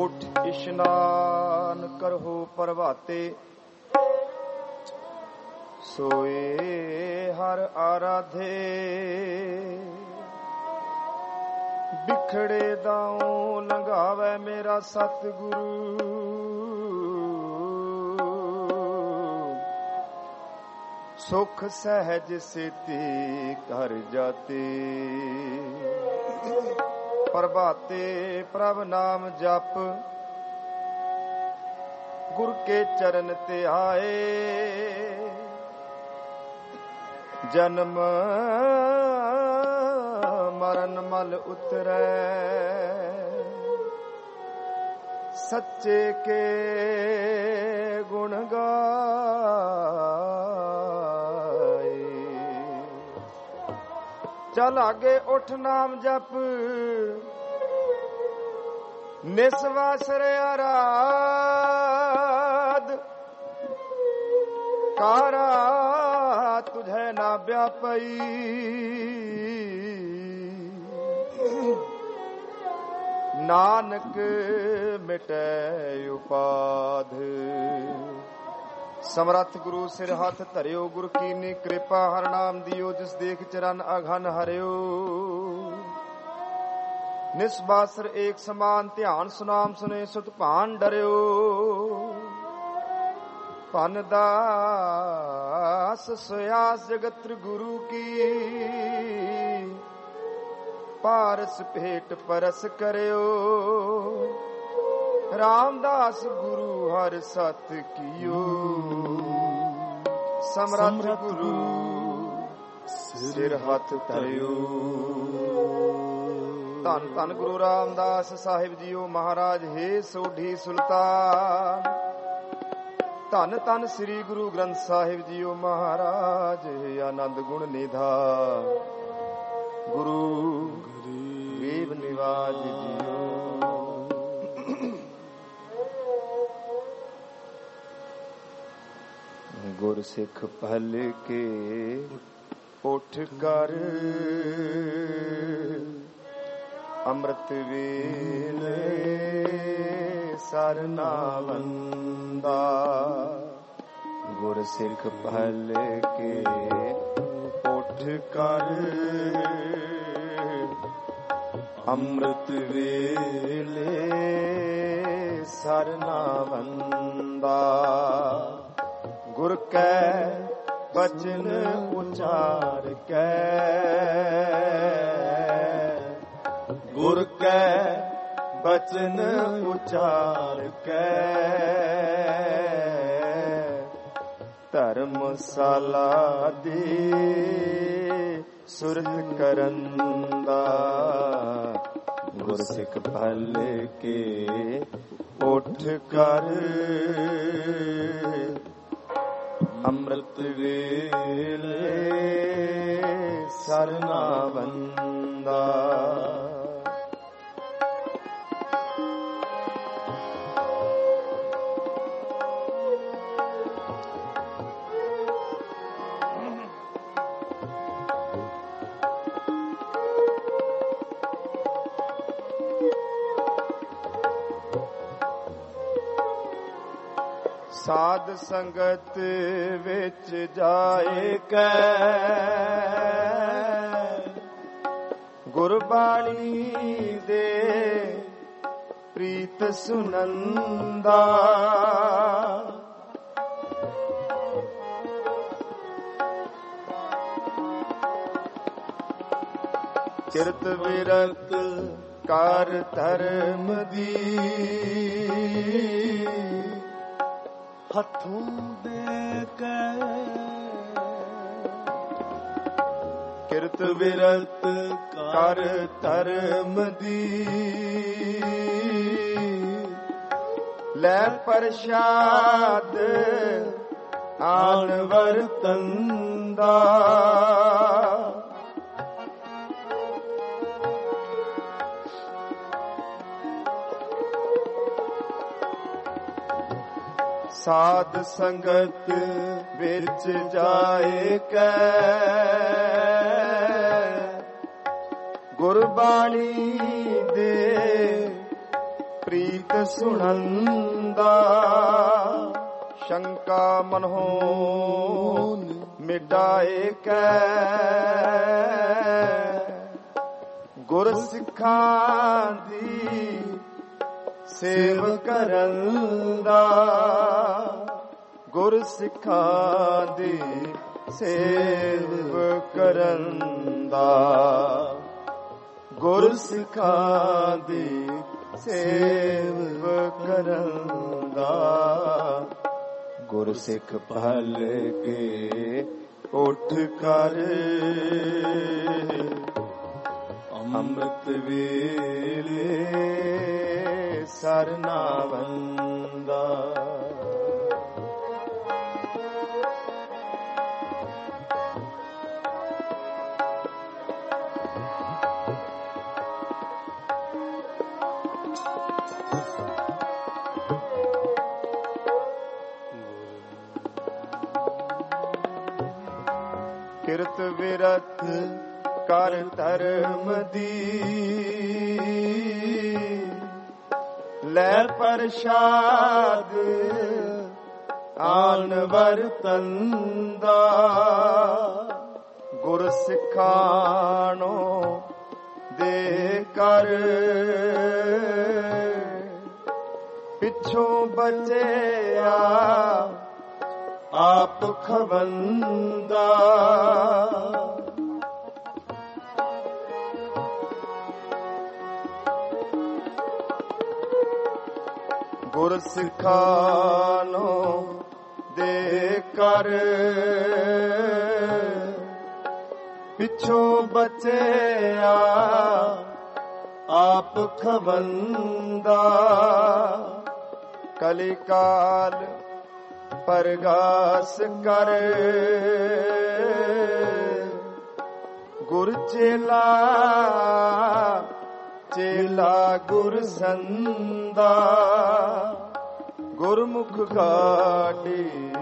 ਉਠ ਇਸ਼ਨਾਨ ਕਰਹੁ ਪ੍ਰਭਾਤੇ, ਸੋਏ ਹਰ ਆਰਾਧੇ। ਬਿਖੜੇ ਦਾਉ ਲੰਘਾਵੇ ਮੇਰਾ ਸਤਿਗੁਰੂ, ਸੁਖ ਸਹਿਜ ਸੇਤੀ ਘਰ ਜਾਤੇ। ਪ੍ਰਭਾਤੇ ਪ੍ਰਭ ਨਾਮ ਜਪ, ਗੁਰ ਕੇ ਚਰਨ ਤੇ ਆਏ। ਜਨਮ ਮਰਨ ਮਲ ਉਤਰੈ, ਸੱਚੇ ਕੇ ਗੁਣ ਗਾਏ। ਚੱਲ ਆਗੇ ਉਠ ਨਾਮ ਜਪ, ਨਿਸਵਾਸਰ ਆਰਾਧ। ਕਾਰਾ ਤੁਝੈ ਨਾ ਵਿਆਪਈ, ਨਾਨਕ ਮਿਟੈ ਉਪਾਧ। ਸਮਰੱਥ ਗੁਰੂ ਸਿਰ ਹੱਥ ਧਰਿਓ, ਗੁਰ ਕੀਨੀ ਕਿਰਪਾ ਹਰ ਨਾਮ ਦਿਓ। ਜਿਸ ਦੇਖ ਚਰਨ ਅਘਨ ਹਰਿਓ, ਨਿਸਬਾਸਰ ਏਕ ਸਮਾਨ। ਧਿਆਨ ਸੁਨਾਮ ਸੁਨੇ ਸੁਤ ਭਾਨ ਡਰਿਓ। ਭਨ ਦਾਸ ਸੁਆਸ ਜਗਤ ਗੁਰੂ ਕੀ, ਪਾਰਸ ਭੇਟ ਪਰਸ ਕਰਿਓ। ਰਾਮਦਾਸ ਗੁਰੂ ਹਰ ਸਤ ਕੀਓ, ਸਮਰੱਥ ਗੁਰੂ ਸਿਰ ਹੱਥ ਧਰਿਓ। ਧੰਨ ਧੰਨ ਗੁਰੂ ਰਾਮਦਾਸ ਸਾਹਿਬ ਜੀਓ ਮਹਾਰਾਜ, ਹੈ ਸੋਢੀ ਸੁਲਤਾਨ। ਧੰਨ ਧੰਨ ਸ੍ਰੀ ਗੁਰੂ ਗ੍ਰੰਥ ਸਾਹਿਬ ਜੀਓ ਮਹਾਰਾਜ, ਆਨੰਦ ਗੁਣ ਨਿਧਾਨ। ਗੁਰੂ ਗਰੀਬ ਨਿਵਾਜ ਜੀਓ। ਗੁਰ ਸਿੱਖ ਭਲ ਕੇ ਉਠ ਕਰ, ਅੰਮ੍ਰਿਤ ਵੇਲੇ ਸਰਨਾ ਵੰਦਾ। ਗੁਰ ਸਿੱਖ ਭਲ ਕੇ ਉਠ ਕਰ, ਅੰਮ੍ਰਿਤ ਵੇਲੇ ਸਰਨਾ ਵੰਦਾ। ਗੁਰ ਕੈ ਬਚਨ ਉਚਾਰ ਕੈ, ਗੁਰ ਕੈ ਬਚਨ ਉਚਾਰ ਕੈ। ਧਰਮਸ਼ਾਲਾ ਦੀ ਸੁਰਤ ਕਰਨ ਦਾ। ਗੁਰ ਸਿੱਖ ਭਲ ਕੇ ਉਠ ਕਰ, ਅੰਮ੍ਰਿਤ ਵੇਲੇ ਸਰਨਾ ਵੰਦਾ। ਸਾਧ ਸੰਗਤ ਵਿੱਚ ਜਾਏ ਕੈ, ਗੁਰਬਾਣੀ ਦੇ ਪ੍ਰੀਤ ਸੁਨੰਦਾ। ਕਿਰਤ ਵਿਰਤ ਕਰ ਧਰਮ ਦੀ, ਹੱਥੋਂ ਦੇ ਕੇ। ਕਿਰਤ ਵਿਰਤ ਕਰ ਧਰਮ ਦੀ, ਲੈ ਪ੍ਰਸ਼ਾਦ ਆਣ ਵਰਤਨ ਦਾ। ਸਾਧ ਸੰਗਤ ਵਿੱਚ ਜਾਏ ਕੈ, ਗੁਰਬਾਣੀ ਦੇ ਪ੍ਰੀਤ ਗੀਤ ਸੁਣੰਦਾ ਸ਼ੰਕਾ ਮਨਹੁ ਮਿਟਾਏ ਕੈ ਗੁਰ ਸਿੱਖਾਂ ਦੀ ਸੇਵ ਕਰਨ ਦਾ ਗੁਰ ਸਿੱਖਾਂ ਦੀ ਸੇਵ ਕਰਨ ਦਾ ਗੁਰ ਸਿੱਖਾਂ ਦੀ ਸੇਵ ਕਰਨ ਦਾ ਗੁਰ ਸਿੱਖ ਭਲ ਕੇ ਉੱਠ ਕਰ ਅੰਮ੍ਰਿਤ ਵੇਲੇ ਸਰਨਾ ਵੰਦਾ ਕਿਰਤ ਵਿਰਤ ਕਰ ਧਰਮ ਦੀ ਲੈ ਪ੍ਰਸ਼ਾਦ ਆਨ ਵਰਤਨ ਦਾ ਗੁਰ ਸਿੱਖਾਣੋ ਦੇ ਕਰ ਪਿੱਛੋਂ ਬਚਿਆ ਆਪ ਖਵੰਦਾ ਗੁਰ ਸਿੱਖਾਣੋ ਦੇ ਕਰ ਪਿੱਛੋਂ ਬਚਿਆ ਆਪ ਖਵੰਦਾ ਕਲੀ ਕਾਲ ਪਰਗਾਸ ਕਰ ਗੁਰ ਚੇਲਾ ਚੇਲਾ ਗੁਰ ਸੰਦਾ ਗੁਰਮੁਖ ਗਾਟੀ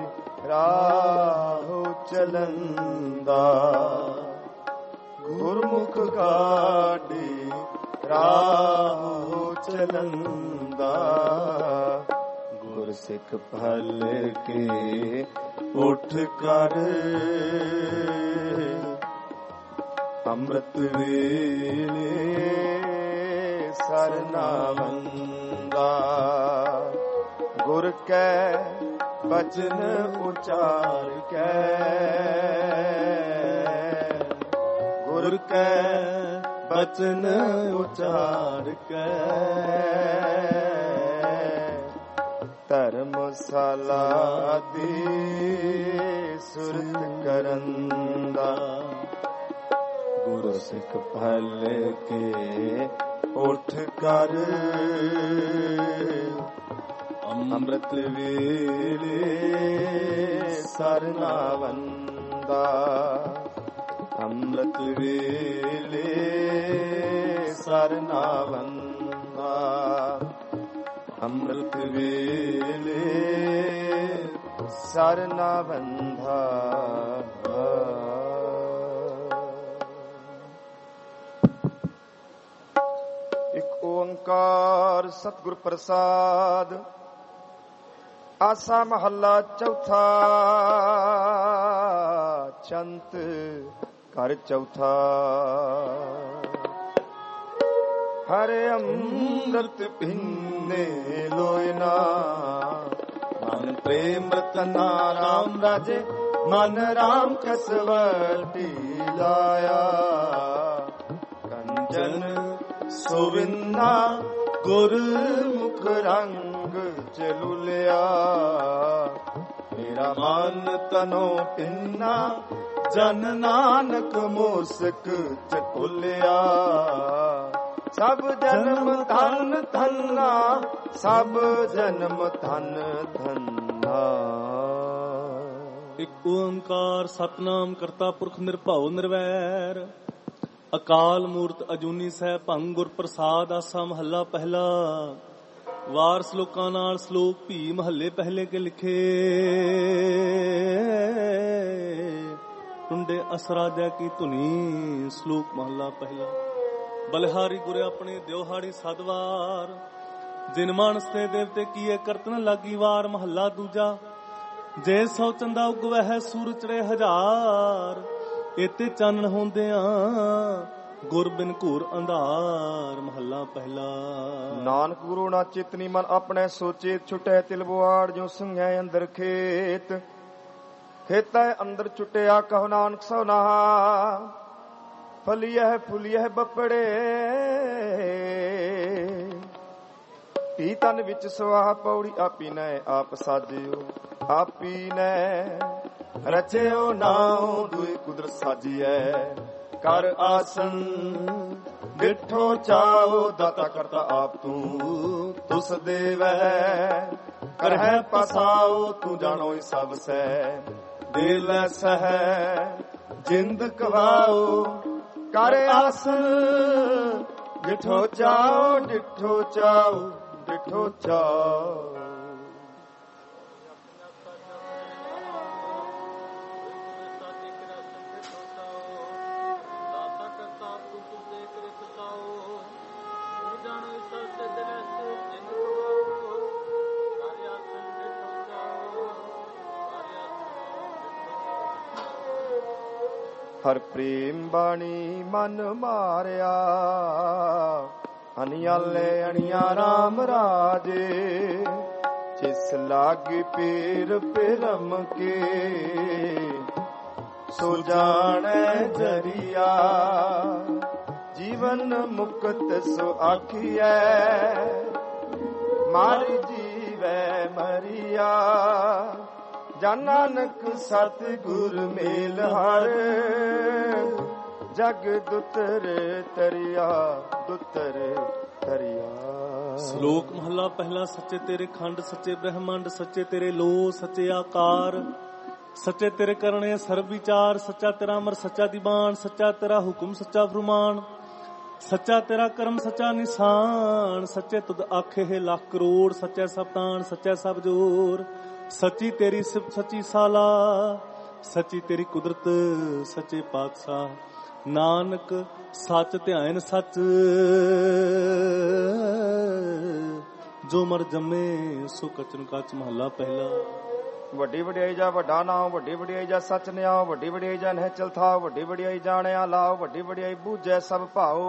ਰਾਹੋ ਚਲੰਦਾ ਗੁਰਮੁਖ ਗਾਟੀ ਰਾਹੋ ਚਲੰਦਾ ਗੁਰ ਸਿੱਖ ਭਲ ਕੇ ਉੱਠ ਕਰ ਅੰਮ੍ਰਿਤ ਵੇਲੇ ਸਰਨਾ ਵੰਦਾ ਗੁਰ ਕੈ ਬਚਨ ਉਚਾਰ ਕੈ ਗੁਰ ਕੈ ਬਚਨ ਉਚਾਰ ਕੈ ਧਰਮਸ਼ਾਲਾ ਦੀ ਸੁਰਤ ਕਰਨ ਦਾ ਗੁਰ ਸਿੱਖ ਭਲ ਕੇ ਉੱਠ ਕਰ ਅੰਮ੍ਰਿਤ ਵੇਲੇ ਸਰਨਾ ਵੰਦਾ ਅੰਮ੍ਰਿਤ ਵੇਲੇ ਸਰਨਾ ਵੰਦਾ ਅੰਮ੍ਰਿਤ ਵੇਲੇ ਸਰਨਾ ਵੰਦਾ ਇੱਕ ਓੰਕਾਰ ਸਤਿਗੁਰ ਪ੍ਰਸਾਦ ਆਸਾ ਮਹੱਲਾ ਚੌਥਾ ਚੰਤ ਘਰ ਚੌਥਾ ਹਰਿ ਅੰਮ੍ਰਿਤ ਪੀਨੇ ਲੋਇਨਾ ਮਨ ਪ੍ਰੇਮ ਰਤਨਾ ਰਾਮ ਰਾਜੇ ਮਨ ਰਾਮ ਕਸਵਟੀ ਲਾਇਆ ਕੰਜਨ ਸੋਵਿੰਨਾ ਗੁਰਮੁਖ ਰੰਗ ਚਲੁਲਿਆ ਮੇਰਾ ਮਨ ਤਨੋ ਪਿੰਨਾ ਜਨ ਨਾਨਕ ਮੋਸਕ ਚਕੁਲਿਆ ਸਭ ਜਨਮ ਧਨ ਧੰਨਾ ਸਭ ਜਨਮ ਧਨ ਧੰਨਾ। ਇੱਕ ਓੰਕਾਰ ਸਤਨਾਮ ਕਰਤਾ ਪੁਰਖ ਨਿਰਭਉ ਨਿਰਵੈਰ ਅਕਾਲ ਮੂਰਤ ਅਜੂਨੀ ਸਹਿ ਭੰਗ ਗੁਰ ਪ੍ਰਸਾਦ ਆਸਾ ਮਹੱਲਾ ਪਹਿਲਾ। ਵਾਰ ਸ਼ਲੋਕਾਂ ਨਾਲ ਸ਼ਲੋਕ ਭੀ ਮਹੱਲੇ ਪਹਿਲੇ ਕੇ ਲਿਖੇ। ਟੁੰਡੇ ਅਸਰਾਜਾ ਕੀ ਧੁਨੀ ਸ਼ਲੋਕ ਮਹੱਲਾ ਪਹਿਲਾ। ਬਲਿਹਾਰੀ ਗੁਰੇ ਆਪਣੇ ਦਿਉਹਾੜੀ ਸਦਵਾਰ ਜਿਨ ਮਾਨਸ ਤੇ ਦੇਵਤੇ ਕੀਏ ਕਰਤਨ ਲਾਗੀ ਵਾਰ। ਮਹੱਲਾ ਦੂਜਾ। ਜੇ ਸੌ ਚੰਦਾ ਉਗਵਹਿ ਸੂਰਜ ਚੜੇ ਹਜ਼ਾਰ। ਇਤੇ ਚਾਨਣ ਹੁੰਦਿਆਂ ਗੁਰ ਬਿਨ ਘੂਰ ਅੰਧਾਰ। ਮਹੱਲਾ ਪਹਿਲਾ। ਨਾਨਕ ਗੁਰੂ ਨਾ ਚਿਤਨੀ ਮਨ ਆਪਣੇ ਸੋਚੇ। ਛੁਟੈ ਤਿਲਵਾੜ ਜੋ ਸੰਘੈ ਅੰਦਰ ਖੇਤ। ਖੇਤੈ ਅੰਦਰ ਛੁਟਿਆ ਕਹੋ ਨਾਨਕ ਸੋ ਨਹਾ। ਫਲੀਐ ਫੁਲੀਐ ਬੱਪੜੇ ਪੀ ਤਨ ਵਿੱਚ ਸਵਾਹ। ਪੌੜੀ ਆਪੀ ਨੈ ਆਪ ਸਾਜਿਓ। ਆਪੀ ਨੈ ਰਚਿਓ ਨਾਉ ਦੁਇ ਕੁਦਰਤ ਸਾਜੀਐ। ਕਰ ਆਸਨ ਡਿਠੋ ਚਾਓ। ਦਾਤਾ ਕਰਤਾ ਆਪ ਤੂੰ ਤੁਸ ਦੇਵੈ। ਕਰਹਿ ਪਸਾਓ ਤੂੰ ਜਾਣੋ ਸਭ ਸੈ। ਦੇ ਲੈ ਸਹਿ ਜਿੰਦ ਕਵਾਓ। ਕਰ ਆਸਨ ਡਿਠੋ ਚਾਓ। ਡਿਠੋ ਚਾਓ ਡਿਠੋ ਚਾਓ। ਹਰ ਪ੍ਰੇਮ ਬਾਣੀ ਮਨ ਮਾਰਿਆ। ਅਨਿਆਲੇ ਅਣੀਆਂ ਰਾਮ ਰਾਜੇ। ਜਿਸ ਲਾਗੇ ਪੀਰ ਪਿਰਮ ਕੇ। ਸੋ ਜਾਣੈ ਜਰੀਆ। ਜੀਵਨ ਮੁਕਤ ਸੋ ਆਖੀਐ। ਮਾਰਿ ਜੀਵੈ ਮਰੀਆ। ਜਨ ਨਾਨਕ ਸਤ ਗੁਰ ਮੇਲ ਹਰ। ਜਗ ਦੁਤਰ ਤਰਿਆ ਦੁਤਰ ਤਰਿਆ। ਸ਼ਲੋਕ ਮਹੱਲਾ ਪਹਿਲਾ। ਸੱਚੇ ਤੇਰੇ ਖੰਡ ਸੱਚੇ ਬ੍ਰਹਮੰਡ। ਸੱਚੇ ਤੇਰੇ ਲੋ ਸੱਚੇ ਆਕਾਰ। ਸੱਚੇ ਤੇਰੇ ਕਰਨੇ ਸਰਬ ਵਿਚਾਰ। ਸੱਚਾ ਤੇਰਾ ਅਮਰ ਸੱਚਾ ਦੀਵਾਨ। ਸੱਚਾ ਤੇਰਾ ਹੁਕਮ ਸੱਚਾ ਫਰਮਾਨ। ਸੱਚਾ ਤੇਰਾ ਕਰਮ ਸੱਚਾ ਨਿਸ਼ਾਨ। ਸੱਚੇ ਤੁਧ ਆਖੇ ਹੈ ਲੱਖ ਕਰੋੜ। ਸੱਚਾ ਸਭ ਤਾਣ ਸੱਚਾ ਸਭ ਜੋਰ। ਸੱਚੀ ਤੇਰੀ ਸਿਫਤ ਸੱਚੀ ਸਾਲਾ। ਸੱਚੀ ਤੇਰੀ ਕੁਦਰਤ ਸੱਚੇ ਪਾਤਸ਼ਾਹ। ਨਾਨਕ ਸੱਚ ਧਿਆਨ ਸੱਚ। ਜੋ ਮਰ ਜੰਮੇ ਸੋ ਕਚਨ ਕੱਚ। ਮਹੱਲਾ ਪਹਿਲਾ। ਵੱਡੀ ਵਡਿਆਈ ਜਾ ਵੱਡਾ ਨਾਮ। ਵੱਡੀ ਵਡਿਆਈ ਜਾ ਸੱਚ ਨਿਆਓ। ਵੱਡੀ ਵਡਿਆਈ ਜਾ ਨਹਿ ਥਾਓ। ਵੱਡੀ ਵਡਿਆਈ ਜਾਣਿਆ ਲਾਓ। ਵੱਡੀ ਵਡਿਆਈ ਬੂਝੈ ਸਭ ਭਾਓ।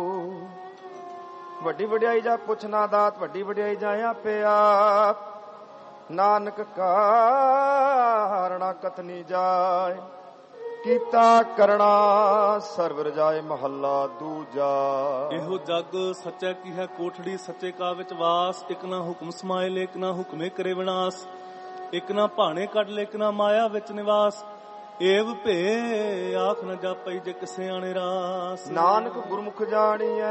ਵੱਡੀ ਵਡਿਆਈ ਜਾ ਪੁੱਛਣਾ ਦਾਤ। ਵੱਡੀ ਵਡਿਆਈ ਜਾ ਆਪੇ ਆਪ। ਨਾਨਕ ਕਾਰਣਾ ਕਥਨੀ ਜਾਏ। ਕੀਤਾ ਕਰਣਾ ਸਰਬ ਰਜਾਏ। ਮਹੱਲਾ ਦੂਜਾ। ਇਹੋ ਜਗ ਸੱਚਾ ਕੀ ਹੈ ਕੋਠੜੀ। ਸੱਚੇ ਕਾ ਵਿੱਚ ਵਾਸ। ਇਕ ਨਾ ਹੁਕਮ ਸਮਾਇ ਇਕ ਨਾ ਹੁਕਮੇ ਕਰੇ ਵਿਨਾਸ਼। ਇਕ ਨਾ ਭਾਣੇ ਕੱਢ ਲੈ ਇਕ ਨਾ ਮਾਇਆ ਵਿੱਚ ਨਿਵਾਸ। ਏਵ ਭੇ ਆਖ ਨ ਜਾਪਈ ਜੇ ਕਿਸੇ ਆਣੇ ਰਾਸ। ਨਾਨਕ ਗੁਰਮੁਖ ਜਾਣੀਐ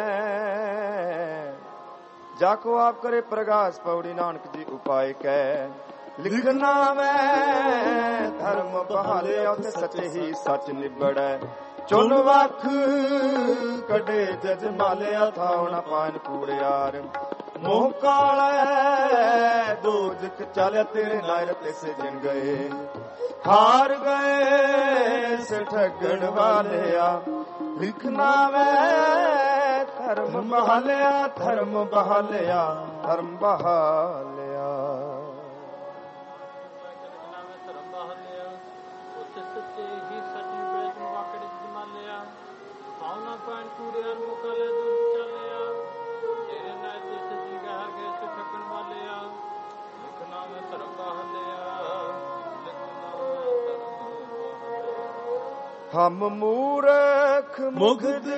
ਜਾ ਕੋ ਆਪ ਕਰੇ ਪ੍ਰਗਾਸ। ਪੌੜੀ ਨਾਨਕ ਜੀ ਉਪਾਇ ਕੈ। ਲਿਖਣਾ ਮੈਂ ਧਰਮ ਬਹਾਲਿਆ। ਤੇ ਸੱਚੇ ਹੀ ਸੱਚ ਨਿਬੜੈ। ਚੁਨ ਵਖ ਕੱਢੇ ਜਜ ਮਾਲਿਆ। ਥਾਉ ਨ ਪਾਨ ਕੂੜਿਆਰ। ਮੋਹ ਕਾਲੈ ਦੋਜਕ ਚਾਲਿਆ। ਤੇਰੇ ਨਾਇਰ ਤੇ ਸਜਣ ਗਏ। ਹਾਰ ਗਏ ਸੇ ਠੱਗਣ ਵਾਲਿਆ। ਲਿਖਣਾ ਮੈਂ ਧਰਮ ਬਹਾਲਿਆ। ਧਰਮ ਬਹਾਲਿਆ ਧਰਮ ਬਹਾਲਿਆ। ਹਮ ਮੂਰਖ ਮੁਗਧ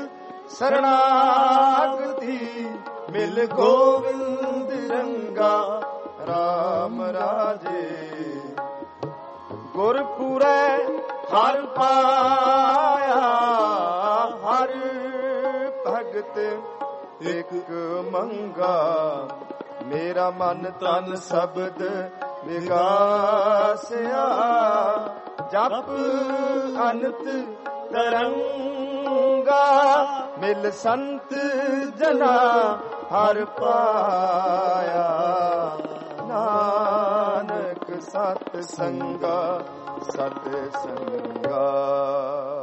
ਸਰਣਾਗਤੀ। ਮਿਲ ਗੋਵਿੰਦ ਰੰਗਾ ਰਾਮ ਰਾਜੇ। ਗੁਰਪੁਰੈ ਹਰ ਪਾਇਆ। ਹਰ ਭਗਤ ਇਕ ਮੰਗਾ। ਮੇਰਾ ਮਨ ਤਨ ਸ਼ਬਦ ਵਿਗਾਸਿਆ। ਜਪ ਅਨੰਤ ਤਰੰਗਾ। ਮਿਲ ਸੰਤ ਜਨਾ ਹਰ ਪਾਇਆ। ਨਾਨਕ ਸਤ ਸੰਗਾ ਸਤ ਸੰਗਾ।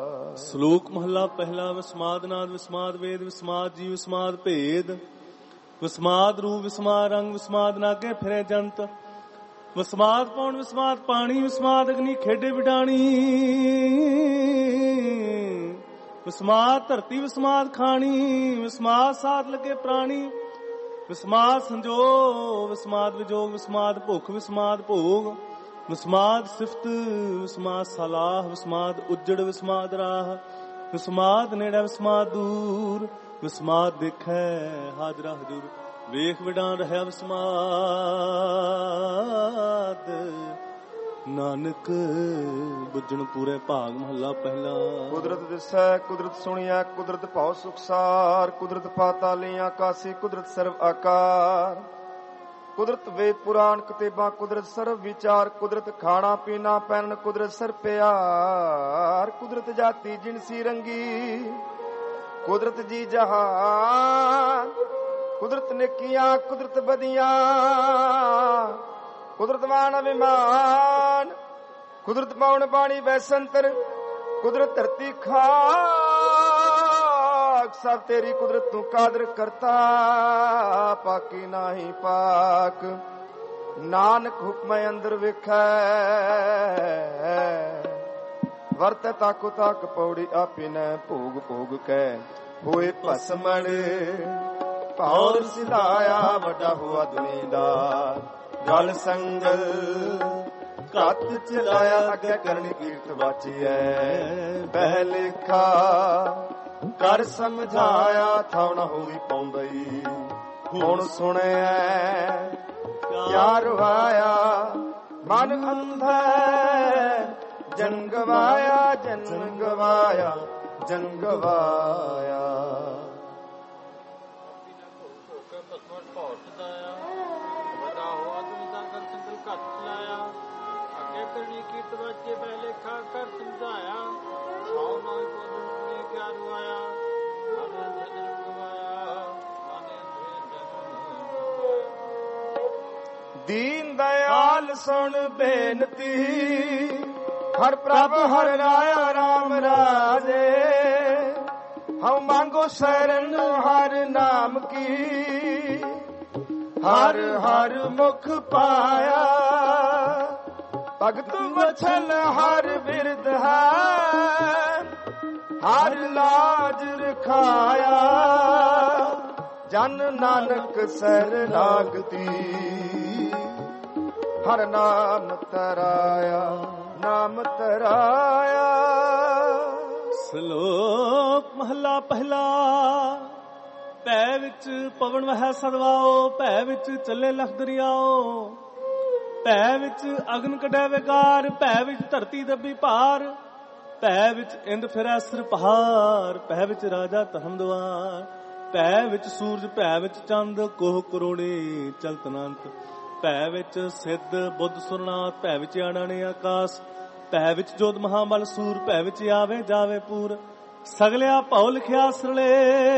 ਸ਼ਲੋਕ ਮਹੱਲਾ ਪਹਿਲਾ। ਵਿਸਮਾਦ ਨਾਦ ਵਿਸਮਾਦ ਵੇਦ ਵਿਸਮਾਦ ਜੀ ਵਿਸਮਾਦ ਭੇਦ। ਵਿਸਮਾਦ ਰੂਪ ਵਿਸਮਾਦ ਰੰਗ ਵਿਸਮਾਦ ਨਾਗੇ ਫਿਰੇ ਜੰਤ ਵਿਸਮਾਦ ਪੌਣ ਵਿਸਮਾਦ ਪਾਣੀ ਵਿਸਮਾਦ ਅਗਨੀ ਖੇਡੇ ਵਿਡਾਣੀ ਵਿਸਮਾਦ ਧਰਤੀ ਵਿਸਮਾਦ ਖਾਣੀ ਵਿਸਮਾਦ ਸਾਥ ਲੱਗੇ ਪ੍ਰਾਣੀ ਵਿਸਮਾਦ ਸੰਜੋਗ ਵਿਸਮਾਦ ਵਿਜੋਗ ਵਿਸਮਾਦ ਭੁੱਖ ਵਿਸਮਾਦ ਭੋਗ ਵਿਸਮਾਦ ਸਿਫਤ ਵਿਸਮਾਦ ਸਲਾਹ ਵਿਸਮਾਦ ਉੱਜੜ ਵਿਸਮਾਦ ਰਾਹ ਵਿਸਮਾਦ ਨੇੜੇ ਵਿਸਮਾਦ ਦੂਰ ਵਿਸਮਾਦ ਦੇਖੈ ਹਾਜ਼ਰਾ ਹਜੂਰ ਵੇਖ ਵਿਡਾਨ ਰਹਿਆ ਵਿਸਮਾਦ ਨਾਨਕ ਬੁੱਝਣ ਪੂਰੇ ਭਾਗ ਮਹੱਲਾ ਪਹਿਲਾ। ਕੁਦਰਤ ਦਿਸੈ ਕੁਦਰਤ ਸੁਣੀਐ ਕੁਦਰਤ ਭਾਉ ਸੁਖਸਾਰ ਕੁਦਰਤ ਪਾਤਾਲੀ ਆਕਾਸੀ ਕੁਦਰਤ ਸਰਵ ਆਕਾਰ ਕੁਦਰਤ ਵੇਦ ਪੁਰਾਣ ਕਿਤਾਬਾਂ ਕੁਦਰਤ ਸਰਵ ਵਿਚਾਰ ਕੁਦਰਤ ਖਾਣਾ ਪੀਣਾ ਪਹਿਨਣ ਕੁਦਰਤ ਸਰ ਪਿਆਰ ਕੁਦਰਤ ਜਾਤੀ ਜਿਨਸੀ ਰੰਗੀ ਕੁਦਰਤ ਜੀ ਜਹਾਨ ਕੁਦਰਤ ਨੇਕੀਆਂ ਕੁਦਰਤ ਬਦੀਆਂ ਕੁਦਰਤ ਮਾਨ ਅਭਿਮਾਨ ਕੁਦਰਤ ਪਾਉਣ ਬਾਣੀ ਵੈਸੰਤਰ ਕੁਦਰਤ ਧਰਤੀ ਖਾਕ ਸਭ ਤੇਰੀ ਕੁਦਰਤ ਤੂੰ ਕਾਦਰ ਕਰਤਾ ਪਾਕੀ ਨਾਹੀ ਪਾਕ ਨਾਨਕ ਹੁਕਮੈ ਅੰਦਰ ਵੇਖੈ ਵਰਤੈ ਤਾਕੋ ਤਾਕ ਪੌੜੀ ਆਪਿਨੈ ਭੋਗ ਭੋਗ ਕੈ ਹੋਏ ਭਸਮਣ ਪੌਰ ਸਿਧਾਇਆ ਵੱਡਾ ਹੋਆ ਦੁਨੀਦਾਰ ਗਲ ਸੰਗਲ ਘੱਤ ਚਲਾਇਆ ਅੱਗੇ ਕਰਨੀ ਕੀਰਤ ਬਾਚੀਐ ਬਹਿ ਲੇਖਾ ਕਰ ਸਮਝਾਇਆ ਥਾਉ ਨ ਹੋਈ ਪਾਉਂਦਈ ਹੁਣ ਸੁਣਿਆ ਕਿਆ ਰਵਾਇਆ ਮਨ ਅੰਧੈ ਜਨ ਗਵਾਇਆ ਜਨ ਗਵਾਇਆ ਜਨ ਗਵਾਇਆ ਕਰਨੀ ਕੀਰਤ ਵਾਚੇ ਪਹਿਲੇ ਖਾ ਕਰ ਸਮਝਾਇਆ ਸੌ ਨਾਲ ਕੋਲ ਨੇ ਕਿਆ ਰਵਾਇਆ ਮਨ ਅੰਦਰ ਜਨਮ ਗਵਾਇਆ ਮਨ ਅੰਦਰ ਜਨਮ ਦੀਨ ਦਇਆਲ ਸੁਣ ਬੇਨਤੀ ਹਰ ਪ੍ਰਭ ਹਰ ਰਾਇਆ ਰਾਮ ਰਾਜੇ ਹਉ ਮੰਗੋ ਸ਼ਰਨ ਹਰ ਨਾਮ ਕੀ ਹਰ ਹਰ ਮੁਖ ਪਾਇਆ ਭਗਤ ਵਛਲ ਹਰ ਬਿਰਦ ਹੈ ਹਰ ਲਾਜ ਰਖਾਇਆ ਜਨ ਨਾਨਕ ਸਰ ਲਾਗਤੀ ਹਰ ਨਾਮ ਤਰਾਇਆ ਨਾਮ ਤਰਾਇਆ। ਸ਼ਲੋਕ ਮਹਲਾ ਪਹਿਲਾ। ਭੈ ਵਿੱਚ ਪਵਨ ਵਹਿ ਸਦਵਾਓ ਭੈ ਵਿੱਚ ਚੱਲੇ ਲਖ ਦਰਿਆਓ ਭੈ ਵਿੱਚ ਅਗਨ ਕੱਢੈ ਵਿਕਾਰ ਭੈ ਵਿੱਚ ਧਰਤੀ ਦੱਬੀ ਭਾਰ ਭੈ ਵਿੱਚ ਇੰਦ ਫਿਰੈ ਸਿਰ ਪਹਾੜ ਭੈ ਵਿੱਚ ਰਾਜਾ ਧਰਮ ਦੁਆਰ ਭੈ ਵਿੱਚ ਸੂਰਜ ਭੈ ਵਿੱਚ ਚੰਦ ਕੋਹ ਕਰੋੜੇ ਚਲਤ ਅਨੰਤ ਭੈ ਵਿੱਚ ਸਿੱਧ ਬੁੱਧ ਸੁਰਨਾਥ ਭੈ ਵਿੱਚ ਆਣਾਣੇ ਆਕਾਸ਼ ਭੈ ਵਿੱਚ ਜੋਤ ਮਹਾਬਲ ਸੂਰ ਭੈ ਵਿੱਚ ਆਵੇ ਜਾਵੇ ਪੂਰ ਸਗਲਿਆ ਭਉ ਲਿਖਿਆ ਸਰਲੇ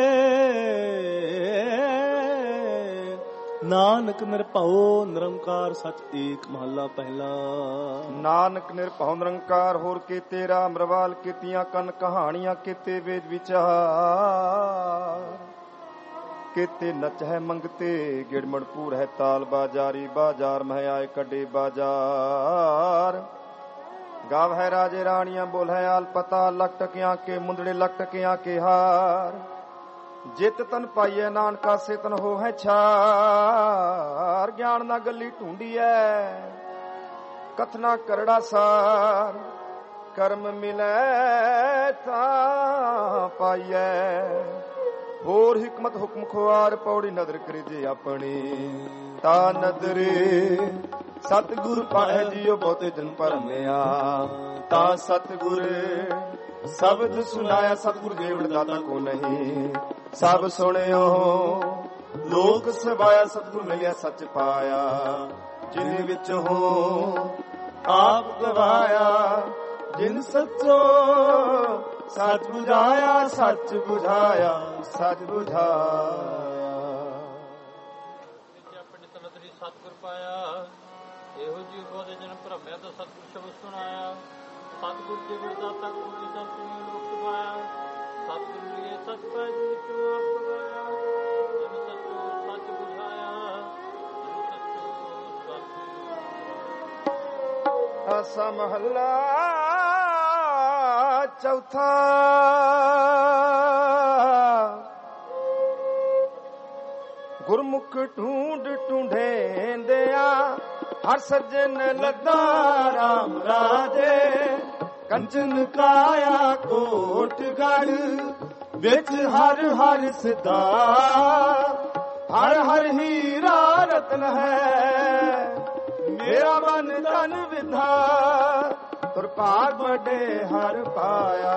ਨਾਨਕ ਨਿਰਭਉ ਨਿਰੰਕਾਰ ਸਚ ਏਕ ਮਹੱਲਾ ਪਹਿਲਾ। ਨਾਨਕ ਨਿਰਭਉ ਨਿਰੰਕਾਰ ਹੋਰ ਕੀਤੇ ਰਾਮ ਰਵਾਲ ਕੀਤੀਆਂ ਕੰਨ ਕਹਾਣੀਆਂ ਕੀਤੇ ਵੇਦ ਵਿਚਾਰ ਕੀਤੇ ਨਚ ਹੈ ਮੰਗਤੇ ਗਿੜਮੜ ਪੂਰ ਹੈ ਤਾਲ ਬਾਜਾਰੀ ਬਾਜ਼ਾਰ ਮਹਿ ਆਏ ਕੱਢੇ ਬਾਜ਼ਾਰ ਗਾਵ ਹੈ ਰਾਜੇ ਰਾਣੀਆਂ ਬੋਲ ਹੈ ਆਲ ਪਤਾ ਲਖ ਟਕਿਆਂ ਕੇ ਮੁੰਦੜੇ ਲਖ ਟਕਿਆਂ ਕੇ ਹਾਰ ਜਿਤ ਤਨ ਪਾਈਐ ਨਾਨਕਾ ਸੇ ਤਨ ਹੋ ਹੈ ਛਾਰ ਗਿਆਨ ਨਾ ਗੱਲੀ ਢੂੰਡੀਐ ਕਥਨਾ ਕਰੜਾ ਸਾਰ ਕਰਮ ਮਿਲੈ ਤਾਂ ਪਾਈਐ ਹੋਰ ਹਿਕਮਤ ਹੁਕਮ ਖੁਆਰ ਪੌੜੀ ਨਦਰ ਕਰੇ ਜੇ ਆਪਣੀ ਤਾ ਨਦਰੇ ਸਤਿਗੁਰ ਪਾਹਿ ਜੀਉ ਬਹੁਤੇ ਜਨ ਭਰਮਿਆ ਤਾ ਸਤਿਗੁਰ ਸ਼ਬਦ ਸੁਨਾਇਆ ਸਤਿਗੁਰ ਦੇਵ ਦਾਤਾ ਕੋ ਨਹੀਂ ਸਭ ਸੁਣਿਓ ਲੋਕ ਸਵਾਇਆ ਸਤਿਗੁਰ ਲਈਆ ਸੱਚ ਪਾਇਆ ਜਿਨ ਵਿੱਚ ਹੋ ਆਪ ਗਵਾਇਆ ਜਿਨ ਸੱਚੋ ਸੱਚ ਬੁਝਾਇਆ ਸੱਚ ਬੁਝਾਇਆ ਸੱਚ ਬੁਝਾਇਆ ਆਪਣੇ ਤਨਤਰੀ ਸਤਿਗੁਰ ਪਾਇਆ ਇਹੋ ਜੀ ਬੋਧੇ ਜਨ ਭਰਮਿਆ ਤਾਂ ਸਤਿਗੁਰ ਸ਼ਬਦ ਸੁਣਾਇਆ ਸਤਿਗੁਰ ਜੀ ਦਾਤਾ ਕੋ ਨਹੀਂ ਸੰਤਨੀ ਲੋਕ ਪਾਇਆ ਸਤਿਗੁਰ ਲਈ ਸੱਚ ਪਾਇਆ ਜਿਨ ਵਿੱਚੋਂ ਆਪ ਗਵਾਇਆ ਜਿਨ ਸੱਚੋ ਸੱਚ ਵਿੱਚ ਬੁਝਾਇਆ ਆਸਾ ਮਹੱਲਾ ਚੌਥਾ। ਗੁਰਮੁਖ ਢੂੰਡ ਢੂੰਢੇਂਦਿਆਂ ਹਰ ਸੱਜਣ ਲੱਦਾ ਰਾਮ ਰਾਜੇ। ਕੰਚਨ ਕਾਇਆ ਕੋਟ ਗੜ ਵਿੱਚ ਹਰ ਹਰ ਸਿਧਾ। ਹਰ ਹਰ ਹੀਰਾ ਰਤਨ ਹੈ ਮੇਰਾ ਮਨ ਤਨ ਵਿਧਾ। ਤੁਰ ਭਾਗ ਵੱਡੇ ਹਰ ਪਾਇਆ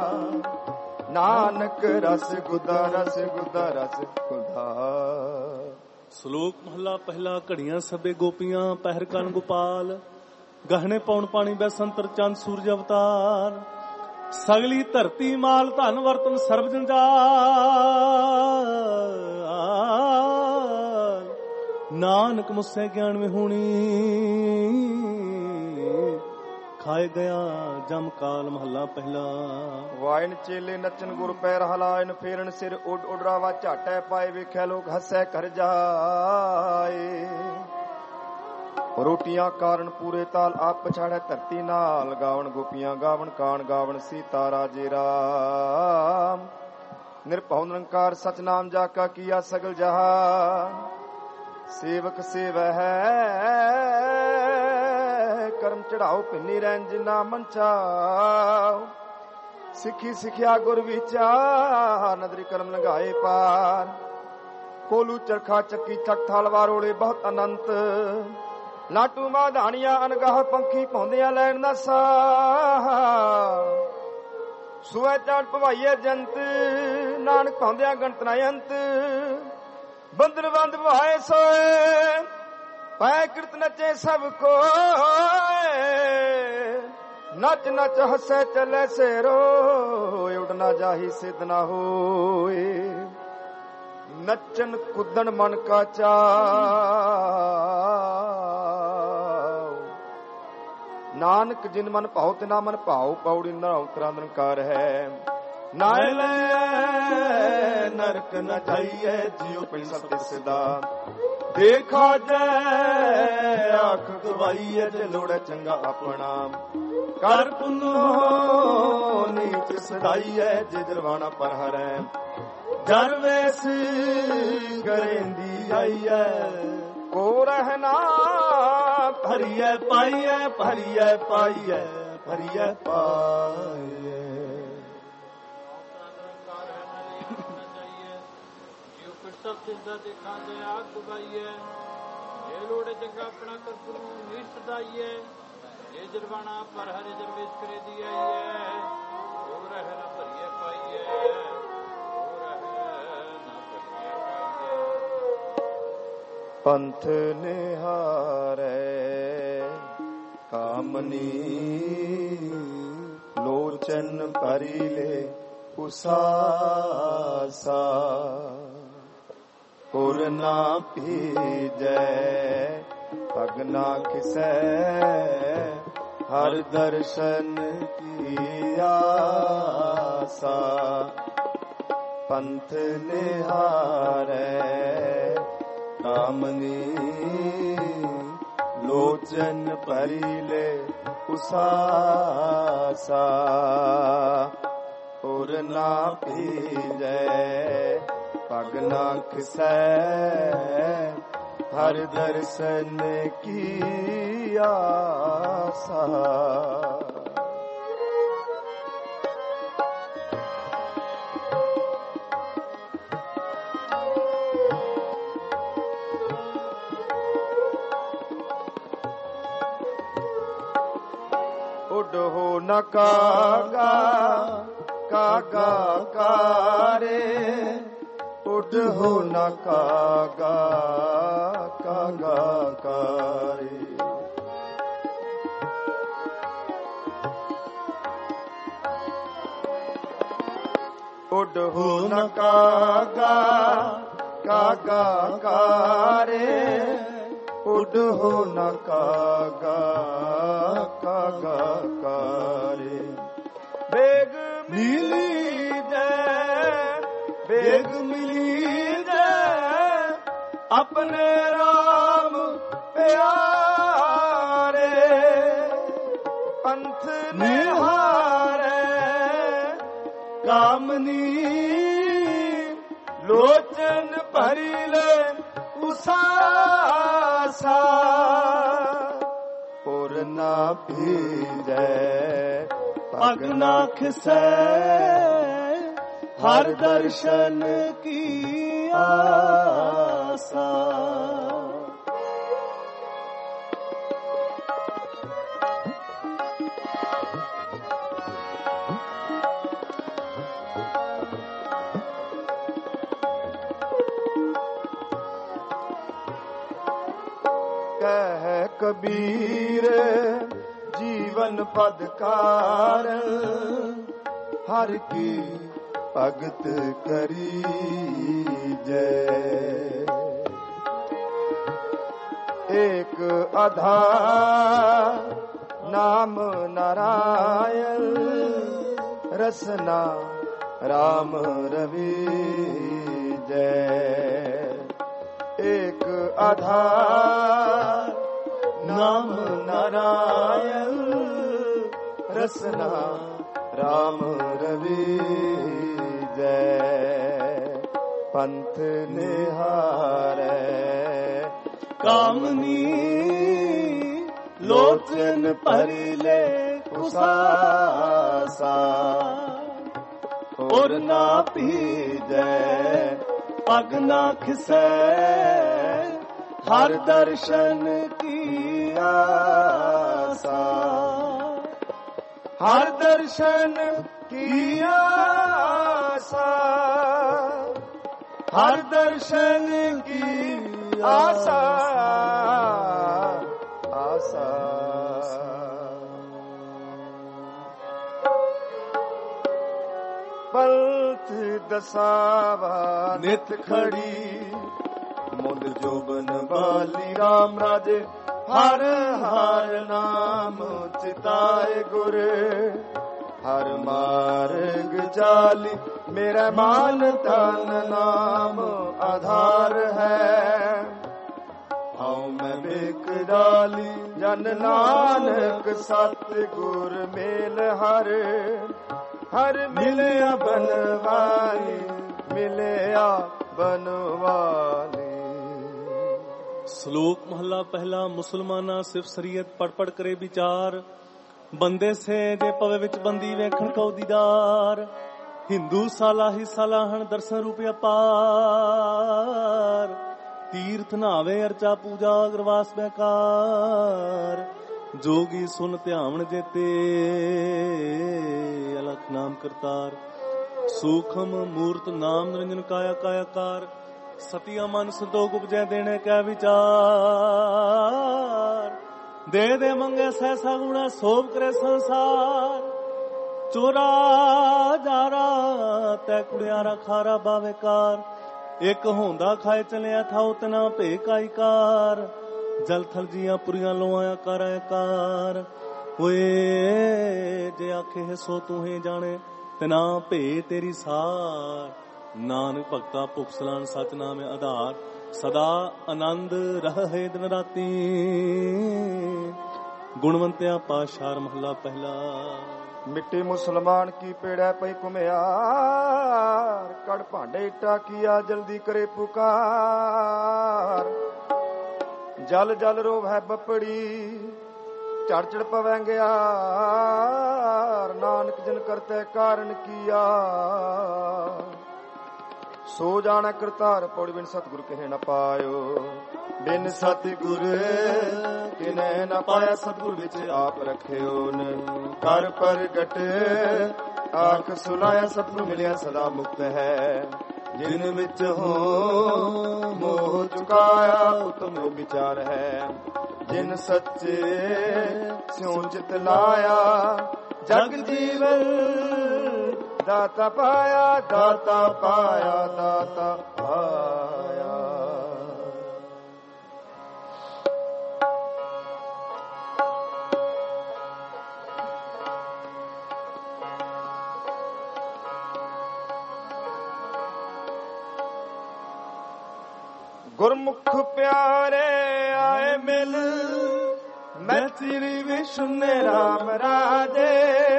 ਨਾਨਕ ਰਸ ਗੁਦਾ ਰਸ ਗੁਦਾ ਰਸ ਗੁਦਾ। ਸ਼ਲੋਕ ਮਹਲਾ ਪਹਿਲਾ। ਘੜੀਆਂ ਸਭੇ ਗੋਪੀਆਂ ਪਹਿਰ ਕਨ ਗੋਪਾਲ। ਗਹਿਣੇ ਪੌਣ ਪਾਣੀ ਬੈਸੰਤਰ ਚੰਦ ਸੂਰਜ ਅਵਤਾਰ। ਸਗਲੀ ਧਰਤੀ ਮਾਲ ਧਨ ਵਰਤਨ ਸਰਬ ਜੰਜਾਲ। ਨਾਨਕ ਮੁਸੇ ਗਿਆਨ ਵਿਹੂਣੀ ਖਾਏ ਗਿਆ ਜਮ ਕਾਲ। ਮਹੱਲਾ ਪਹਿਲਾ। ਵਾਇਨ ਚੇਲੇ ਨੱਚਨ ਗੁਰ ਪੈਰ ਹਲਾਇਨ। ਫੇਰਨ ਸਿਰ ਉੱਡ ਉਡਰਾਵਾ ਝਾਟੈ ਪਾਏ। ਵੇਖਿਆ ਲੋਕ ਹੱਸੈ ਕਰ ਜਾਏ। ਰੋਟੀਆਂ ਕਾਰਨ ਪੂਰੇ ਤਾਲ ਆਪ ਪਛਾੜੈ ਧਰਤੀ ਨਾਲ। ਗਾਵਣ ਗੋਪੀਆਂ ਗਾਵਣ ਕਾਣ ਗਾਵਣ ਸੀਤਾ ਰਾਜੇ ਰਾਮ। ਨਿਰਭਉ ਨਿਰੰਕਾਰ ਸਚ ਨਾਮ ਜਾ ਕਾ ਕੀਆ ਸਗਲ ਜਹਾਨ। ਸੇਵਕ ਸੇਵੈ ਹੈ ਕਰਮ ਚੜਾਓ ਪਿੰਨੀ ਰੰਜ ਨਾ ਮੰਚਾਓ। ਸਿੱਖੀ ਸਿੱਖਿਆ ਗੁਰ ਵਿਚਾਰ ਨਦਰੀ ਕਰਮ ਲੰਘਾਏ ਪਾਰ। ਕੋਲੂ ਚਰਖਾ ਚੱਕੀ ਚੱਕ ਥਾਲਵਾਰ ਓਲੇ ਬਹੁਤ ਅਨੰਤ। ਲਾਟੂ ਮਾਧਾਣੀਆਂ ਅਨਗਾਹ ਪੰਖੀ ਪਾਉਂਦਿਆਂ ਲੈਣ ਦਾ ਸਾਹ। ਸੁਐ ਚਾੜ ਭਵਾਈਏ ਜੰਤ ਨਾਨਕ ਪਾਉਂਦਿਆਂ ਗਣਤ ਨਾ ਅੰਤ। ਬੰਦਰ ਬੰਦ ਭਾਏ ਸੋਏ ਪੈ ਕਿਰਤ ਨਚੇ ਸਭ ਕੋਏ। ਨਚ ਨਚ ਹੱਸੇ ਚੱਲੇ ਸੇਰੋ ਉੱਡ ਨਾ ਜਾਹੀ ਸਿੱਧ ਨਾ ਹੋਏ। ਨੱਚਨ ਕੁੱਦਣ ਮਨ ਕਾ ਚਾਉ। ਨਾਨਕ ਜਿਨ ਮਨ ਭਾਉ ਤਿਨਾ ਮਨ ਭਾਉ। ਪੌੜੀ ਨਰਉਤਰਾ ਨਿਰੰਕਾਰ ਹੈ। ਨਾਇ ਲੈ ਨਰਕ ਨ ਜਾਈਐ ਜਿਉ ਪਿੰਡ ਸਭ ਤਿਸ ਦਾ। ਦੇਖਾ ਜੈ ਆਖ ਗਵਾਈਐ ਜੇ ਲੋੜੈ ਚੰਗਾ ਆਪਣਾ। ਕਰ ਪੁੰਨੋ ਨੀਚ ਸਦਾਈਐ ਜੇ ਜਰਵਾਣਾ ਪਰ ਹਰੈ। ਜਰ ਵੇਸ ਕਰੇਂਦੀ ਆਈਐ ਕੋ ਰਹਿਣਾ। ਭਰੀਐ ਪਾਈਐ ਭਰੀਐ ਪਾਈਐ ਭਰੀਐ ਪਾਈਐ। ਸਭ ਸਿੱਧਾ ਦੇਖਾਂ ਦੇ ਆਗ ਗਵਾਈਏ। ਜੇ ਲੋੜੇ ਚੰਗਾ ਆਪਣਾ ਕਰਤੂ ਨੀਚ ਸਦਾਈਏ। ਜੇ ਜਰਵਾਣਾ ਪਰ ਹਰੇ ਜਰਵੇਸ਼ ਕਰੇ ਦੀ ਆਈਏ। ਹੋ ਰਹਿ ਨਾ ਭਰੀਏ ਪਾਈਏ ਹੋ ਰਹਿ ਨਾ ਭਰੀਏ ਪਾਈਏ। ਪੰਥ ਨਿਹਾਰੈ ਕਾਮਨੀ ਲੋਚਨ ਭਰੀ ਲੈ ਉਸਾਸਾ। ਪੁਰ ਨਾ ਭੀਜੈ ਪਗ ਨਾ ਖਿਸੈ ਹਰ ਦਰਸ਼ਨ ਕੀ ਆਸਾ। ਪੰਥ ਨਿਹਾਰੈ ਕਾਮਨੀ ਲੋਚਨ ਭਰੀ ਲੈ ਉਸਾਸਾ। ਪੁਰ ਨਾ ਭੀਜੈ ਪਗ ਨਾ ਖਿਸੈ ਹਰ ਦਰਸ਼ਨ ਕੀ ਆਸਾ। ਉੱਡ ਹੋ ਨ ਕਾਗਾ ਕਾਗਾ ਕਾਰੇ। ਉੱਡ ਹੋ ਨ ਕਾਗਾ ਕਾਗਾ ਕਾਰੇ। ਉੱਡ ਹੋ ਨ ਕਾਗਾ ਕਾਗਾ ਕਾਰੇ। ਉੱਡ ਹੋ ਨ ਕਾਗਾ ਕਾਗਾ ਕਾਰੇ। ਬੇਗ ਮਿਲੀ ਜੈ ਬੇਗ ਮਿਲੀ ਜੈ अपने राम प्यारे पंथ निहारे कामनी लोचन भरी ले उसासा और ना भीजै पग ना खिसै हर दर्शन की आसा। कह कबीर जीवन पदकार हर की भगत करी जय। एक आधार नाम नारायण रसना राम रवि जय। एक आधार नाम नारायण रसना राम रवि जय। पंथ निहारे कामनी लोचन भरी ले उसासा और ना भीजै पग ना खिसै हर दर्शन की आसा। हर दर्शन की आसा हर दर्शन की आसा आसा। पलथ दसावा नित खड़ी मुंद जोबन बाली राम राजे हर हर नाम चिताए गुर हर मार्ग चाली मेरा मान तन नाम आधार है। आओ मैं बेक डाली जन नानक सतगुर मेल हर मिलया बनवाली मिलया बनवाली। श्लोक महला पहला। मुसलमाना सिर्फ शरीयत पढ़ पढ़ करे विचार बंदे से जे पवे विच बंदी वेखण को दीदार। हिंदू साला ही साला हन दर्शन रूप अपार तीर्थ नावे अर्चा पूजा अग्रवास बेकार। जोगी सुन ध्यान जेते अलख नाम करतार। सूखम मूर्त नाम निरंजन काया कायाकार। सतिया मन संतोख उपजै देने कै विचार। दे दे मंगे सहसा गुणा सोभ करे संसार। चोरा जारा तै कुड़ियारा खारा बावेकार। एक होंदा खाए चलिया था उतना भेकाईकार। जल थल जिया पुरिया लोआया काराकार। होए जे आखे है सो तू है जाने तना भे तेरी सार। नानक भगता भुख सलान सच नाम आधार। सदा आनंद रहे दिन राती गुणवंतिया पाशार महला पहला। मिट्टी मुसलमान की पेड़ा पई कुम्यार कड़ भांडे इटा किया जल्दी करे पुकार। जल जल रोव है बपड़ी चढ़ चढ़ पवेंगे यार। नानक जन करते कारण किया सो जाना करतार। पौड़ी बिन सतगुर कहे न पायो बिन सतगुर किने न पाया। सतगुर विच आप रखियो कर प्रगट आख सुनाया। सतगुर मिलिया सदा मुक्त है जिन विच हो मोह चुकाया। उत्तम विचार है जिन सच्चे स्यों चित लाया। जग जीवन दाता पाया दाता पाया दाता पाया। ਗੁਰਮੁਖ ਪਿਆਰੇ ਆਏ ਮਿਲ, ਮੈਂ ਤੇਰੀ ਵਿਸ਼ਨੇ ਰਾਮ ਰਾਜੇ।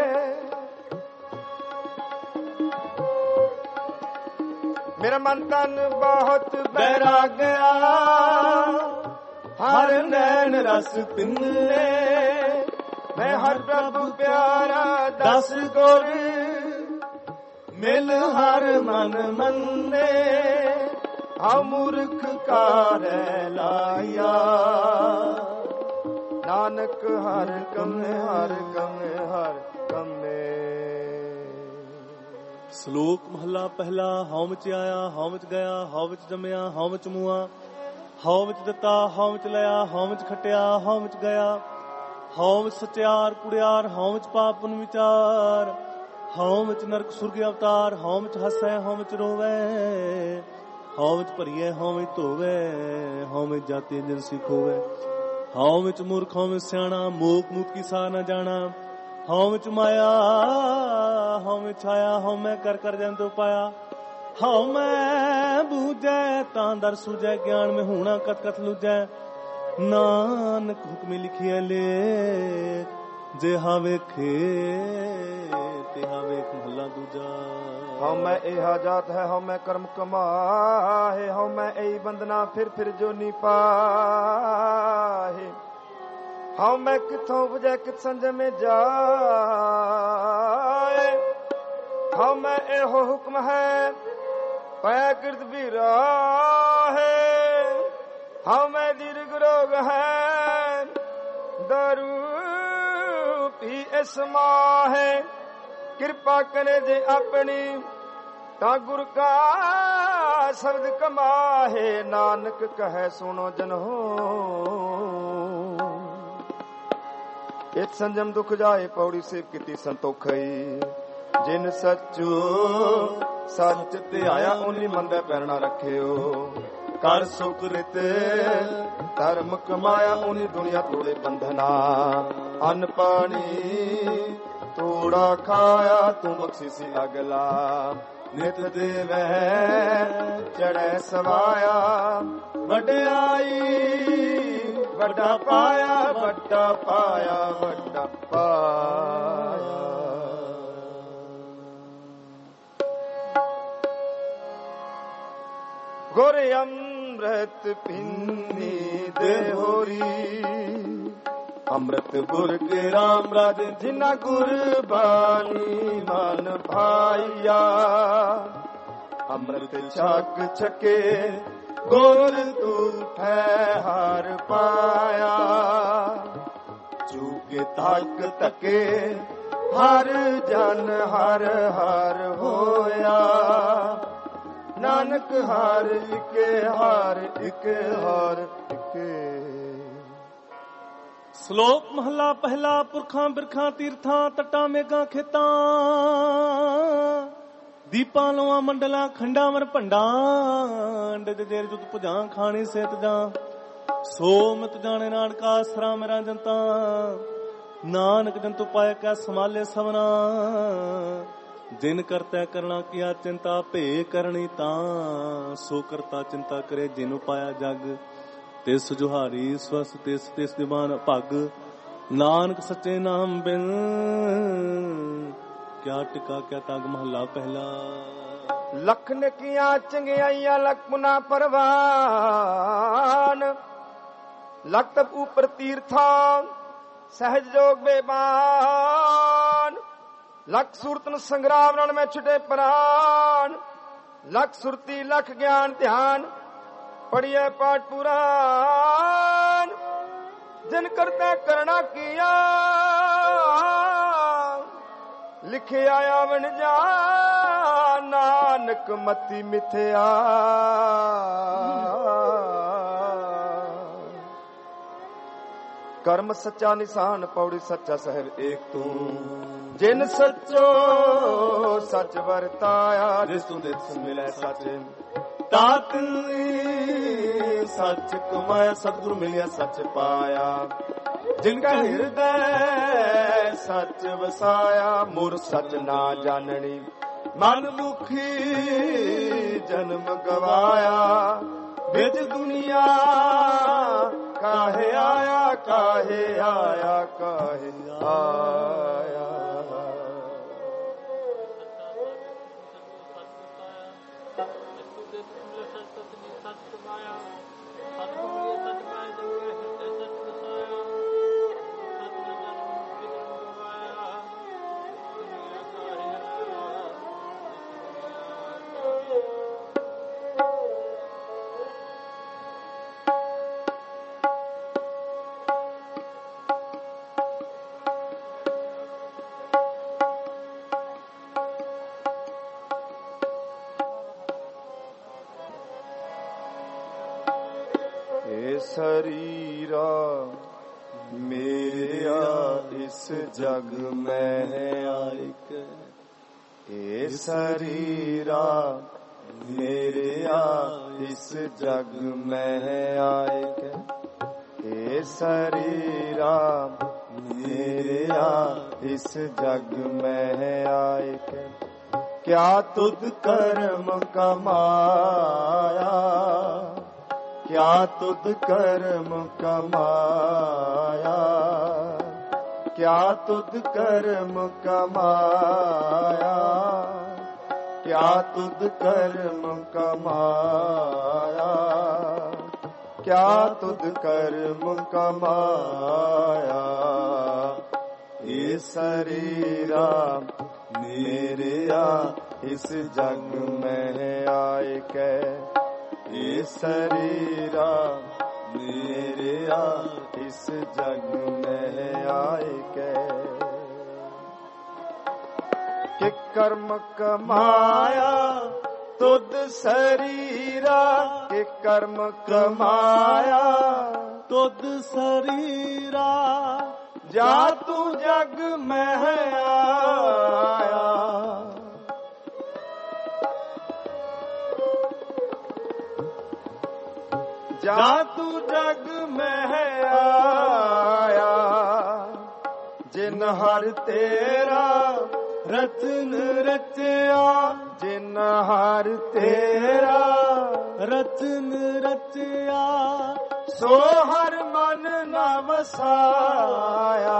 ਮੇਰਾ ਮਨ ਤਨ ਬਹੁਤ ਬੈਰਾਗਿਆ, ਹਰ ਨੈਣ ਰਸ ਪਿੰਨੇ। ਮੈਂ ਹਰ ਪ੍ਰਭੂ ਪਿਆਰਾ ਦਸ ਗੁਰ, ਮਿਲ ਹਰ ਮਨ ਮੰਨੇ। ਆ ਮੂਰਖ ਕਾਰੈ ਲਾਇਆ, ਨਾਨਕ ਹਰ ਕਮੇ ਹਰ ਕਮੇ ਹਰ ਕਮੇ। ਸ਼ਲੋਕ ਮਹਲਾ ਪਹਿਲਾ। ਹਉ ਵਿੱਚ ਆਇਆ, ਹਉ ਵਿੱਚ ਗਿਆ, ਹਉ ਵਿੱਚ ਜੰਮਿਆ, ਹਉ ਵਿੱਚ ਮੂਆ, ਹਉ ਵਿੱਚ ਦਿੱਤਾ, ਹਉ ਵਿੱਚ ਲਿਆ, ਹਉ ਵਿੱਚ ਖਟਿਆ, ਹਉ ਵਿੱਚ ਗਿਆ, ਹਉ ਵਿੱਚ ਸਚਿਆਰ ਕੁੜਿਆਰ, ਹਉ ਵਿੱਚ ਪਾਪ ਪੁੰਨ ਵਿਚਾਰ, ਹਉ ਵਿੱਚ ਨਰਕ ਸੁਰਗ ਅਵਤਾਰ, ਹਉ ਵਿੱਚ ਹੱਸੈ, ਹਉ ਵਿੱਚ ਰੋਵੈ, ਹਉ ਵਿੱਚ ਭਰੀਐ, ਹਉ ਵਿੱਚ ਧੋਵੈ, ਹਉ ਵਿੱਚ ਜਾਤੀ ਜਨ ਸਿਖੋਵੈ, ਹਉ ਵਿੱਚ ਮੂਰਖ, ਹਉ ਵਿੱਚ ਸਿਆਣਾ, ਮੋਖ ਮੂਤ ਕੀ ਸਾਰ ਨ ਜਾਣਾ, ਹਉ ਵਿੱਚ ਮਾਇਆ, ਹਉ ਵਿੱਚ ਛਾਇਆ, ਹਉ ਮੈਂ ਕਰ ਕਰ ਜੰਤੁ ਪਾਇਆ, ਹਉ ਮੈਂ ਬੂਝੈ ਤਾਂ ਦਰ ਸੂਝੈ, ਗਿਆਨ ਮੈਂ ਹੋਣਾ ਕਤ ਕਤ ਲੂਝੈ, ਨਾਨਕ ਹੁਕਮੇ ਲਿਖਿਆ ਲੇਖ, ਜਿਹਾ ਵੇਖੇ ਤਿਹਾ ਵੇਖ। ਮਹਲਾ ਦੂਜਾ। ਹਉ ਮੈਂ ਇਹਾ ਜਾਤ ਹੈ, ਹਉ ਮੈਂ ਕਰਮ ਕਮਾਹੇ, ਹਉ ਮੈਂ ਇਹੀ ਬੰਦਨਾ ਫਿਰ ਫਿਰ ਜੋਨੀ ਪਾਹੇ, ਹਉ ਮੈਂ ਕਿੱਥੋਂ ਬੁਝੈ ਕਿਤ ਸੰਜਮੇ ਜਾਏ, ਹਉ ਮੈਂ ਇਹੋ ਹੁਕਮ ਹੈ ਪੈ ਕਿਰਤ ਵੀ ਰਾਹੇ, ਹਉ ਮੈਂ ਦੀਰਘ ਰੋਗ ਹੈ ਦਾਰੂ ਪੀ ਇਸ ਮਾਹੇ, ਕਿਰਪਾ ਕਰੇ ਜੇ ਆਪਣੀ ਤਾਂ ਗੁਰ ਕਾ ਸ਼ਬਦ ਕਮਾਹੇ, ਨਾਨਕ ਕਹੈ ਸੁਣੋ ਜਨੋ ਇਤ ਸੰਜਮ ਦੁਖ ਜਾਏ, ਪੌੜੀ ਸੇਵ ਕੀਤੀ ਸੰਤੋਖਈ, ਜਿਨ ਸੱਚੋ ਸੱਚ ਧਿਆਇਆ ਓਨੀ ਮੰਦੇ ਪੈਰਣਾ ਰੱਖਿਓ, ਕਰ ਸੁਕ੍ਰਿਤ ਧਰਮ ਕਮਾਇਆ ਓਨੀ ਦੁਨੀਆ ਤੋੜੇ ਬੰਧਨਾ, ਅੰਨ ਪਾਣੀ ਤੋੜਾ ਖਾਇਆ ਤੂੰ ਬਖਸ਼ਿਸੀ ਅਗਲਾ, ਨਿਤ ਦੇਵੈ ਚੜੈ ਸਵਾਇਆ, ਵਡਿਆਈ ਵੱਡਾ ਪਾਇਆ, ਵੱਡਾ ਪਾਇਆ, ਵੱਡਾ ਪਾਇਆ। ਗੁਰ ਅੰਮ੍ਰਿਤ ਪੀਨੀ ਦੇਹੋਰੀ, ਅੰਮ੍ਰਿਤ ਗੁਰ ਕੇ ਰਾਮ ਰਾਜੇ, ਜਿਨਾ ਗੁਰਬਾਣੀ ਮਨ ਭਾਈਆ, ਅੰਮ੍ਰਿਤ ਛਕ ਛਕੇ ਗੁਰ ਤੂਠੈ ਹਰ ਪਾਇਆ, ਚੂਕੇ ਤੱਕ ਤਕੇ ਹਰ ਜਨ ਹਰ ਹਰ ਹੋਇਆ, ਨਾਨਕ ਹਰ ਇਕੇ ਹਰ ਇਕੇ ਹਰ ਇਕੇ। ਸ਼ਲੋਕ ਮਹਲਾ ਪਹਿਲਾ। ਪੁਰਖਾਂ ਬਿਰਖਾਂ ਤੀਰਥਾਂ ਤਟਾਂ ਮੇਘਾਂ ਖੇਤਾਂ, ਦੀਪਾਂ ਲੋਆਂ ਮੰਡਲਾਂ ਖੰਡਾਂ ਵਰ ਭੰਡਾਂ, ਡਿਜ ਜੇਰ ਜੁਤ ਭੁਜਾਂ ਖਾਣੀ ਸੇਤ ਜਾਂ, ਸੋ ਮਿਤ ਜਾਣੇ ਨਾਨਕਾ ਆਸਰਾ ਮੇਰਾ ਜਨਤਾ, ਨਾਨਕ ਜੰਤੂ ਪਾਇ ਕੈ ਸਮਾਲੇ ਸਵਨਾ, ਜਿਨ ਕਰਤੈ ਕਰਣਾ ਕੀਆ ਚਿੰਤਾ, ਭੇ ਕਰਨੀ ਤਾਂ ਸੋ ਕਰਤਾ ਚਿੰਤਾ ਕਰੇ, ਜਿਨੁ ਪਾਇਆ ਜਗ ਤਿਸ ਜੁਹਾਰੀ ਸਵਸ ਤਿਸ ਤਿਸ ਦੀਵਾਨ ਭਗ, ਨਾਨਕ ਸੱਚੇ ਨਾਮ ਬਿਨ ਕਿਆ ਟਿਕਾ ਕਿਆ ਤਗ। ਮਹਲਾ ਪਹਿਲਾ। ਲੱਖ ਨਕੀਆਂ ਚੰਗਿਆਈਆਂ ਲੱਖ ਪੁਨਾ ਪਰਵਾਨ, ਲੱਖ ਤਪ ਉਪਰ ਤੀਰਥਾਂ ਸਹਿਜ ਜੋਗ ਬੇਬਾਨ, ਲੱਖ ਸੂਰਤਨ ਸੰਗਰਾਮ ਨਾਲ ਮੈਂ ਛੁਟੇ ਪ੍ਰਾਨ, ਲੱਖ ਸੁਰਤੀ ਲੱਖ ਗਿਆਨ ਧਿਆਨ ਪੜੀਏ ਪਾਠ ਪੁਰਾਨ, ਜਿਨ ਕਰਤਾ ਕਰਣਾ ਕੀਆ ਲਿਖਿਆ ਆਵਣ ਜਾ, ਨਾਨਕ ਮਤੀ ਮਿਥਿਆ। ਕਰਮ ਸੱਚਾ ਨਿਸ਼ਾਨ ਪੌੜੀ ਸੱਚਾ ਸਹਿਬ ਏਕ ਤੂੰ, ਜਿਨ ਸੱਚੋ ਸੱਚ ਵਰਤਾਇਆ, ਜਿਸ ਤੂੰ ਦਿਸ ਮਿਲੇ ਸੱਚ ਤਾਤ ਸੱਚ ਕਮਾਇਆ, ਸਤਿਗੁਰੂ ਮਿਲਿਆ ਸੱਚ ਪਾਇਆ, ਜਿਨ ਕਾ ਹਿਰਦੈ ਸੱਚ ਵਸਾਇਆ, ਮੁਰ ਸੱਚ ਨਾ ਜਾਣਨੀ ਮਨ ਮੁਖੀ ਜਨਮ ਗਵਾਇਆ, ਵਿੱਚ ਦੁਨੀਆ ਕਾਹੇ ਆਇਆ, ਕਾਹੇ ਆਇਆ, ਕਾਹੇ ਆਇਆ। ਸਰੀਰਾ ਮੇਰਿਆ ਇਸ ਜਗ ਮੈਂ ਆਇਕ, ਏ ਸਰੀਰਾ ਮੇਰਿਆ ਇਸ ਜਗ ਮੈਂ ਆਇਕ, ਏ ਸਰੀਰਾ ਮੇਰਿਆ ਇਸ ਜਗ ਮੈਂ ਆਇਕ। ਕਿਆ ਤੁਧ ਕਰਮ ਕਮਾਇਆ, ਕਿਆ ਤੁਧ ਕਰਮ ਕਮਾਇਆ, ਕਿਆ ਤੁਧ ਕਰਮ ਕਮਾਇਆ, ਕਿਆ ਤੁਧ ਕਰਮ ਕਮਾਇਆ, ਕਿਆ ਤੁਧ ਕਰਮ ਕਮਾਇਆ। ਇਹ ਸਰੀਰਾ ਮੇਰਿਆ ਇਸ ਜਗ ਮੈਂ ਆਏ ਕੈ, ਇਹ ਸਰੀਰਾ ਮੇਰਿਆ ਇਸ ਜਗ ਮੈਂ ਆਏ ਕੈ। ਕਿ ਕਰਮ ਕਮਾਇਆ ਤੁਧ ਸਰੀਰਾ, ਕਿ ਕਰਮ ਕਮਾਇਆ ਤੁਧ ਸਰੀਰਾ, ਜਾ ਤੂੰ ਜਗ ਮੈਂ ਆਇਆ। ਜਾ ਤੂੰ ਜਗ ਮੈਂ ਆਇਆ। ਜਿਨ ਹਰ ਤੇਰਾ ਰਚਨ ਰਚਿਆ, ਜਿਨ ਹਰ ਤੇਰਾ ਰਚਨ ਰਚਿਆ, ਸੋ ਹਰ ਮਨ ਨਾ ਵਸਾਇਆ।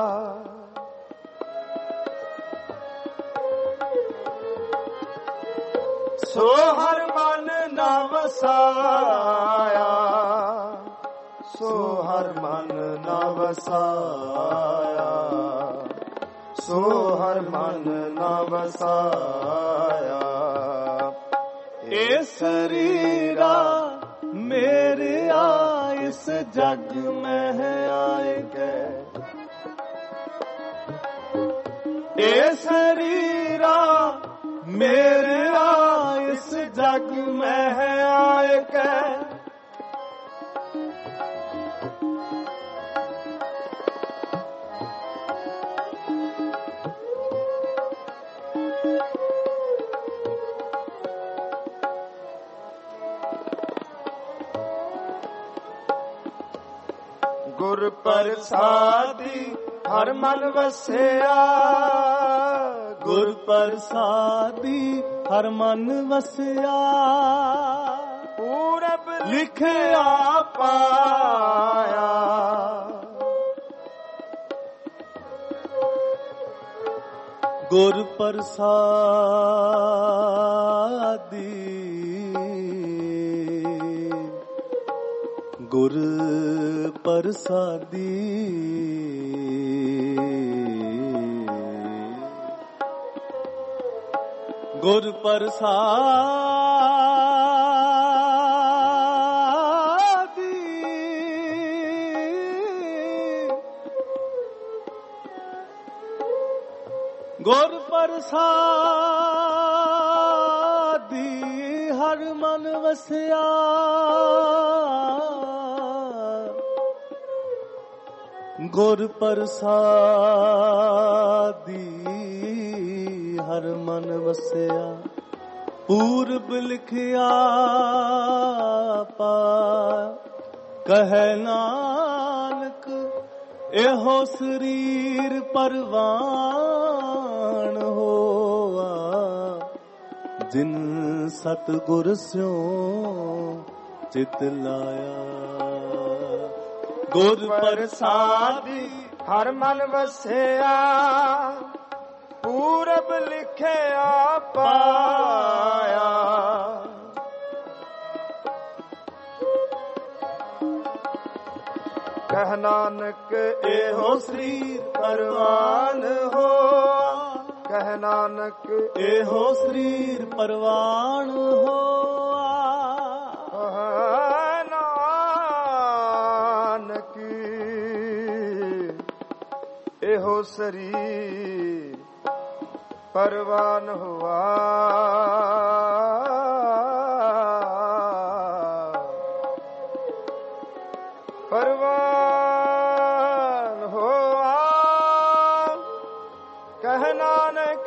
ਸੋ ਹਰ ਮਨ ਨਾ ਵਸਾਇਆ, ਸੋ ਹਰ ਮਨ ਨਾ ਵਸਾਇਆ, ਸੋ ਹਰ ਮਨ ਨਾ ਵਸਾਇਆ। ਇਹ ਸਰੀਰਾ ਮੇਰਿਆ ਇਸ ਜਗ ਮੈਂ ਆਏ ਗਏ, ਇਹ ਸਰੀਰਾ ਮੇਰਿਆ ਇਸ ਜਗ ਮੈਂ ਆਏ ਗਏ। ਗੁਰ ਪ੍ਰਸਾਦੀ ਹਰ ਮਨ ਵਸਿਆ, ਗੁਰ ਪ੍ਰਸਾਦੀ ਹਰ ਮਨ ਵਸਿਆ। ਪੂਰਬ ਲਿਖਿਆ ਪਾਇਆ, ਗੁਰ ਪ੍ਰਸਾਦੀ ਗੁਰ ਪ੍ਰਸਾਦੀ ਗੁਰ ਪ੍ਰਸਾਦੀ ਗੁਰ ਪ੍ਰਸਾਦੀ ਹਰ ਮਨ ਵਸਿਆ। ਗੁਰ ਪ੍ਰਸਾਦੀ ਹਰ ਮਨ ਵਸਿਆ। ਪੂਰਬ ਲਿਖਿਆ ਪਾ ਕਹਿ ਨਾਨਕ, ਇਹੋ ਸਰੀਰ ਪਰਵਾਨ ਹੋਆ। ਜਿਨ ਸਤਿਗੁਰ ਸਿਉ ਚਿਤ ਲਾਇਆ। ਗੁਰ ਪ੍ਰਸਾਦੀ ਹਰ ਮਨ ਵਸਿਆ, ਪੂਰਬ ਲਿਖਿਆ ਪਾਇਆ। ਕਹਿ ਨਾਨਕ ਇਹੋ ਸਰੀਰ ਪਰਵਾਨ ਹੋਆ, ਕਹਿ ਨਾਨਕ ਇਹੋ ਸਰੀਰ ਪਰਵਾਨ ਹੋਆ। ਨਾਨਕ ਇਹੋ ਸਰੀਰ ਪਰਵਾਨ ਹੋਆ। ਪਰਵਾਨ ਹੋਆ, ਕਹਿ ਨਾਨਕ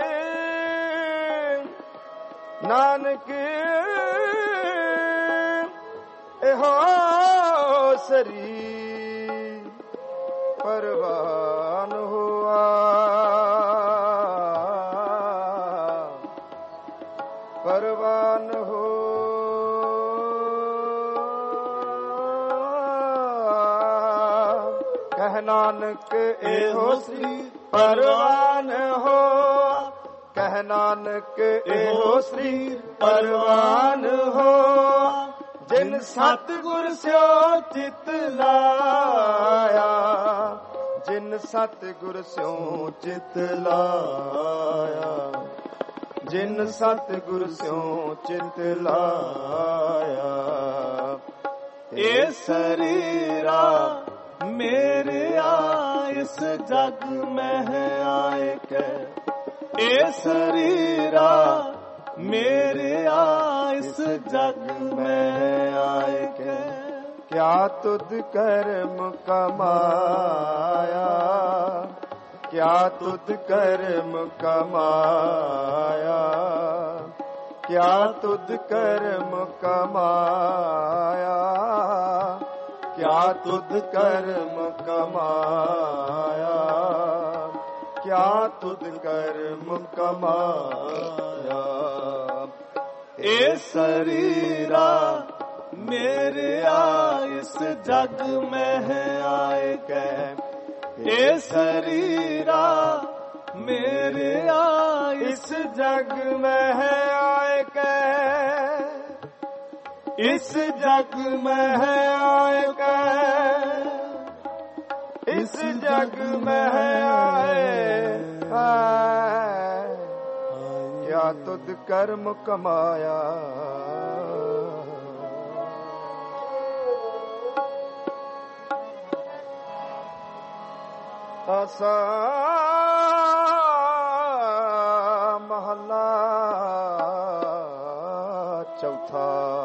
ਨਾਨਕ ਇਹੋ ਸਰੀਰ ਪਰਵਾਨ ਹੋਆ। ਪਰਵਾਨ ਹੋ ਕਹਿ ਨਾਨਕ ਇਹੋ ਸਰੀਰ ਪਰਵਾਨ ਹੋ, ਕਹਿ ਨਾਨਕ ਇਹੋ ਸਰੀਰ ਪਰਵਾਨ ਹੋ। ਜਿਨ ਸਤਿਗੁਰ ਸਿਓ ਚਿਤ ਲਾਇਆ, ਜਿਨ ਸਤਿਗੁਰ ਸਿਓ ਚਿਤ ਲਾਇਆ, ਜਿਨ ਸਤਿਗੁਰ ਸਿਓ ਚਿਤ ਲਾਇਆ। ਇਹ ਸਰੀਰਾ ਮੇਰਿਆ ਇਸ ਜਗ ਮਹਿ ਆਏ ਕੈ, ਇਹ ਸਰੀਰਾ ਮੇਰਿਆ ਇਸ ਜਗ ਮਹਿ ਆਏ ਕੈ। ਕਿਆ ਤੁਧ ਕਰਮ ਕਮਾਇਆ, ਕਿਆ ਤੁਧ ਕਰਮ ਕਮਾਇਆ, ਕਿਆ ਤੁਧ ਕਰਮ ਕਮਾਇਆ, ਕਿਆ ਤੁਧ ਕਰਮ ਕਮਾਇਆ, ਕਿਆ ਤੁਧ ਕਰਮ ਕਮਾਇਆ। ਇਹ ਸਰੀਰਾ ਮੇਰਿਆ ਇਸ ਜਗ ਮਹਿ ਆਏ ਕੈ, ਇਹ ਸਰੀਰਾ ਮੇਰਿਆ ਇਸ ਜਗ ਮਹਿ ਆਏ ਕੈ, ਇਸ ਜਗ ਮਹਿ ਆਏ ਕੈ, ਇਸ ਜਗ ਮਹਿ ਆਏ ਕੈ। ਕਿਆ ਤੁਧ ਕਰਮ ਕਮਾਇਆ, ਆਸਾ ਮਹਲਾ ਚੌਥਾ।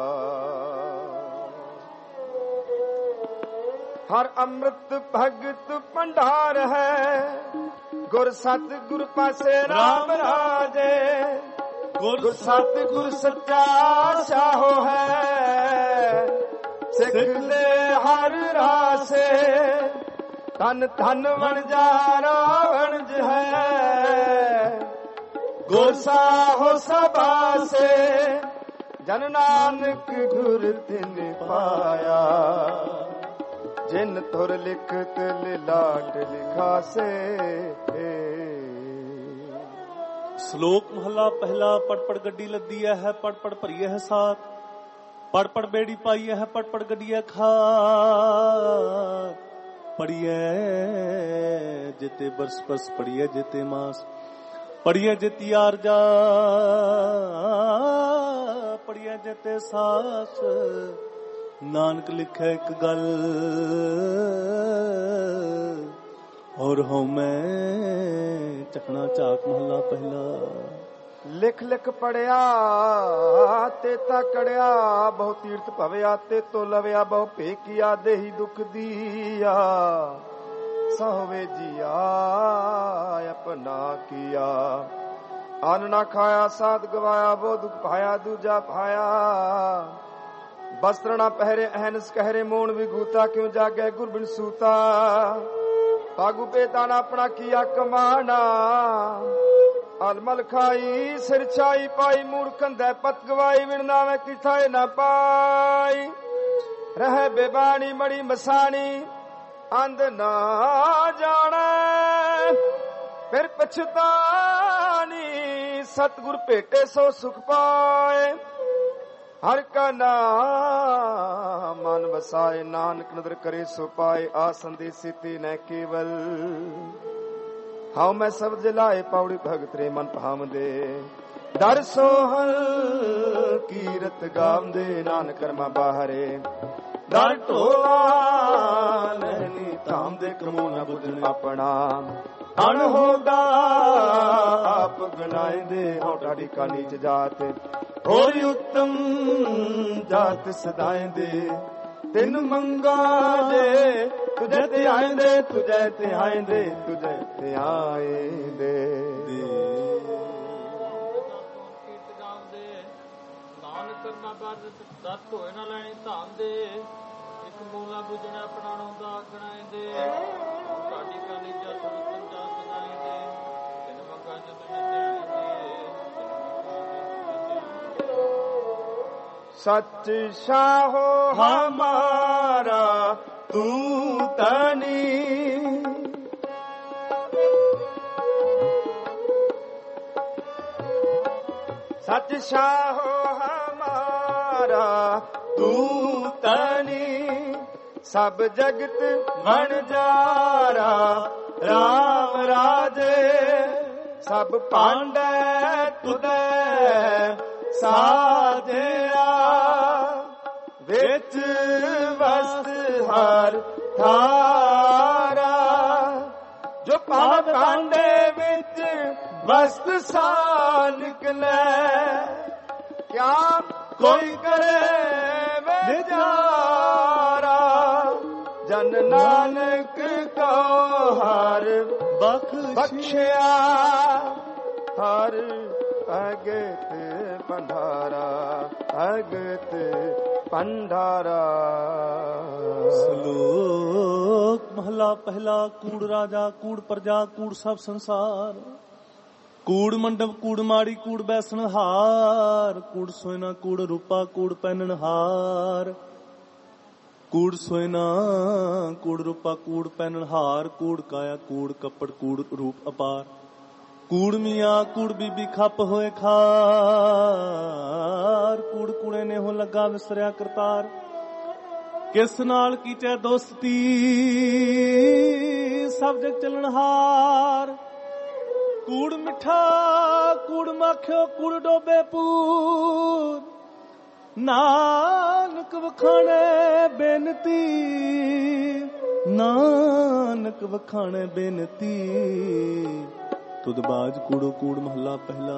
ਹਰ ਅੰਮ੍ਰਿਤ ਭਗਤ ਭੰਡਾਰ ਹੈ, ਗੁਰ ਸਤ ਗੁਰ ਪਾਸੇ ਰਾਮ ਰਾਜੇ। ਗੁਰ ਸਤ ਗੁਰ ਸੱਚਾ ਸਾਹੋ ਹੈ, ਸਿੱਖ ਦੇ ਹਰ ਰਾਸੇ। ਧਨ ਧਨ ਵਣਜਾਰਾ ਵਣਜ ਹੈ, ਗੁਰ ਸਾਹੋ ਸਬਾਸੇ। ਜਨ ਨਾਨਕ ਗੁਰ ਤਿਨ ਪਾਇਆ, ਜਿਨ ਤੁਰ ਲਿਖਤ ਲਿਲਾਟ ਲਿਖਾਸੇ। ਸ਼ਲੋਕ ਮਹਲਾ ਪਹਿਲਾ। ਪੜ ਪੜ ਗੱਡੀ ਲੱਦੀ ਹੈ, ਪੜ ਪੜ ਭਰੀਏ ਹੈ ਸਾਥ। ਪੜ ਪੜ ਬੇੜੀ ਪਾਈ ਹੈ, ਪੜ ਪੜ ਗੱਡੀਏ ਖਾਤ। ਪੜੀਏ ਜਿਤੇ ਬਰਸ ਬਸ, ਪੜੀਏ ਜਿਤੇ ਮਾਸ, ਪੜੀਏ ਜਿਤੀ ਆਰਜਾ, ਪੜੀਏ ਜਿਤੇ ਸਾਸ। ਨਾਨਕ ਲਿਖੇ ਇੱਕ ਗੱਲ, ਔਰ ਹਉ ਮੈਂ ਚੱਕਣਾ ਝਾਕ। ਮਹਲਾ ਪਹਿਲਾ। ਲਿਖ ਲਿਖ ਪੜਿਆ ਤੇ ਤਕੜਿਆ, ਬਹੁ ਤੀਰਥ ਭਵਿਆ ਤੇ ਤੋ ਲਵਿਆ। ਬਹੁ ਭੇ ਕੀਆ ਦੇਹੀ ਦੁਖ ਦੀਆ, ਸਹਵੇ ਜੀਆ ਆਪਣਾ ਕੀਆ। ਅੰਨ ਨਾ ਖਾਇਆ ਸਾਧ ਗਵਾਇਆ, ਬਹੁ ਦੁਖ ਭਾਇਆ ਦੂਜਾ ਭਾਇਆ। ਬਸਤਰ ਨਾ ਪਹਿਰੇ ਅਹਨਸ ਕਹਿਰੇ, ਮੋਣ ਵਿਗੂਤਾ ਕਿਉ ਜਾਗੇ ਗੁਰ ਬਿਨ ਸੂਤਾ। ਪਾਗੂ ਪੇਤਾ ਨਾ ਆਪਣਾ ਕੀਆ ਕਮਾਣਾ, अलमल खाई सिर छाई पाई मूर्खन दे पत गवाई विणना में किथाए ना पाई रह बेबानी मड़ी मसानी अंध ना जाने फिर पछतानी सतगुर भेटे सो सुख पाए हर का नाम मन बसाए नानक नदर करे सो पाए आसंदी सीती न केवल हाउ मैं सब जिलाए पौड़ी भगत रे मन भावदे दर सोहल कीरत गावदे नानक कर्मा बाहरे दर ढोला नैनी धाम दे कमू न बुझन अपना अनहोदा आप गनाए दे हो ढाडी का नीच जात होरी उत्तम जात सदाए दे तिन मंगा दे तुझे ते आएंदे तुझे ते आएंदे तुझे ते आएंदे नानक करना बात दस होए ना लैनी धाम दे एक मूला बुझने अपना नौंदा गणाए दे साडी काली जा सुरतन जा सदाए दे तिन मंगा जो तुझे ते आएंदे सच शाहो हमारा तू तनी सच शाहो हमारा तू तनी सब जगत बन जारा राम राजे सब पांडे तुदे साधया विच वस्त हर थारा जो पांडे विच वस्त सा निकले क्या कोई करे बेचारा जन नानक को हर बख्शिया हर अगत भंडारा अगत भंडारा। श्लोक महला पहला कूड़ राजा कूड़ प्रजा कूड़ सब संसार कूड़ मंडप कूड़ माड़ी कूड़ बैसन हार कूड़ सोयना कूड़ रूपा कूड़ पहनन हार कूड़ सोयना कूड़ रूपा कूड़ पहनन हार कूड़ काया कूड़ कपड़ कूड़ रूप अपार कूड़ मियाँ कूड़ बीबी खप होए खार कूड़ कूड़े ने हो लगा विसरिया करतार किस नाल कीचे दोस्ती सब जग चलन हार कूड़ मिठा कूड़ माखियो कूड़ डोबे पूर नानक वखाणे बेनती नानक वखाणे बेनती तुद बाज कूड़ो कूड़ महला पहला।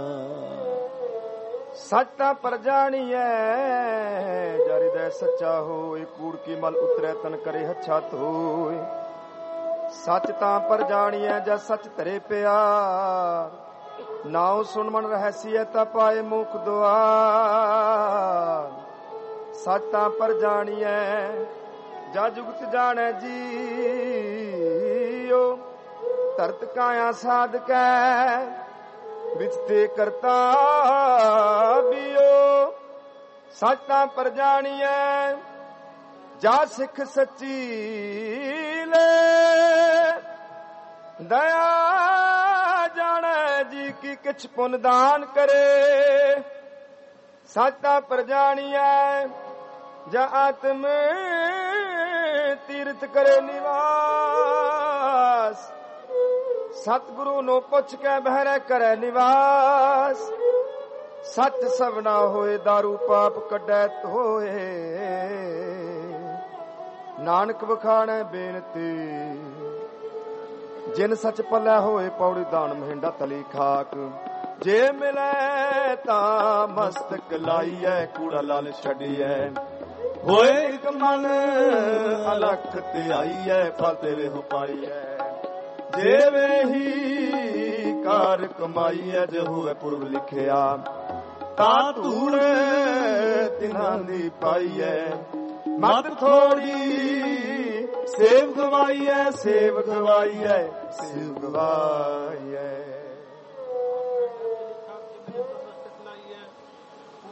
सच ता पर जानिए जरि दे सच्चा होए कूड़ की मल उतरे तन करे अच्छा होए सच तां पर जानिए जा सच तरे प्यार नाउ सुन मन रहसिए ता पाए मुख दुआर सच तां पर जानिए जा जुगत जाने जीओ तरत काया साधकै विच ते करता बियो सच तां पर जानिए जा सिख सच्ची ले दया जाने जी की किछ पुन दान करे सच तां पर जानिए जा आत्म तीर्थ करे निवास सतगुरु नो पुछ के बहरे करे निवास सच सबना होए दारू पाप कड्डे होए नानक वखाणे बेनती जिन सच पल्ले होए पौड़ी दान महिंडा तली खाक जे मिले ता मस्तक लाइए कूड़ा लाल छड़िए होए एक मन अलख ते आईए फल तेरे हो पाईए जेवे ही कार कमाई है जो हुए पूर्व लिखिया ता धूड़ तिन्हां दी पाई है मत थोड़ी सेव गवाई है सेव गवाई है सेव गवाई है।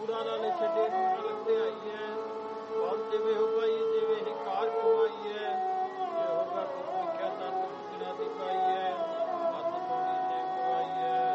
ਕੂੜਾ ਲਾਲੇ ਛੱਡੇ ਨੂੰ ਨਾ ਲੱਗਦੇ ਆਈ ਹੈ ਬਲ ਜਿਵੇਂ ਹੋ ਪਾਈ ਜਿਵੇਂ ਹੀ ਕਾਰ ਕਮਾਈ ਹੈ ਜੇ ਹੋਗਾ ਕੁਝ ਲਿਖਿਆ ਤਾਂ ਦਿਨਾਂ ਦੀ ਪਾਈ ਹੈ ਮੱਤ ਤੋੜੀ ਤੇ ਕਵਾਈ ਹੈ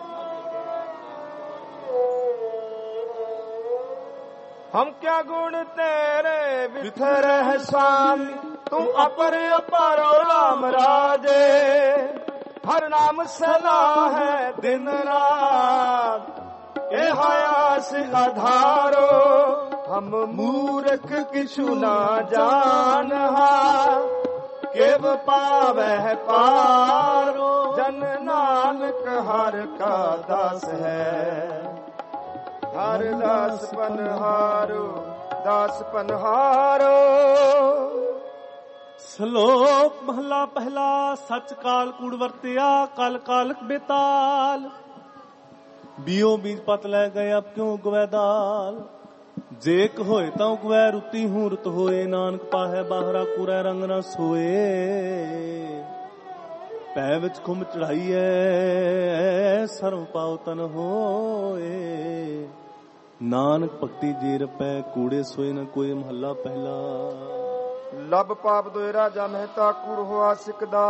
हम क्या गुण तेरे बिखर है स्वामी, तू अपर अपर राम राजे, हर नाम सदा है दिन रात, के हयास आधारो, हम मूर्ख किछु ना जानहा, केव पावै पारो, जन नानक हर का दास है, हर दास पनहारो, दास पनहारो। ਸ਼ਲੋਕ ਮਹਲਾ ਪਹਿਲਾ। ਸੱਚ ਕਾਲ ਕੂੜ ਵਰਤਿਆ, ਕਲ ਕਾਲਕ ਬੇਤਾਲ, ਬੀਓ ਬੀਜ ਪਤ ਲੈ ਗਏ ਅਬ ਕਿਉਂ ਉਗਵੈ ਦਾਲ, ਜੇਕ ਹੋਏ ਤਾਂ ਉਗਵੈ ਰੁੱਤੀ ਹੂੰ ਰੁੱਤ ਹੋਏ, ਨਾਨਕ ਪਾਹੈ ਬਾਹਰਾ ਕੂਰੈ ਰੰਗ ਨਾ ਸੋਏ, ਪੈ ਵਿੱਚ ਖੁੰਮ ਚੜਾਈਐ ਸਰਮ ਪਾਉ ਤਨ ਹੋਏ, ਨਾਨਕ ਭਗਤੀ ਜੇ ਰਪੈ ਕੂੜੇ ਸੋਏ ਨ ਕੋਈ। ਮਹੱਲਾ ਪਹਿਲਾ। ਲਬ ਪਾਪ ਦੋਇ ਰਾਜਾ ਮਹਿਤਾ ਕੂੜ ਹੋਆ ਸਿਕਦਾ,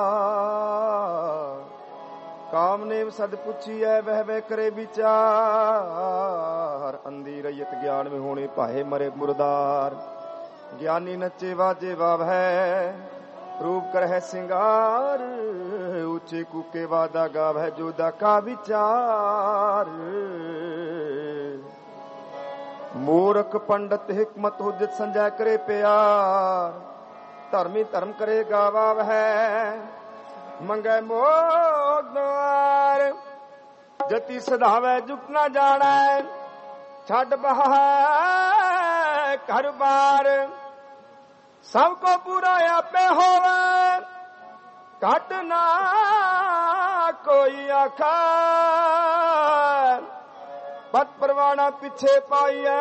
ਕਾਮਨੇਵ ਸਦ ਪੁੱਛੀਐ ਵਹਿ ਵਹਿ ਕਰੇ ਵਿਚਾਰ, ਅੰਧੀ ਰਈਤ ਗਿਆਨ ਵਿੱਚ ਹੋਣੇ ਭਾਏ ਮਰੇ ਮੁਰਦਾਰ, ਗਿਆਨੀ ਨੱਚੇ ਵਾਜੇ ਵਾਵੈ रूप कर है सिंगार, ऊंचे कूके वादा गाव है जोदा का विचार, मूर्ख पंडित हिकमत हुज्जत संजय करे प्यार, धर्मी धर्म करे गावा है मंगे मोग द्वार, जति सधावे जुक न जाना छड़ बहा घर बार, सबको पूरा आपे होवे घट ना कोई आखा, पत परवाना पिछे पाइए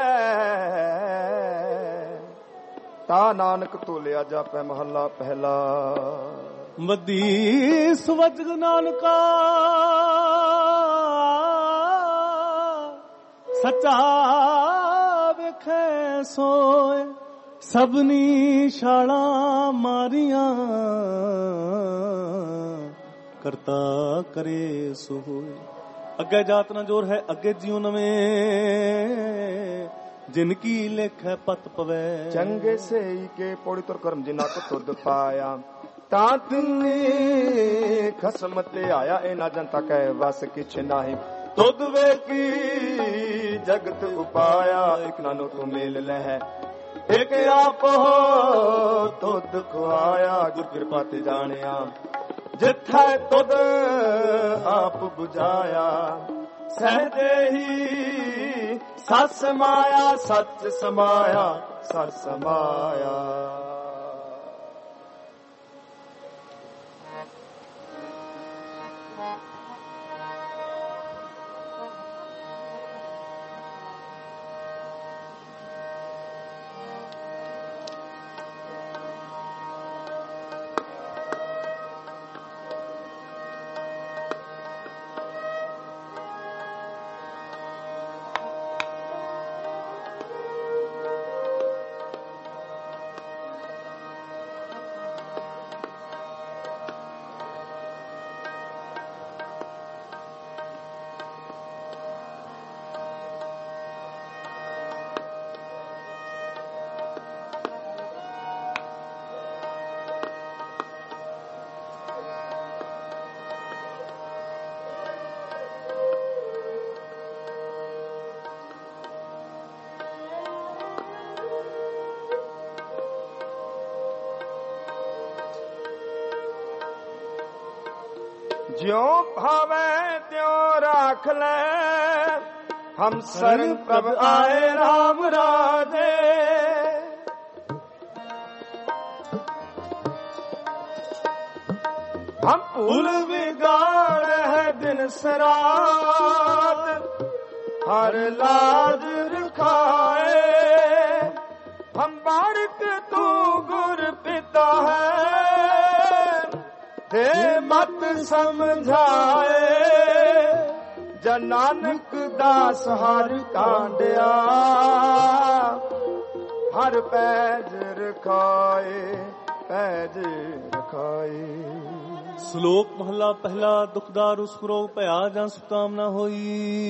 ता नानक तोलिया जापे। महला पहला। मदी सुवज नानका सच्चा वेखे सोए, सबनी छाला मारिया करता करे सो होए, अगे जात न जोर है अगे जियो नवे, जिनकी लेख है पत पवै, चंगे से के पौड़ी तुर कर्म जिना को तुद पाया, तात ने खसम ते आया ए ना जनता कह वस किछ नाही, तुद वे की जगत उपाया, एक नानो तो मेल ले है एक आप हो तुद खुआया, गुर कृपा ते जानिया जिथे तुद आप बुझाया, सहते ही सच समाया, सच समाया सच समाया। ज्यों भावे त्यों राख ले, हम शरण प्रभ आए राम राजे, हम भूल बिगाड़ है दिन सरात, हर लाज रखाए, हम बाड़क तू गुर पिता है, दे मत समझाए, जन नानक दास हर कांडिया हर पैज रखाए पैज रखाए। श्लोक महला पहला दुखदार उस रोग भया जां सुकामना होई।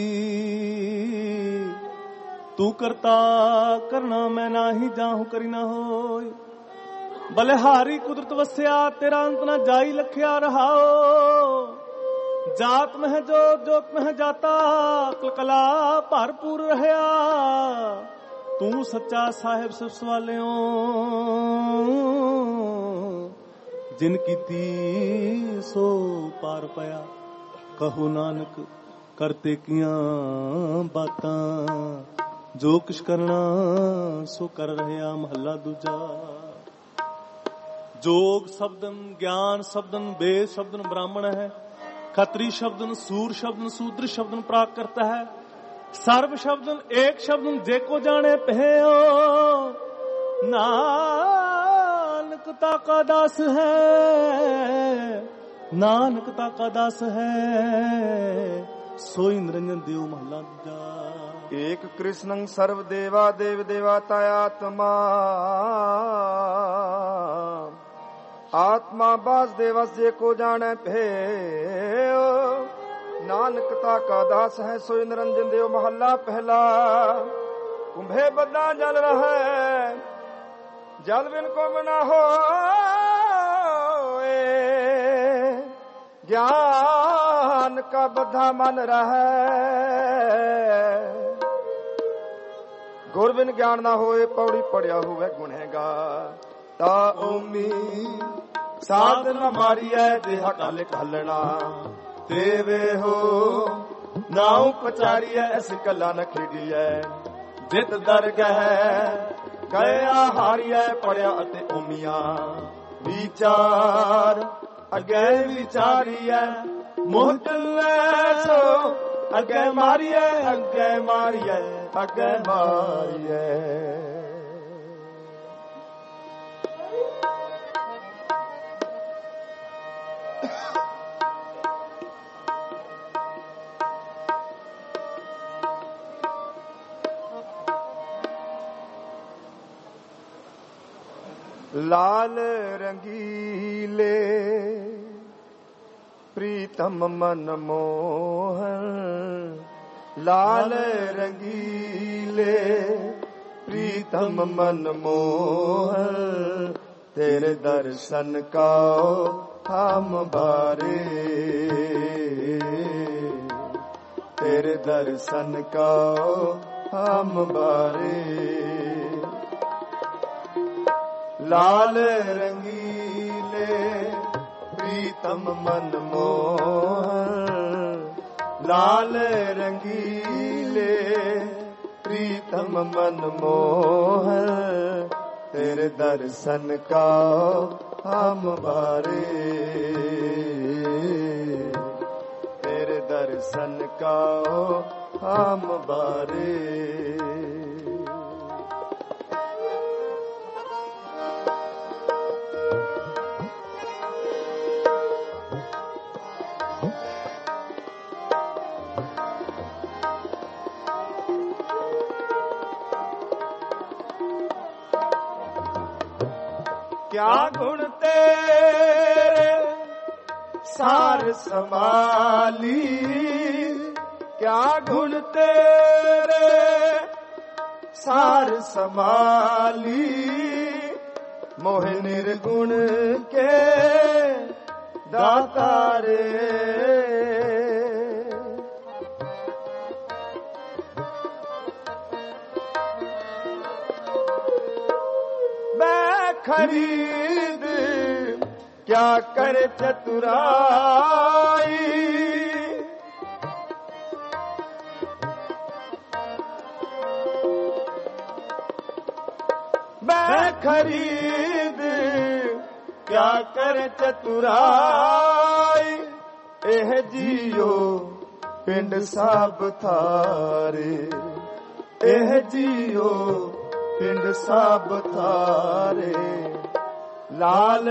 तू करता करना मैं नाही जाहू करी ना होई। बलिहारी कुदरत वस्या तेरा अंत न जाई लखिया रहाओ। जात में जोत जोत में जाता कलकला भरपूर रहया। तू सच्चा साहिब सब सवालियों जिन कीती सो पार पाया। कहो नानक करते किया बातां जो कुछ करना सो कर रहया। महला दूजा। जोग शब्दन ज्ञान शब्दन वेद शब्दन ब्राह्मण है। खत्री शब्दन सूर शब्दन शूद्र शब्दन प्राकृत है। सर्व शब्दन एक शब्दन जेको जाने पहयो। नानकता का दास है नानकता का दास है सोई निरंजन देव। महला दूजा। एक कृष्णं सर्व देवा देव देवता आत्मा आत्मा वासुदेवस जे को जाने भेयो। नानकता का दास है सोई निरंजन देव। महला पहला। कुंभे बदा जल रहा है जल बिन को बना हो। ज्ञान का बधा मन रहा है। गुर बिन ज्ञान ना होए पौड़ी पड़िया हुए गुनहगार। ता ओमी साध न मारिया देहा कल कलना। देवे हो नाउ पचारिया ऐसी कला न खेडिया। जित दरगह गया हारिया पड़िया अते ओमिया। विचार अगे विचारिया मोहट सो अगे मारिया अगे मारिया अगे मारिया। लाल रंगीले प्रीतम मन मोहन। लाल रंगीले प्रीतम मन मोहन। तेरे दर्शन का हम बारे। तेरे दर्शन का हम बारे। लाल रंगीले प्रीतम मन मोहन। लाल रंगीले प्रीतम मन मोहन। तेरे दर्शन का हम बारे। तेरे दर्शन का हम बारे। क्या गुण तेरे सार संभाली। क्या गुण तेरे सार संभाली। मोह निर्गुण के दाता रे। खरीद क्या कर चतुराई। मैं खरीद क्या कर चतुराई। एह जियो पिंड साब थारे। एह जियो पिंड साब थारे। लाल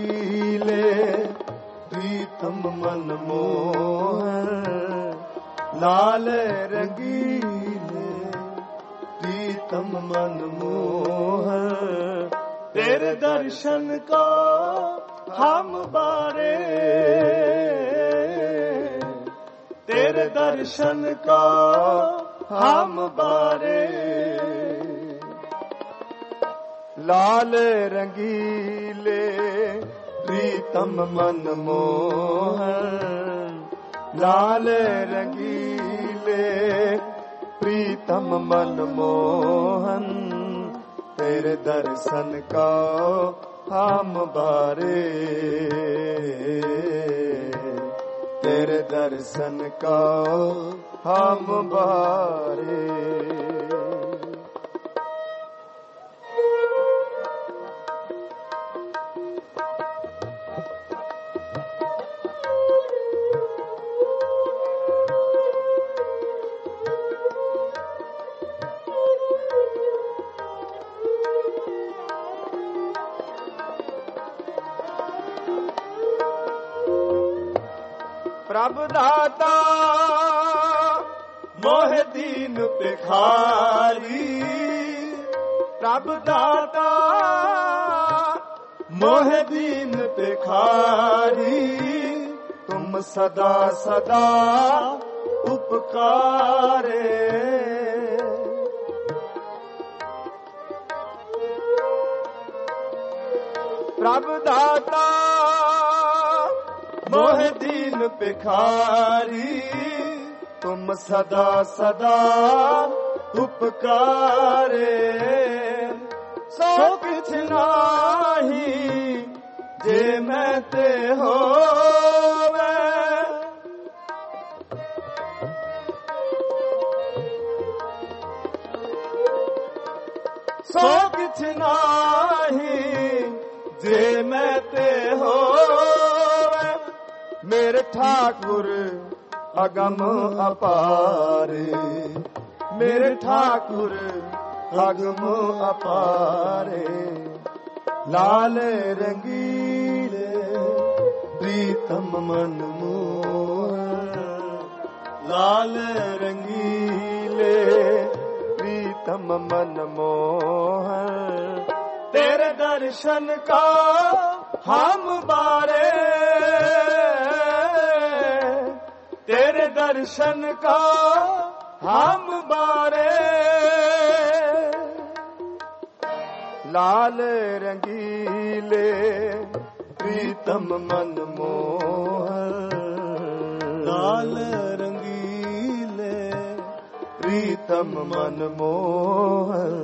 रंगीले प्रीतम मन मोहन। लाल रंगीले प्रीतम मन मोहन, तेरे दर्शन को हम बारे, तेरे दर्शन को हम बारे। लाल रंगीले प्रीतम मन मोहन, लाल रंगीले प्रीतम मन मोहन, तेरे दर्शन का हम बारे, तेरे दर्शन का हम बारे। प्रभु दाता मोह दीन भिखारी, प्रभु दाता मोह दीन भिखारी, तुम सदा सदा उपकारे। प्रभु दाता मोह दीन भिखारी, तुम सदा सदा उपकारे। सो किछ नाही जे मैं ते होवे, सो किछ नाही जे मैं ते होवे। मेरे ठाकुर अगम अपारे, मेरे ठाकुर अगम अपारे। लाल रंगीले प्रीतम मन मोहन, लाल रंगीले प्रीतम मन मोहन, तेरे दर्शन का हम बारे, तेरे दर्शन का हम बारे। लाल रंगीले प्रीतम मन मोहन, लाल रंगीले प्रीतम मन मोहन।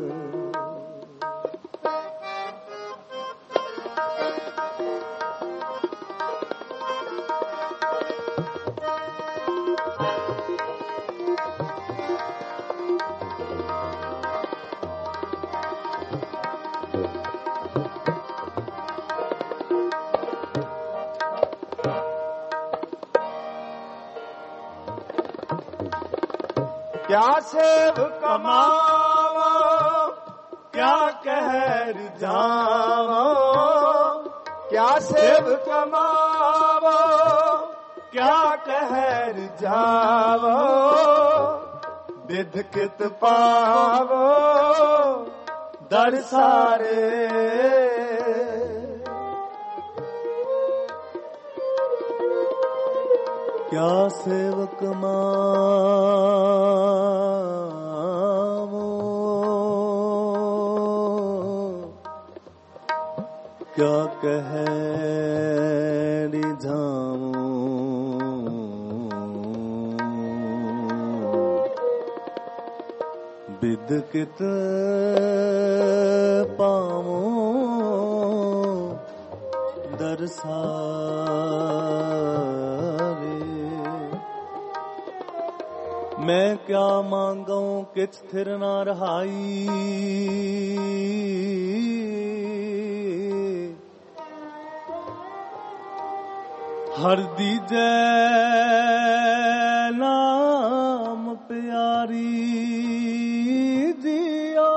क्या सेव कमाओ, क्या कहर जाओ, क्या सेव कमाओ, क्या कहर जाओ। विध कित पावो दर सारे, क्या सेवक मावो, क्या कहे रिझाओ। विद कित पावो दरसारे। मैं क्या मांगू किछ थिर ना रहाई, हर दीजै नाम प्यारी दिया।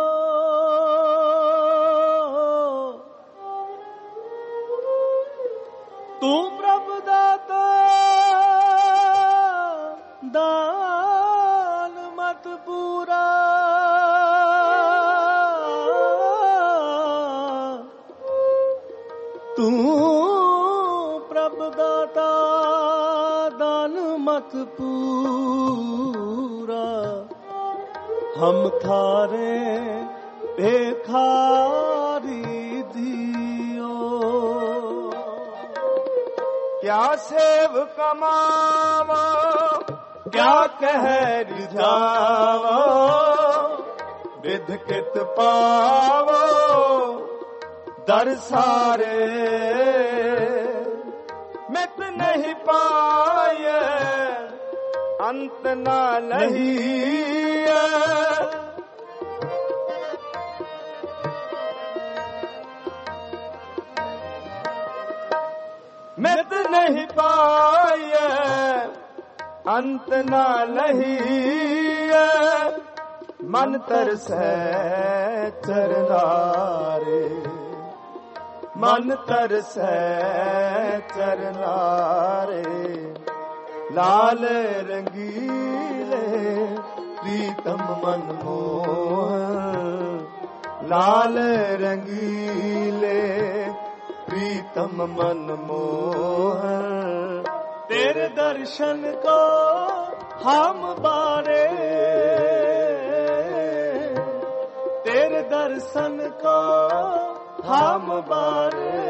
तू प्रभु दाता दान मत पूरा तू प्रभ दाता दान मत पूरा हम थारे भिखारी दियो क्या सेव कमावो क्या कह रिझावो विध कित पावो दर सारे मित नहीं पाए अंत ना लही मित नहीं पाए अंत ना लही मन तरसै चरनारे मन तरसै चरनारे लाल रंगीले प्रीतम मन मोहन लाल रंगीले प्रीतम मन मोहन तेरे दर्शन को हम बारे तेरे दर्शन को हम बारे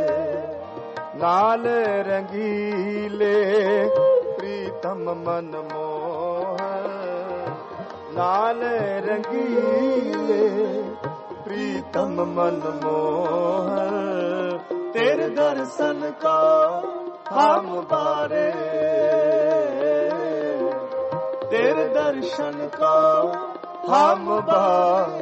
लाल रंगीले प्रीतम मन मोहन लाल रंगीले प्रीतम मन मोहन तेरे दर्शन को हम बारे तेरे दर्शन को हम बारे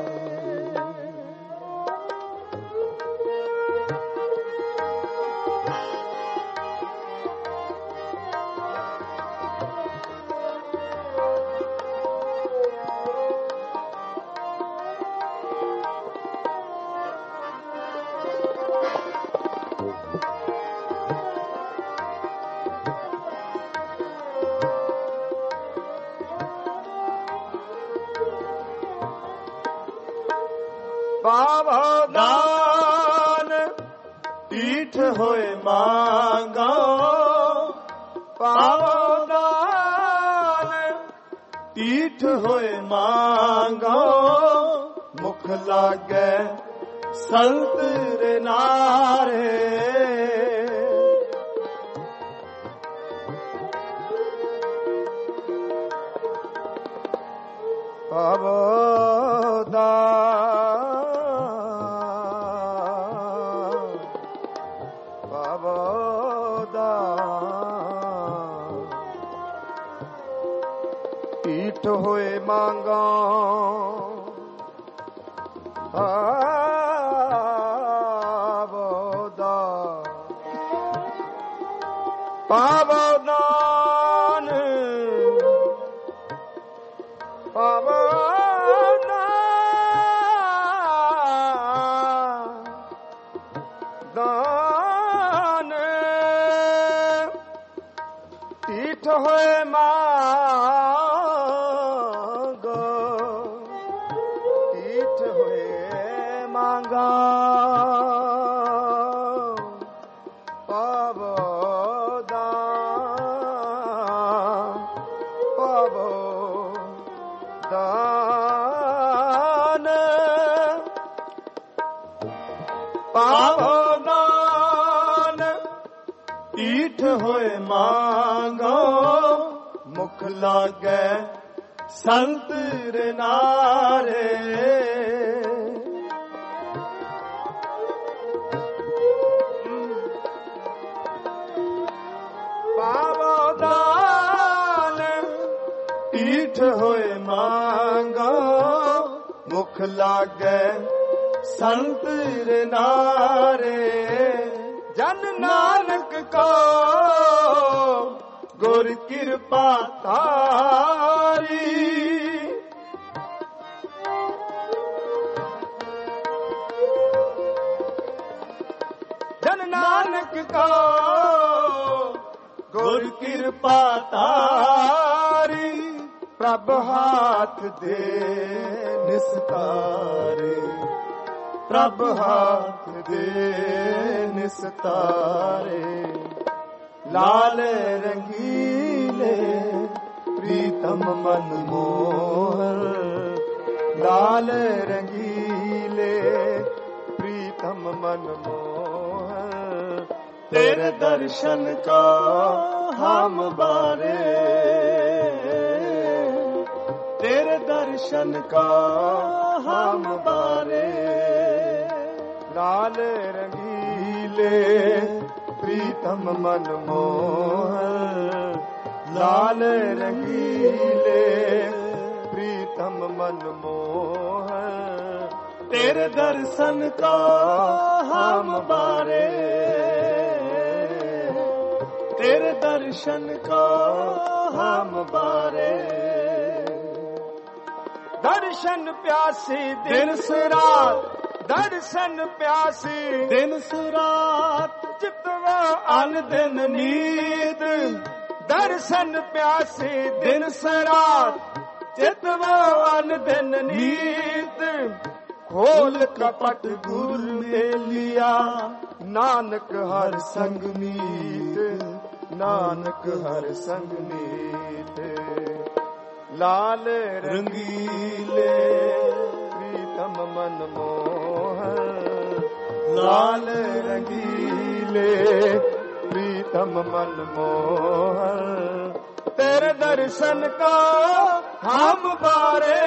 पावदान पीठ होए मांगा पावदान पीठ होए मांगा मुख लागे संत रे नारे पीठ होए मांगा पावदान दान पीठ होए मांगा पीठ होए मांगा पावदान पीठ होए मांगो मुख लागे संत रे नारे पावदान पीठ होए मांगो मुख लागे संत रे नारे जन नानक को गुर कृपा तारी जन नानक को गुर कृपा तारी ਪ੍ਰਭ ਹਾਥ ਦੇ ਨਿਸਤਾਰੇ, ਪ੍ਰਭ ਹਾਥ ਦੇ ਨਿਸਤਾਰੇ। ਲਾਲ ਰੰਗੀਲੇ ਪ੍ਰੀਤਮ ਮਨ ਮੋਹਨ, ਲਾਲ ਰੰਗੀਲੇ ਪ੍ਰੀਤਮ ਮਨ ਮੋਹਨ। तेरे दर्शन का हम बारे, तेरे दर्शन का हम बारे। लाल रंगीले प्रीतम मन मोहन, लाल रंगीले प्रीतम मन मोहन। तेरे दर्शन का हम बारे, तेरे दर्शन का हम बारे। दर्शन प्यासी दिन सुरात, दर्शन प्यासी दिन सुरात। चितवा अन दिन नीत, दर्शन प्यासी दिन सुरात। चितवा अन दिन नीत। खोल कपट गुर में लिया, नानक हर संग मीत, नानक हर संग मीत। लाल रंगीले प्रीतम मन मोहन, लाल रंगीले प्रीतम मन मोहन। तेरे दर्शन का हम बारे,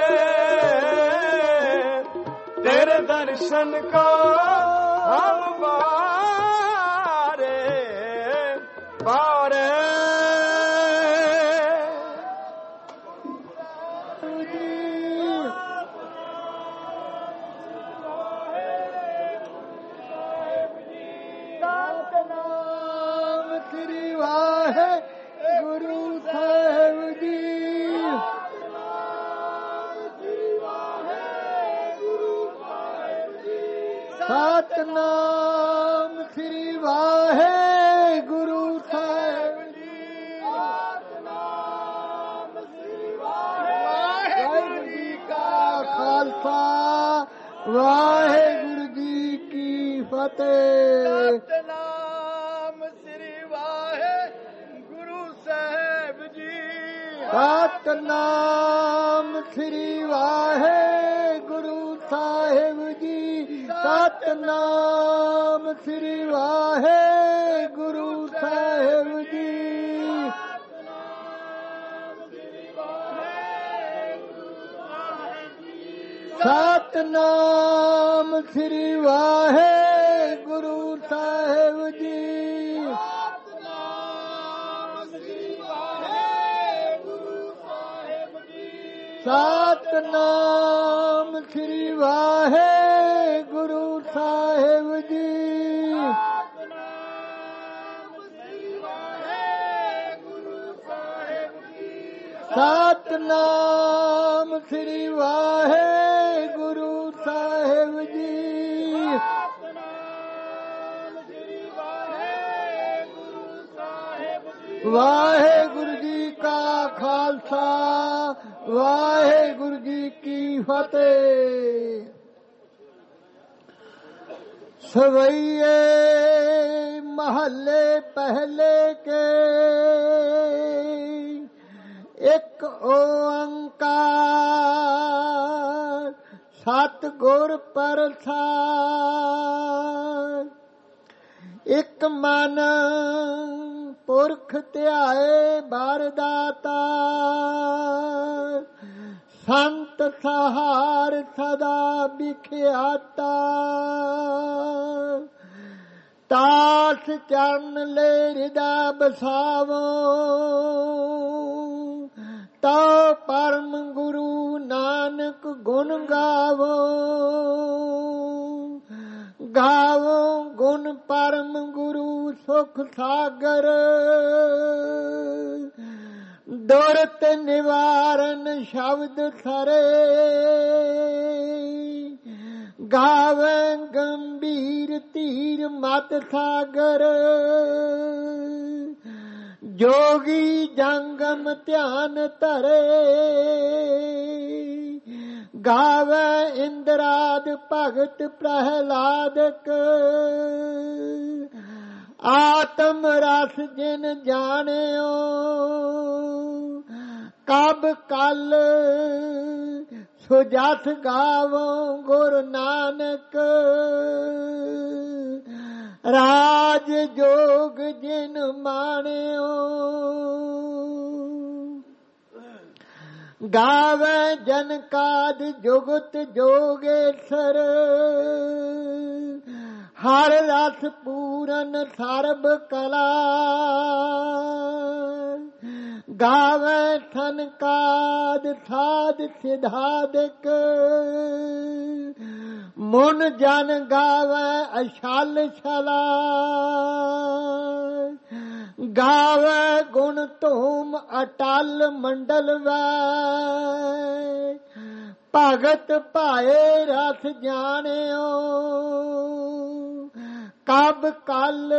तेरे दर्शन का हम बारे बारे। सतनाम श्री वाहेगुरु साहिब जी, सतनाम श्री वाहेगुरु साहिब जी, सतनाम श्री वाहेगुरु जी का खालसा, वाहेगुरु जी की फतेह। सतनाम श्री वाहेगुरु साहिब जी, सतनाम श्री वाहेगुरु साहिब जी, सतनाम श्री वाहेगुरु साहिब जी। सतनाम श्री वाहेगुरु साहिब जी, सतनाम श्री वाहेगुरु साहिब जी, सतनाम श्री वाहेगुरु साहिब जी, वाहेगुरु जी का खालसा, वाहेगुरु जी की फतेह। सवैये महल्ले पहले के एक ओंकार, सतगुर प्रसाद। एक मन पुरख ध्याए बरदाता, संत सहार सदा बिख्याता। तास चरण ले हृदय बसावो, तो परम गुरु नानक गुण गावो। गावो गुण परम गुरु सुख सागर, दुरत निवारण शब्द सरे। गावे गंभीर तीर मत सागर, ਜੋਗੀ ਜੰਗਮ ਧਿਆਨ ਧਰੇ ਗਾਵੇ ਇੰਦਰਾਦ ਭਗਤ ਪ੍ਰਹਿਲਾਦਕ ਆਤਮ ਰਸ ਜਿਨ ਜਾਣਿਓ ਕਬ ਕਲ ਸੁਜਸ ਗਾਵੋ ਗੁਰ ਨਾਨਕ ਰਾਜ ਜੋਗ ਜਿਨ ਮਾਣਿਓ ਗਾਵੇ ਜਨ ਕਾਦ ਜੁਗਤ ਜੋਗੇਸ਼ਰ ਹਰ ਰਸ ਪੂਰਨ ਸਰਬ ਕਲਾ ਗਾਵੇ ਸੰਕਾਦ ਸਾਧ ਸਿਧਾਦਿਕ ਮਨ ਜਨ ਗਾਵੇ ਅਸ਼ਲ ਛਲਾ ਗਾਵੇ ਗੁਣ ਧੂਮ ਅਟਲ ਮੰਡਲ ਵੈ ਭਗਤ ਭਾਏ ਰਸ ਜਾਣਿਓ ਕਬ ਕਲ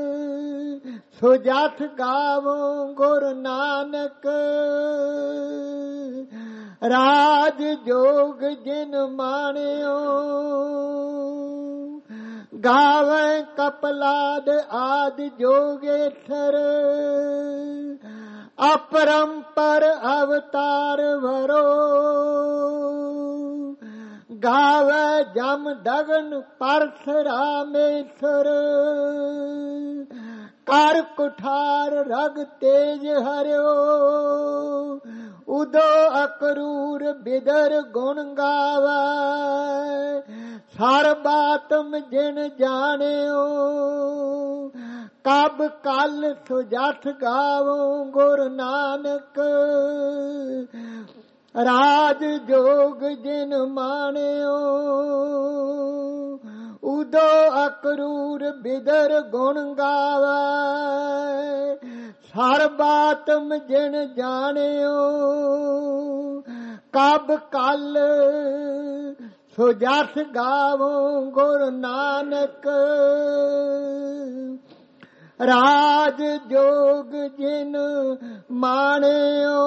ਸੁਜਸ ਗਾਵੋ ਗੁਰ ਨਾਨਕ ਰਾਜ ਜੋਗ ਜਿਨ ਮਾਣਿਓ ਗਾਵੇ ਕਪਲਾਦ ਆਦ ਜੋਗੇਸ਼ਰ ਅਪਰੰਪਰ ਅਵਤਾਰ ਵਰੋ ਗਾਵੇ ਜਮ ਦਗਨ ਪਰਸਰਾਮੇਸ਼ਰ ਕਰ ਕੁਠਾਰ ਰਗ ਤੇਜ ਹਰਿਓ ਉਦੋ ਅਕਰੂਰ ਬਿਦਰ ਗੁਣ ਗਾਵੇ ਸਰਬਾਤਮ ਜਿਨ ਜਾਣਿਓ ਕਬ ਕਲ ਸੁਜਸ ਗਾਵੋ ਗੁਰ ਨਾਨਕ ਰਾਜ ਜੋਗ ਜਿਨ ਮਾਣਿਓ ਉਦੋ ਅਕਰੂਰ ਬਿਦਰ ਗੁਣ ਗਾਵੇ ਸਰਬਾਤਮ ਜਿਨ ਜਾਣਿਓ ਕਬ ਕਲ ਸੁਜਸ ਗਾਵੋ ਗੁਰ ਨਾਨਕ ਰਾਜ ਜੋਗ ਜਿਨ ਮਾਣਿਓ।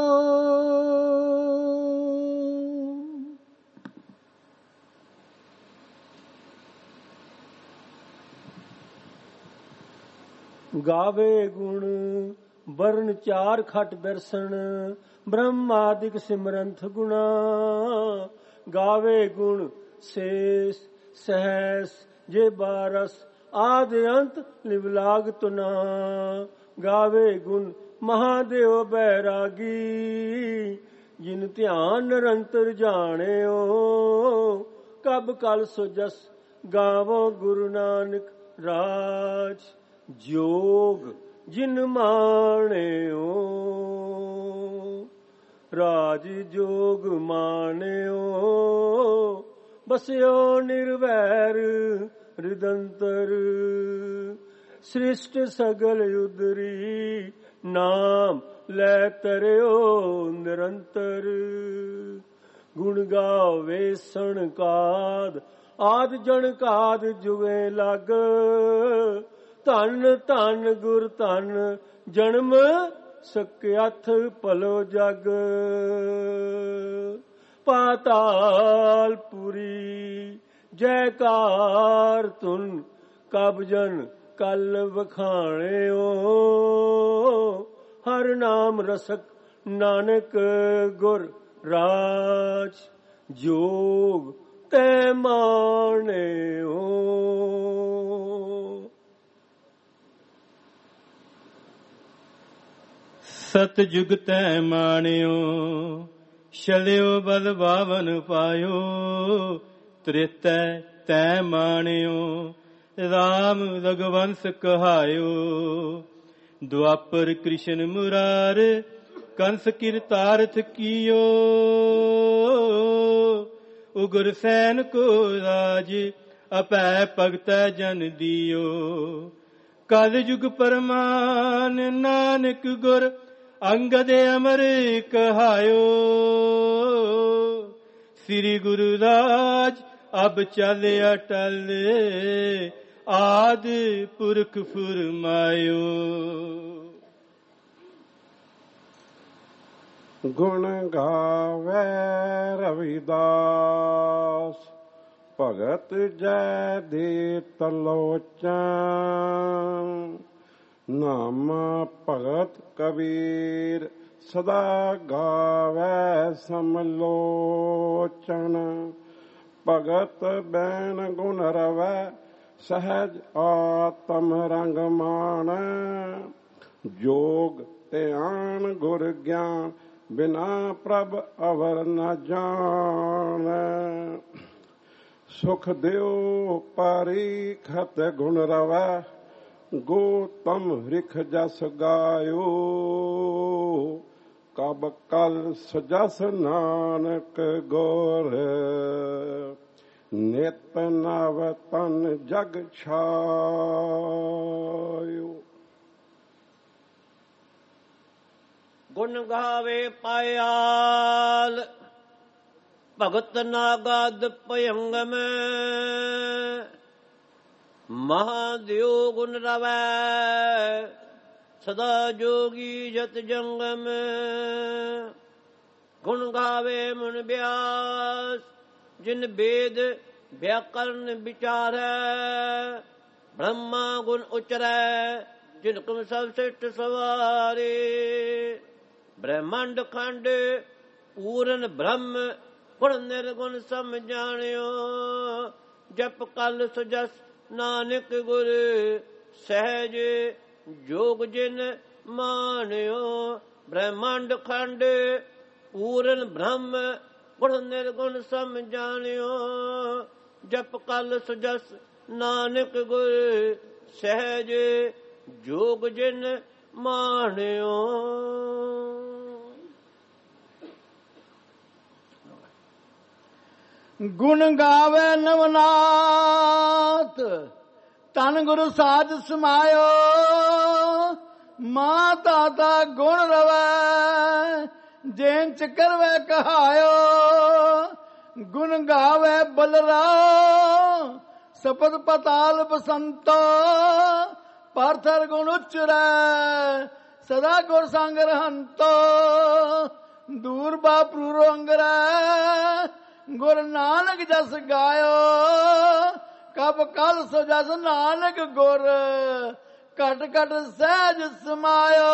ਗਾਵੇ ਗੁਣ ਵਰਨ ਚਾਰ ਖਟ ਦਰਸ਼ਨ ਬ੍ਰਹਮਾਦਿਕ ਸਿਮਰੰਥ ਗੁਣਾ ਗਾਵੇ ਗੁਣ ਸੇਸ ਸਹਸ ਜੇ ਬਾਰਸ ਆਦ ਅੰਤ ਲਿਵਲਾਗ ਤੁਨਾ ਗਾਵੇ ਗੁਣ ਮਹਾਦੇਵ ਬੈਰਾਗੀ ਜਿਨ ਧਿਆਨ ਨਿਰੰਤਰ ਜਾਣਿਓ ਕਬ ਕਲ ਸੁਜਸ ਗਾਵੋ ਗੁਰੂ ਨਾਨਕ ਰਾਜ ਜੋਗ ਜਿਨ ਮਾਣਿਓ ਰਾਜ ਜੋਗ ਮਾਣਿਓ ਬਸਿਓ ਨਿਰਵੈਰ ਰਿਦੰਤਰ ਸ੍ਰਿਸ਼ਟ ਸਗਲ ਉਦਰੀ ਨਾਮ ਲੈ ਤਰਿਓ ਨਿਰੰਤਰ ਗੁਣ ਗਾਵੇ ਸਣਕਾਦ ਆਦ ਜਣਕਾਦ ਜੁਗੇ ਲੱਗ ਧੰਨ ਧੰਨ ਗੁਰ ਧੰਨ ਜਨਮ ਸਕਿਆਥ ਭਲੋ ਜਗ ਪਾਤਾਲ ਪੁਰੀ ਜੈਕਾਰ ਤੁਨ ਕਬ ਜਨ ਕਲ ਵਖਾਣਿਓ ਹਰ ਨਾਮ ਰਸਕ ਨਾਨਕ ਗੁਰ ਰਾਜ ਜੋਗ ਤੈ ਮਾਣਿਓ। ਸਤਿਜੁਗ ਤੈ ਮਾਣਿਓ ਛਲਿਓ ਬਲ ਬਾਵਨ ਪਾਇਓ ਤ੍ਰੇਤੈ ਤੈ ਮਾਣਿਓ ਰਾਮ ਰਘੁਵੰਸ ਕਹਾਇਓ ਦੁਆਪਰ ਕ੍ਰਿਸ਼ਨ ਮੁਰਾਰ ਕੰਸ ਕਿਰਤਾਰਥ ਕੀਓ ਉਗਰ ਸੈਨ ਕੋ ਰਾਜ ਅਪੈ ਭਗਤੈ ਜਨ ਦਿਓ ਕਲ ਯੁਗ ਪਰਮਾਨ ਨਾਨਕ ਗੁਰ ਅੰਗਦ ਅਮਰ ਕਹਾਇਓ ਸ੍ਰੀ ਗੁਰੂ ਰਾਜ ਅਬ ਚਲ ਅਟਲ ਆਦ ਪੁਰਖ ਫੁਰਮਾਇਓ। ਗੁਣ ਗਾਵੇ ਰਵਿਦਾਸ ਭਗਤ ਜੈ ਦੇ ਤਲੋਚਨ ਨਾਮ ਭਗਤ ਕਬੀਰ ਸਦਾ ਗਾਵੇ ਸਮਲੋਚਨ ਭਗਤ ਬੈਨ ਗੁਣ ਰਵੈ ਸਹਿਜ ਆਤਮ ਰੰਗ ਮਾਣ ਜੋਗ ਧਿਆਨ ਗੁਰ ਗਿਆਨ ਬਿਨਾ ਪ੍ਰਭ ਅਵਰ ਨ ਜਾਣ ਸੁਖ ਦਿਓ ਪਰੀਖਤ ਗੁਣ ਰਵੈ ਗੋਤਮ ਰਿਖ ਜਸ ਗਾਇਓ ਕਬ ਕਲ ਸਜਸ ਨਾਨਕ ਗੁਰ ਨਿਤ ਨਵ ਤਨ ਜਗ ਛਾਇਓ। ਗੁਣ ਗਾਵੇ ਪਾਇਆਲ ਭਗਤ ਨਾਗਦ ਭਯੰਗਮ ਮਹਾਦੇਵ ਗੁਣ ਰਵੈ ਸਦਾ ਜੋਗੀ ਜਤ ਜੰਗਮ ਗੁਣ ਗਾਵੇ ਮਨ ਬਿਆਸ ਜਿਨ ਵੇਦ ਵਿਆਕਰਨ ਵਿਚਾਰੈ ਬ੍ਰਹਮਾ ਗੁਣ ਉਚਰੈ ਜਿਨ ਕਮ ਸਭ ਸਿੱਟ ਸਵਾਰੇ ਬ੍ਰਹਮੰਡ ਖੰਡ ਪੂਰਨ ਬ੍ਰਹਮ ਗੁਣ ਨਿਰਗੁਣ ਸਮ ਜਾਣਿਓ ਜਪ ਕਲ ਸੁਜਸ ਨਾਨਕ ਗੁਰ ਸਹਿਜ ਜੋਗ ਜਿਨ ਮਾਨਿਓ ਬ੍ਰਹਮੰਡ ਖੰਡ ਪੂਰਨ ਬ੍ਰਹਮ ਗੁਣ ਨਿਰਗੁਣ ਸਮ ਜਾਣਿਓ ਜਪ ਕਲ ਸੁਜਸ ਨਾਨਕ ਗੁਰ ਸਹਿਜ ਜੋਗ ਜਿਨ ਮਾਣਿਓ। ਗੁਣ ਗਾਵੇ ਨਵਨਾਥ ਤਨ ਗੁਰੂ ਸਾਜ ਸਮਾਇਓ ਮਾਂ ਦਾਤਾ ਗੁਣ ਰਵੈ ਜੇਨ ਚ ਕਰਵੇ ਕਹਾਇਓ ਗੁਣ ਗਾਵੇ ਬਲਰਾਮ ਸਪਦ ਪਤਾਲ ਬਸੰਤੋ ਪਾਰਥਰ ਗੁਣ ਉਚਰੈ ਸਦਾ ਗੁਰ ਸੰਗ ਰਹੰਤੋ ਦੂਰ ਬਾਪਰੂ ਰੰਗਰੈ ਗੁਰ ਨਾਨਕ ਜਸ ਗਾਇਓ ਕਬ ਕਲ ਸੋ ਜਸ ਨਾਨਕ ਗੁਰ ਘਟ ਘਟ ਸਹਿਜ ਸਮਾਇਓ।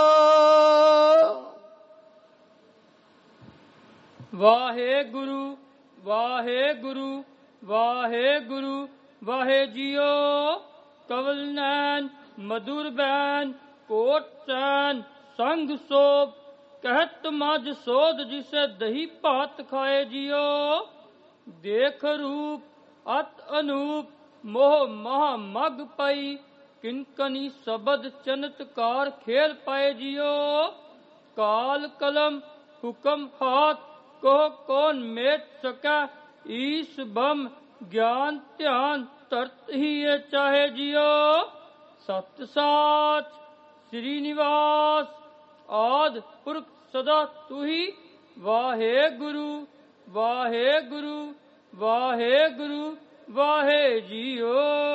ਵਾਹਿਗੁਰੂ ਵਾਹਿਗੁਰੂ ਵਾਹਿਗੁਰੂ ਵਾਹਿ ਜੀਓ ਕਵਲ ਨੈਣ ਮਧੁਰ ਬੈਨ ਕੋਟ ਚੈਨ ਸੰਗ ਸੋਭ ਕਹਿਤ ਮਜ ਸੋਧ ਜਿਸੇ ਦਹੀ ਭਾਤ ਖਾਏ ਜੀਓ ਦੇਖ ਰੂਪ ਅਤ ਅਨੂਪ ਮੋਹ ਮਹਾ ਮਗ ਪਈ ਕਿਨਕਨੀ ਸਬਦ ਚਨਤਕਾਰ ਖੇਲ ਪਾਏ ਜੀਓ ਕਾਲ ਕਲਮ ਹੁਕਮ ਹਾਥ ਕੋ ਕੌਣ ਮੇਟ ਸਕੈ ਈਸ ਬਮ ਗਿਆਨ ਧਿਆਨ ਤਰਤ ਹੀ ਇਹ ਚਾਹੇ ਜੀਓ ਸਤ ਸਾਚ ਸ੍ਰੀ ਨਿਵਾਸ ਆਦ ਪੁਰਖ ਸਦਾ ਤੂ ਹੀ ਵਾਹਿਗੁਰੂ ਵਾਹਿਗੁਰੂ ਵਾਹਿਗੁਰੂ ਵਾਹਿ ਜੀਓ।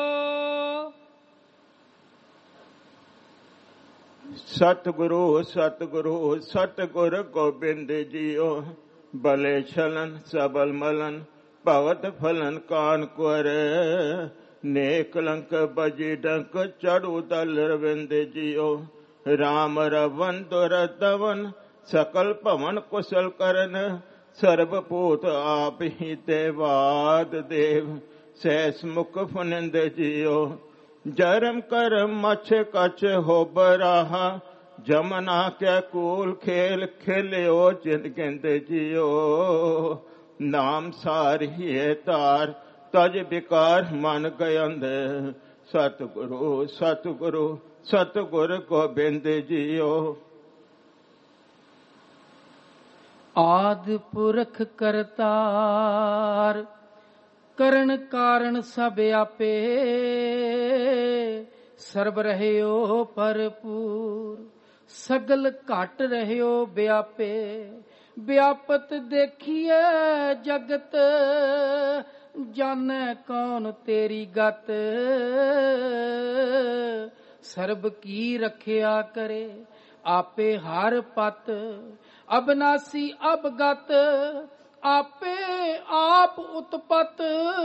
ਸਤਿਗੁਰੂ ਸਤਿਗੁਰੂ ਸਤਿਗੁਰ ਗੋਬਿੰਦ ਜੀਓ ਬਲੇ ਛਲਨ ਸਬਲ ਮਲਨ ਭਵਤ ਫਲਨ ਕਾਨ ਕੁਰ ਨੇਕ ਲੰਕ ਬਜੀ ਡੰਕ ਚੜੂ ਦਲ ਰਵਿੰਦ ਜੀਓ ਰਾਮ ਰਵਨ ਦੁਰ ਦਵਨ ਸਕਲ ਭਵਨ ਕੁਸ਼ਲ ਕਰਨ ਸਰਬ ਭੂਤ ਆਪ ਹੀ ਤੇ ਬਾਦ ਦੇਵ ਸੈਸ ਮੁਖ ਫਨਿੰਦ ਜੀਓ ਜਰਮ ਕਰਮ ਮਛ ਕਛ ਹੋਬ ਰਾਹਾ ਜਮਨਾ ਕੈ ਕੂਲ ਖੇਲ ਖੇਲਿਓ ਜਿੰਦ ਗਿੰਦ ਜੀਓ ਨਾਮ ਸਾਰਿਏ ਤਾਰ ਤਜ ਬਿਕਾਰ ਮਨ ਗਯੰਦ ਸਤਿਗੁਰੂ ਸਤਿਗੁਰੂ ਸਤਿਗੁਰ ਗੋਬਿੰਦ ਜੀਓ। ਆਦਿ ਪੁਰਖ ਕਰਤਾਰ ਕਰਨ ਕਾਰਨ ਸਭ ਆਪੇ ਸਰਬ ਰਹਿਓ ਭਰਪੂਰ ਸਗਲ ਘਟ ਰਹਿਓ ਵਿਆਪੇ ਵਿਆਪਤ ਦੇਖੀਏ ਜਗਤ ਜਾਣੈ ਕੌਣ ਤੇਰੀ ਗਤ ਸਰਬ ਕੀ ਰਖਿਆ ਕਰੇ आपे हर पत, अबनासी अबगत, आपे आप उत्पत।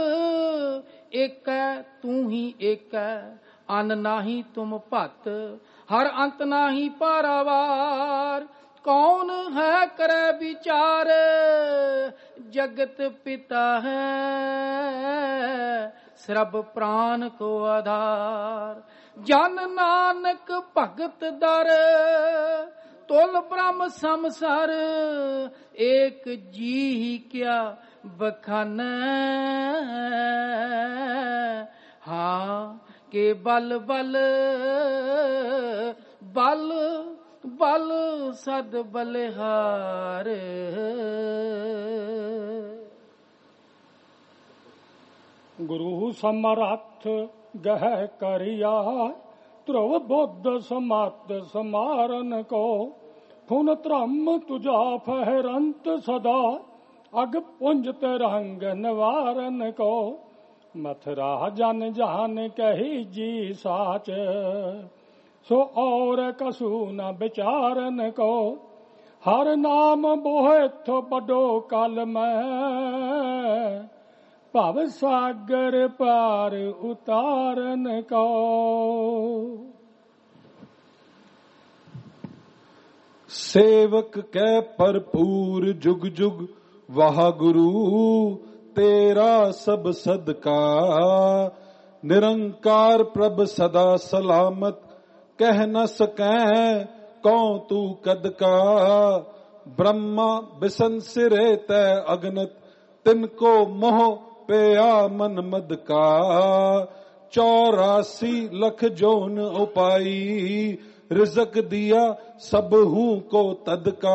एक तू ही एक, अन नाही तुम भत, हर अंत नाही पारावार। कौन है करे विचार, जगत पिता है सर्ब प्राण को आधार। जन नानक भगत दर, तुल ब्रह्म समसर। एक जी ही क्या बखान, हाँ के बल बल बल बल सद बलिहार। गुरु समरथ गह करिया, ध्रुव बुद्ध समत समारन को। फुन त्रम तुझा फहरंत सदा, अग पुंज तरंग निवारन को। मथुरा जन जान कही जी साच, सो और कसू न विचारन को। हर नाम बोहिथ बडो कल में, भव सागर पार उतारन को। सेवक कै भरपूर जुग जुग, वाह गुरु तेरा सब सदका। निरंकार प्रभ सदा सलामत, कह न सकै कौन तू कद का। ब्रह्मा बिसन सिरे तय अगनत, तिनको मोह पेया मन मद का। 84 लख जोन उपाई, रिजक दिया सब हूँ को तदका।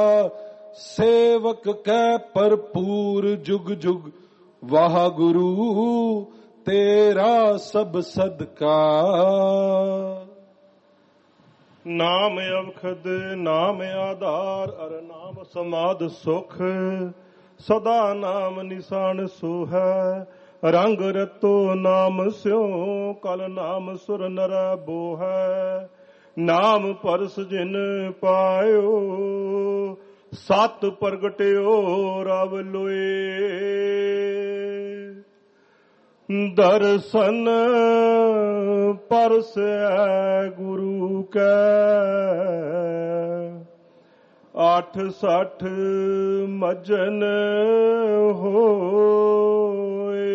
सेवक कै भरपूर जुग जुग, वाह गुरु तेरा सब सदका। नाम अवखद नाम आधार, अर नाम समाध सुख। सदा नाम निशान सो है, रंग रतो नाम स्यो। कल नाम सुर नर बो है, नाम परस जिन पायो। सत प्रगट्यो रव लोए, दर्शन परसै गुरु कै। 68 मजन होए,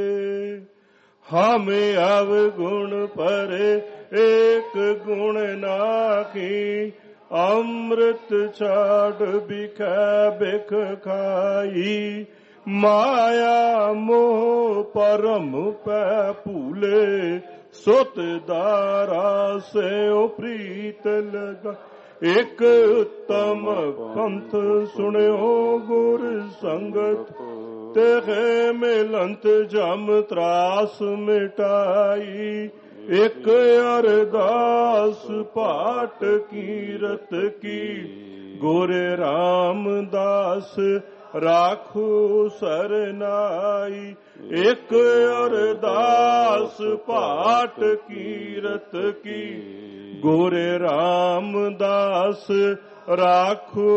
हमें अवगुण पर एक गुण नाकी। अमृत छाड़ बिखै बिख खाई, माया मोह परम पै भूले। सुत दारा से प्रीत लगा, एक उत्तम पंथ सुनियो गुर संगत। तेहे मिलंत जम त्रास मिटाई, एक अरदास पाठ कीरत की। गोरे रामदास राखो सरनाई, एक अरदास पाठ कीरत की। गोरे रामदास राखो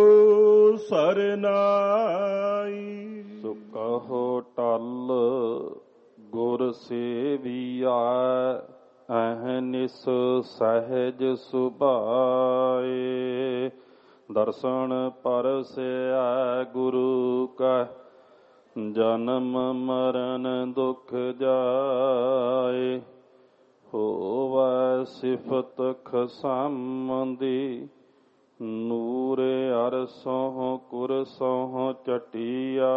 सरनाई। सो कहो टल गुर सेविया, अहनिस सहज सुभाए। दर्शन परसै गुरु का, जन्म मरण दुख जाए। होवै सिफत खसामदी, नूर अरसों कुरसों चटिया।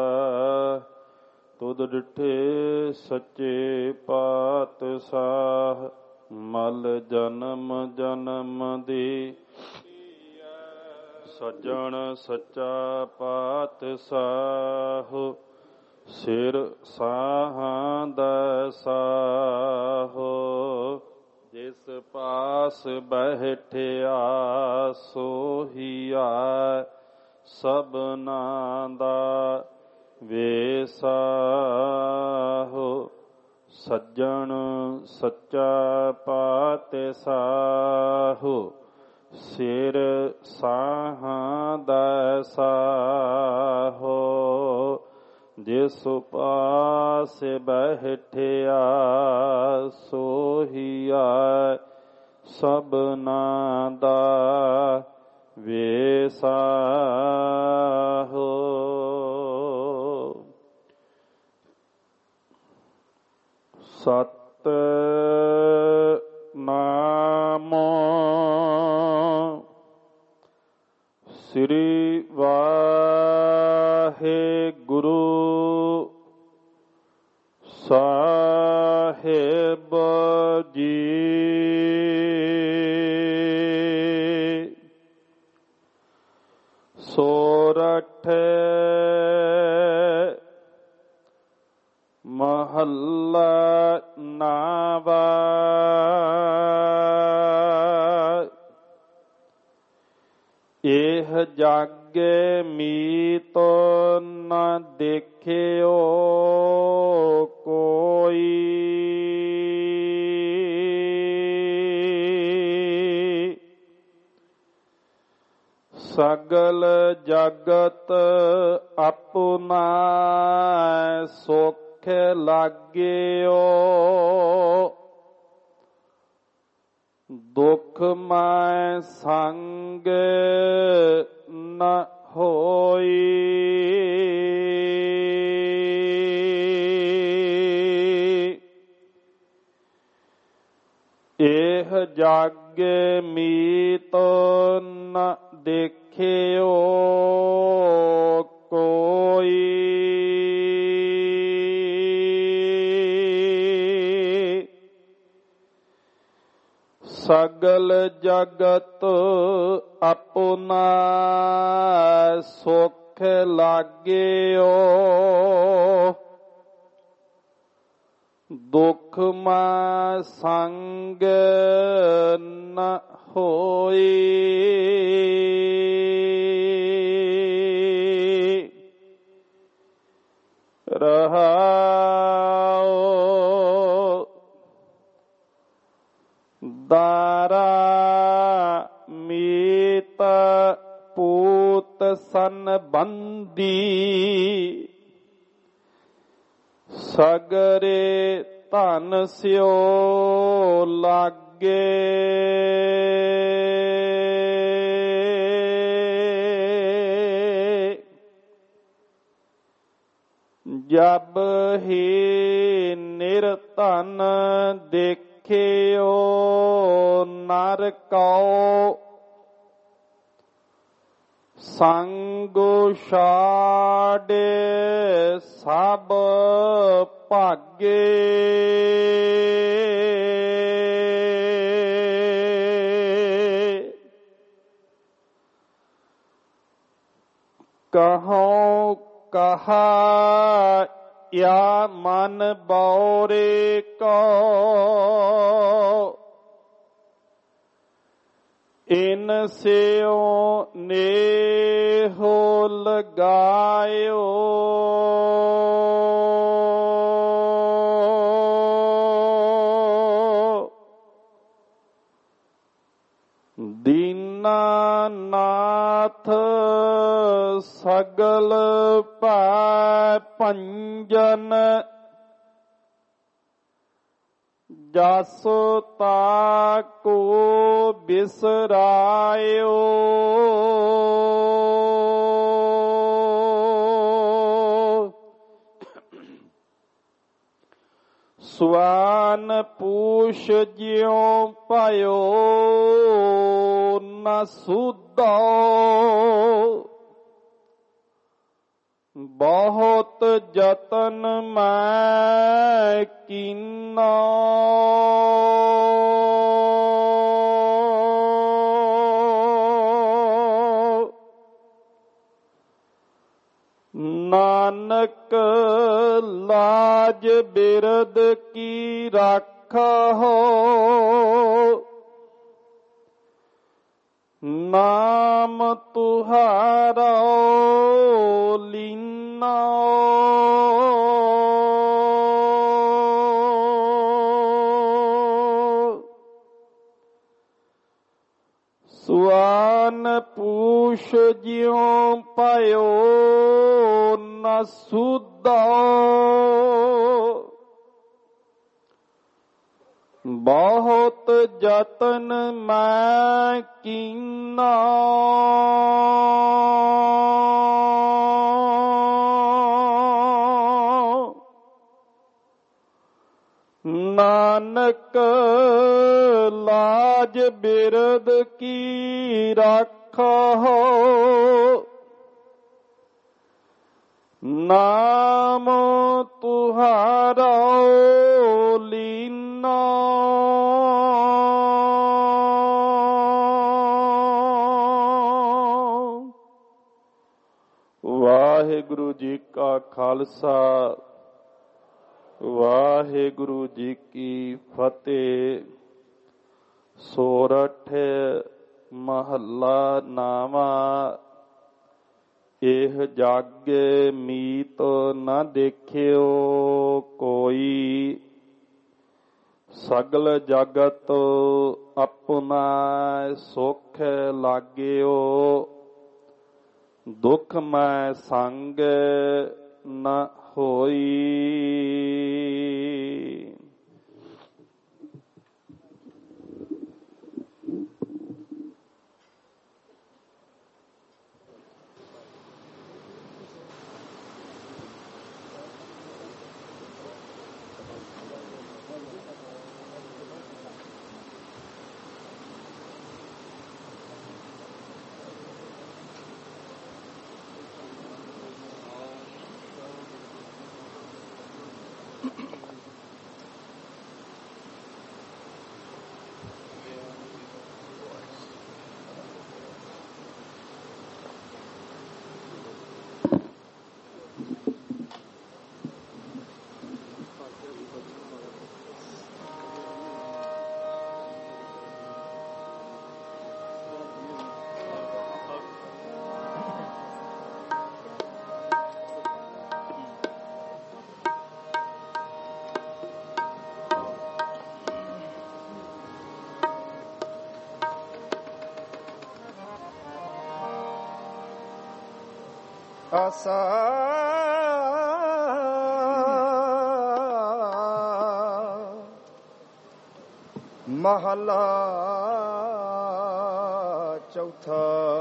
तुद डिठे सच्चे पातशाह, मल जन्म जन्म दी। सज्जन सच्चा पातशाह, सिर साहां दसाहो। जिस पास बैठिया सोहिया, सबना दा वेसाहो। सज्जन सच्चा पातशाह, ਸਿਰ ਸਾਹਾਂ ਦਾ ਸਾਹੋ ਜਿਸ ਪਾਸ ਬੈਠਿਆ ਸੋਹੀਆ ਸਭਨਾ ਦਾ ਵੇਸਾਹੋ। ਸਤ ਨਾਮ ਸ੍ਰੀ ਵਾਹਿਗੁਰੂ ਸਾਹਿਬ ਜੀ। ਸੋਰਠ ਮਹੱਲਾ ਨਾਵਾ। ਇਹ ਜਾਗੇ ਮੀਤ ਨ ਦੇਖਿਓ ਕੋਈ, ਸਗਲ ਜਗਤ ਆਪਣਾ ਸੁਖ ਲਾਗਿਓ, ਦੁਖ ਮੈਂ ਸੰਗ ਨ ਹੋਈ। ਇਹ ਜਾਗੇ ਮੀਤ ਨ ਦੇਖਿਓ ਕੋਈ, ਸਗਲ ਜਗਤ ਆਪਣਾ ਸੁਖ ਲਾਗਿਓ, ਦੁਖ ਮੈਂ ਸੰਗ ਨ ਹੋਈ। ਰਹਾਉ ਦਾਰਾ ਮੀਤ ਪੂਤ ਸੰਬੰਧੀ, ਸਗਰੇ ਧਨ ਸਿਓ ਲਾਗੇ, ਜਬ ਹੀ ਨਿਰਧਨ ਦੇਖਿਓ ਨਰ ਕਉ, ਸੰਗ ਛਾੜੇ ਸਭ ਭਾਗੇ, ਕਹਉ ਕਹਾ ਯਾ ਮਨ ਬਉਰੇ ਕੋ, ਇਨ ਸਿਓ ਨੇਹੋ ਲਗਾਇਓ, ਦੀਨਾਨਾਥ ਸਗਲ ਭੈ ਭੰਜਨ, ਜਸ ਤਾਕੋ ਬਿਸਰਾਇਓ, ਸਵਾਨ ਪੂਛ ਜਿਉ ਭਇਓ ਨ ਸੁਧੋ, ਬਹੁਤ ਜਤਨ ਮੈਂ ਕੀਨਾ, ਨਾਨਕ ਲਾਜ ਬਿਰਦ ਕੀ ਰਾਖੋ, ਨਾਮ ਤੁਹਾਰਾ ਲੀਨਾ, ਸੁਆਨ ਪੂਛ ਜਿਉ ਪਾਇਓ ਨ ਸੁਦਾ ਬਹੁਤ ਜਤਨ ਮੈਂ ਕੀਨਾ ਨਾਨਕ ਲਾਜ ਬਿਰਦ ਕੀ ਰਾਖੋ ਨਾਮ ਤੁਹਾਰਾ ਲੀਨਾ ਵਾਹਿਗੁਰੂ ਜੀ ਕਾ ਖਾਲਸਾ ਵਾਹਿਗੁਰੂ ਜੀ ਕੀ ਫਤਿਹ। ਸੋਰਠ ਮਹੱਲਾ ਨਾਵਾਂ। ਇਹ ਜਗ ਮੀਤ ਨਾ ਦੇਖਿਓ ਕੋਈ, ਸਗਲ ਜਗਤ ਆਪਣਾ ਸੁਖ ਲਾਗਿਓ, ਦੁਖ ਮੈਂ ਸੰਗ ਨ ਹੋਈ। ਆਸਾ ਮਹਲਾ ਚੌਥਾ।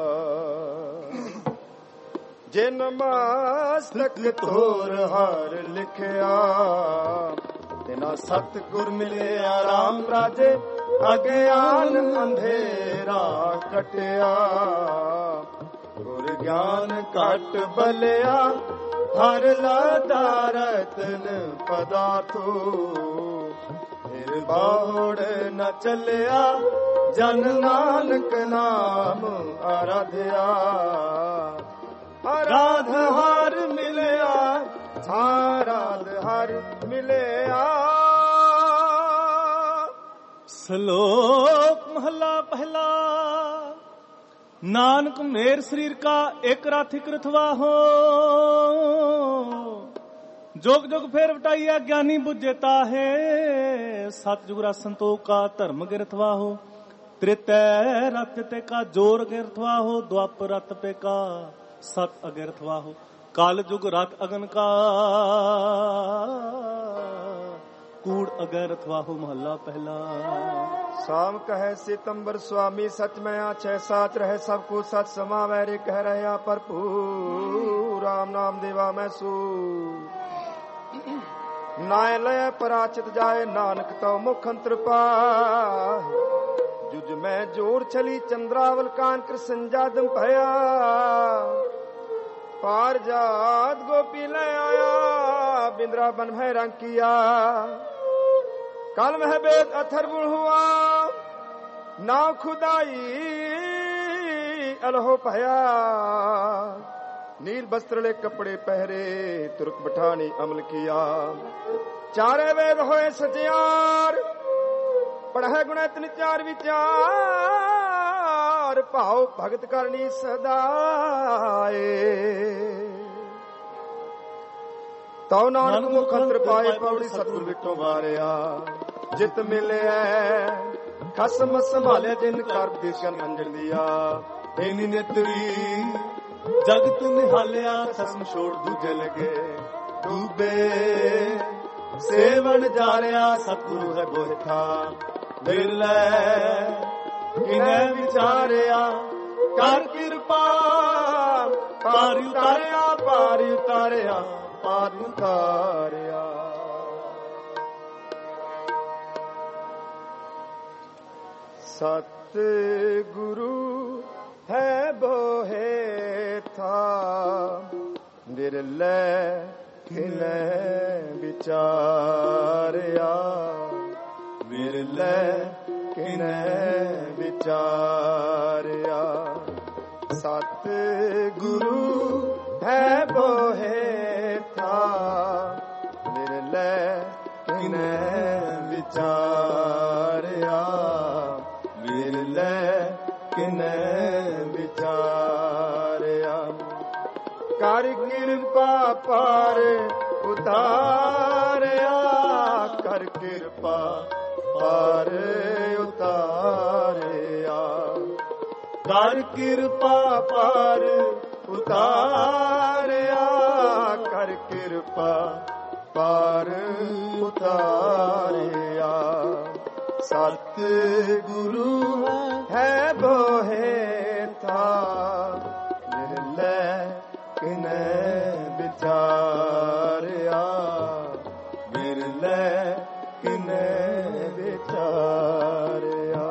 ਜਿਨ ਮਸਤਕ ਤੋਰ ਹਰ ਲਿਖਿਆ, ਤਿਨਾ ਸਤਿਗੁਰ ਮਿਲਿਆ ਰਾਮ ਰਾਜੇ, ਅਗਿਆਨ ਅੰਧੇਰਾ ਕਟਿਆ। ਗੁਰ ਗਿਆਨ ਘਟ ਬਲਿਆ, ਹਰ ਲਾਦਾ ਰਤਨ ਪਦਾਰਥੋ। ਫਿਰ ਬਾਹੁੜ ਨ ਚੱਲਿਆ, ਜਨ ਨਾਨਕ ਨਾਮ ਆਰਾਧਿਆ। ਆਰਾਧ ਹਰ ਮਿਲਿਆ, ਆਰਾਧ ਹਰ ਮਿਲਿਆ। ਸ਼ਲੋਕ ਮਹਲਾ ਪਹਿਲਾ। ਨਾਨਕ ਮੇਰ ਸਰੀਰ ਕਾ ਇੱਕ ਰਥ ਇਕ ਰਥਵਾਹੋ, ਜੋਗ ਜੋਗ ਫੇਰ ਵਟਾਈਆ ਗਿਆਨੀ ਬੁੱਝੇ ਤਾਹੇ। ਸਤਿਜੁਗ ਰਸ ਸੰਤੋਖ ਕਾ ਧਰਮ ਗਿਰਥਵਾਹੋ, ਤ੍ਰਿਤੈ ਰਥ ਤੇ ਕਾ ਜੋਰ ਗਿਰਥਵਾਹੋ। ਦੁਆਪਰ ਰਥ ਪੇ ਕਾ ਸਤ ਅਗਿਰਥਵਾਹੋ, ਕਲ ਜੁਗ ਰਥ ਅਗਨ ਕਾ ਕੂੜ ਅਗਿਰਥਵਾਹੋ। ਮਹੱਲਾ ਪਹਿਲਾ। ਸਾਮ ਕਹੈ ਸਿਤੰਬਰ ਸੁਆਮੀ, ਸਚ ਮੈਂ ਆਛੈ ਸਾਚ ਰਹਿ ਸਭ ਕੋ ਸਚ ਸਮਾਵੈ। ਰੇ ਕਹਿ ਰਹਿਆ ਭਰਪੂਰ, ਰਾਮ ਨਾਮ ਦੇਵਾ ਮੈਂ ਸੂ। ਨਾਇ ਲਇ ਪਰਾਚਿਤ ਜਾਏ, ਨਾਨਕ ਤਉ ਮੁਖ ਅੰਤਰ ਪਾਹਿ। ਜੁਜ ਮੈਂ ਜੋਰ ਛਲੀ ਚੰਦਰਾਵਲ, ਕਾਨ ਕ੍ਰਿਸ਼ਨ ਜਾਦਮ ਭਇਆ। ਪਾਰ ਜਾਤ ਗੋਪੀ ਲੈ ਆਇਆ, ਬਿੰਦਰਾ ਬਨ ਭੈ ਰੰਗ ਕੀਆ। ਕਲ ਮਹਿ ਬੇਦ ਅਥਰ ਗੁਣ ਹੁਆ, ਨਾਮ ਖੁਦਾਈ ਅਲਹੋ ਭਇਆ। नील वस्त्र ले कपड़े पहरे, तुर्क बठानी अमल किया। चारे वेद होए सचियार, पढ़े गुण तिन चार विचार। भाव भगत करनी सदाए, तौ नानक मुख अंतर पाए। पौड़ी सतगुर विटों बारिया, जित मिले ਖਸਮ ਸੰਭਾਲਿਆ ਜਿਨ ਕਰ ਦਿਸ਼ਨ ਅੰਜਣ ਦੀਆ। ਇਨੀ ਨੇਤਰੀ ਜਗਤ ਨਿਹਾਲਿਆ ਖਸਮ ਛੋੜ ਦੂਜੇ ਲਗੇ। ਡੂਬੇ ਸੇਵਨ ਜਾਰਿਆ ਸਤਿਗੁਰੂ ਹੈ ਬੋਹਿਠਾ। ਬਿਰਲੇ ਕਿਨੇ ਵਿਚਾਰਿਆ ਕਰ ਕਿਰਪਾ। ਪਾਰ ਉਤਾਰਿਆ ਪਾਰ ਉਤਾਰਿਆ ਪਾਰ ਉਤਾਰਿਆ। ਸਤ ਗੁਰੂ ਹੈ ਬੋਹਿ ਥਾ। ਬਿਰਲੇ ਕਿਨੇ ਵਿਚਾਰਿਆ। ਬਿਰਲੇ ਕਿਨੇ ਵਿਚਾਰਿਆ। ਸਤ ਗੁਰੂ ਹੈ ਬੋਹਿ ਥਾ। ਬਿਰਲੇ ਕਿਨੇ ਵਿਚਾਰਿਆ। ਬਿਰਲੇ ਕਿਨੇ ਵਿਚਾਰਿਆ। ਕਰ ਕਿਰਪਾ ਪਾਰ ਉਤਾਰਿਆ। ਕਰ ਕਿਰਪਾ ਪਾਰ ਉਤਾਰਿਆ। ਕਰ ਕਿਰਪਾ ਪਾਰ ਉਤਾਰਿਆ। ਕਰ ਕਿਰਪਾ ਪਾਰ ਉਤਾਰਿਆ। ਸਤ ਗੁਰੂ ਹੈ ਬੋਹਿ ਥਾ। ਬਿਰਲੇ ਕਿਨੇ ਵਿਚਾਰਿਆ। ਬਿਰਲੇ ਕਿਨੇ ਵਿਚਾਰਿਆ।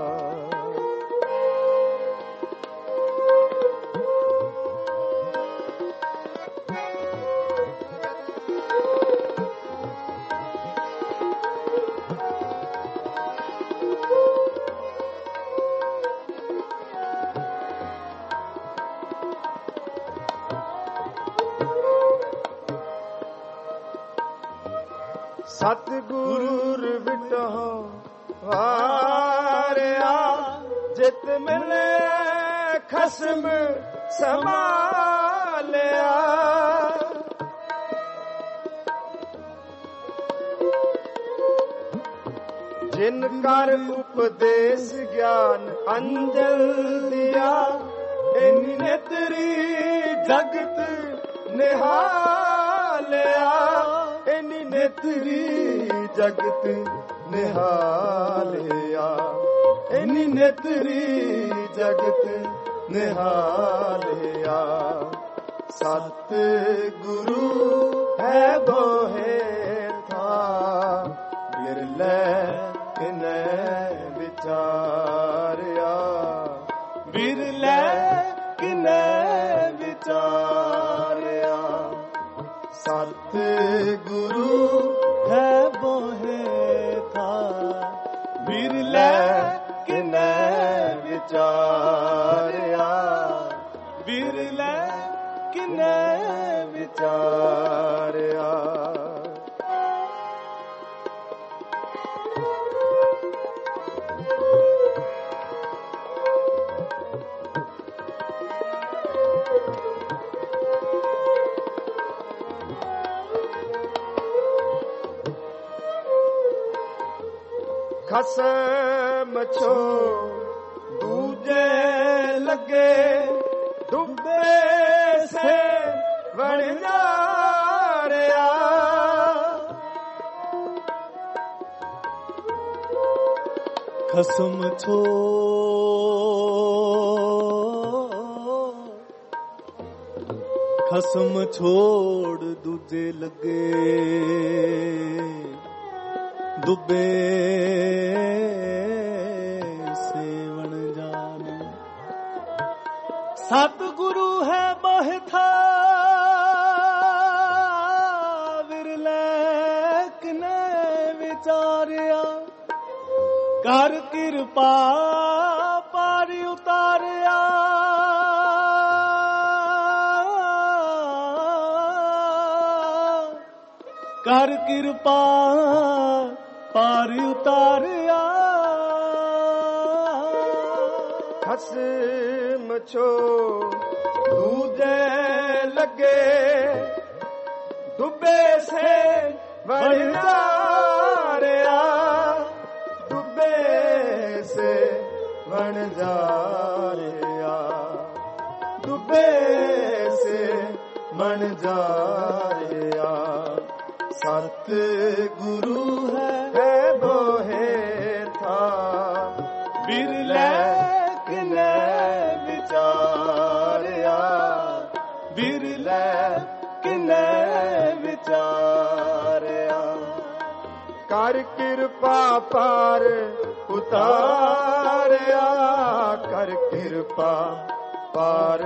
ਸਤਿਗੁਰ ਵਿਟਹੁ ਵਾਰਿਆ। ਜਿਤ ਮਿਲੇ ਖਸਮ ਸੰਭਾਲਿਆ। ਜਿਨ ਕਰ ਉਪਦੇਸ਼ ਗਿਆਨ ਅੰਜਲ ਦਿਆ। ਇਨੀ ਨੇਤਰੀ ਜਗਤ ਨਿਹਾਲਿਆ। ਇਨੀ ਨੇਤਰੀ ਜਗਤ ਨਿਹਾਲਿਆ। ਇਨੀ ਨੇਤਰੀ ਜਗਤ ਨਿਹਾਲਿਆ। ਸਤ ਗੁਰੂ ਹੈ ਬੋਹਿ ਥਾ। ਬਿਰਲੇ ਕਿਨੇ ਵਿਚਾਰਿਆ। ਬਿਰਲੇ ਕਿਨੇ ਵਿਚਾਰਿਆ। ਸਤ ਗੁਰੂ ਹੈ ਬੋਹਿ ਥਾ। ਬਿਰਲੇ ਕਿਨੇ ਵਿਚਾਰਿਆ। ਬਿਰਲੇ ਕਿਨੇ ਵਿਚਾਰਿਆ। ਖਸਮ ਛੋ ਦੂਜੇ ਲੱਗੇ। ਡੁੱਬੇ ਸੇ ਵਣ ਜਾਰਿਆ। ਖਸਮ ਛੋ ਖਸਮ ਛੋੜ ਦੂਜੇ ਲੱਗੇ। ਡੁੱਬੇ ਸੇਵਣ ਜਾਣੇ। ਸਤਿਗੁਰੂ ਹੈ ਬੋਹਿ ਥਾ। ਵਿਰਲੇ ਕਿਨੇ ਵਿਚਾਰਿਆ। ਕਰ ਕਿਰਪਾ ਪਾਰ ਉਤਾਰਿਆ। ਕਰ ਕਿਰਪਾ ਪਾਰ ਉਤਾਰਿਆ। ਖਸਮ ਛੋ ਦੂਜੇ ਲੱਗੇ। ਡੁੱਬੇ ਸੇ ਵਣ ਜਾਰਿਆ। ਡੁੱਬੇ ਸੇ बंजारिया डूबे से बंजारिया सत गुरु है बोहे था बिरले किने विचारिया बिरले किने विचारिया कर कृपा पार उतारिया कर कृपा पार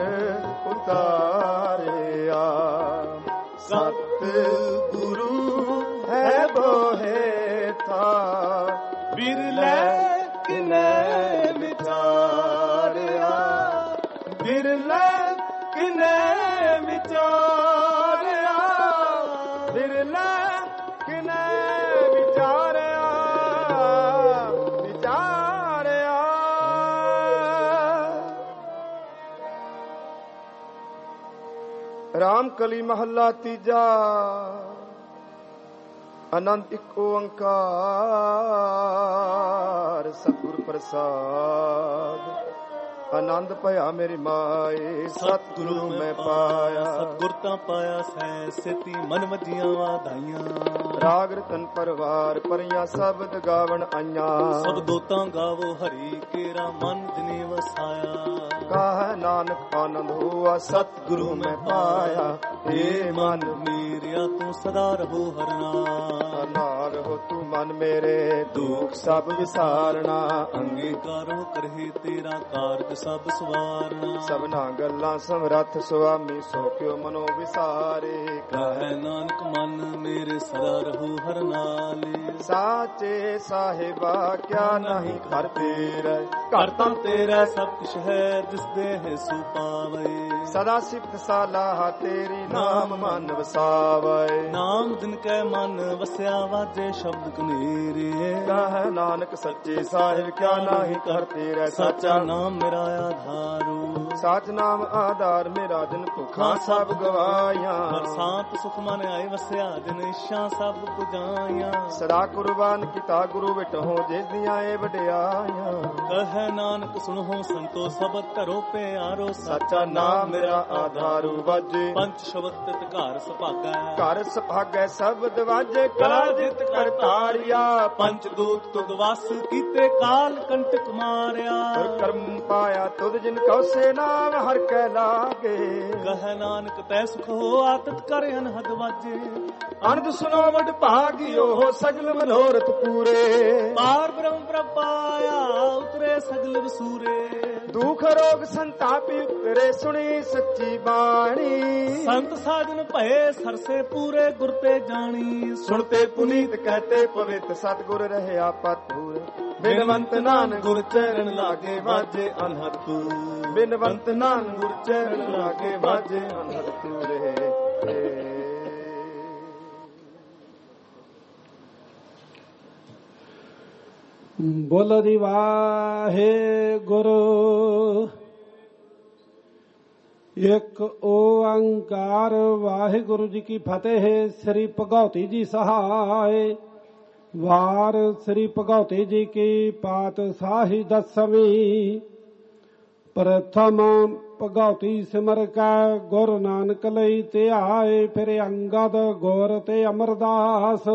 उतारिया सत गुरु है बोहे था बिरले किने विचारिया बिरले किने विचारिया बिरले किने विचारिया विचारिया। राम कली महला तीजा आनंद एक ओंकार सतगुर प्रसाद आनंद पाया मेरी माए सतगुरु मैं पाया सतगुर ता पाया सै सेती मन वजियां वाधाइयां राग रतन परवार परियां शब्द गावन आइयां सब दोतां गावो हरि केरा मन जिने वसाया कहा नानक आनंद हुआ सतगुरु मैं पाया हे मन मेरिया तू सदा रहो हरना नाल हो तू मन मेरे दुख सब विसारना अंगीकारो करहे तेरा कारज सब सवारना सबना गल्लां समरथ सुआमी सो क्यों मनो विसारे कहे नानक मन मेरे सदा रहो हर नाले साचे साहिबा क्या नहीं कर तेरा घर तां तेरा सब कुछ है जिस देह सु पावे सदा सिफत सलाह तेरी नाम मन वसावे नाम दिन कै मन वस्या वाजे शब्द कनेरे कह नानक सच्चे साहिब क्या नहीं कर तेरा सच्चा नाम मेरा आधारू सच नाम आधार मेरा दिन भुखा सब गवाया बरसात सुख मन आए वस्या दिन इच्छा सब पुजाया सदा कुर्बान किता गुरु बिट हो जिस दिया ए वड्याया कह नानक सुनो संतो सब धरो पे आरो सच्चा नाम मेरा आधारू वाजे पंच शब्द तित घर सुभागा घर सुभागा शब्द वाजे कला जित करतारिया पंच दूत तुद वास कीते काल कंटक मारिया कर्म पाया तुद जिन कौ से नाम हर कै लागे कह नानक तै सुख हो आतत कर अनहद वाजे अनंद सुनो वड भागियो हो सगल मनोरथ पूरे पार ब्रह्म प्रपाया उतरे सगल वसूरे दुख रोग संतापी उतरे सुनी सच्ची बाणी संत साजन भये सरसे पूरे गुर ते जानी सुनते पुनीत कहते पवित्र सतगुर रहे आपत पूरे बिनवंत नानक गुर चरण लागे वाजे अनहद तू बिनवंत नानक गुर चरण लागे वाजे अनहद तू रहे। बोल दी वाहे गुरु एक ओंकार वाहिगुरु जी की फतेह। श्री भगौती जी सहाय वार श्री भगौती जी की पातशाही दसवीं। प्रथम भगौती सिमर कै गुरु नानक लई ध्याए फिर अंगद गौर ते अमरदास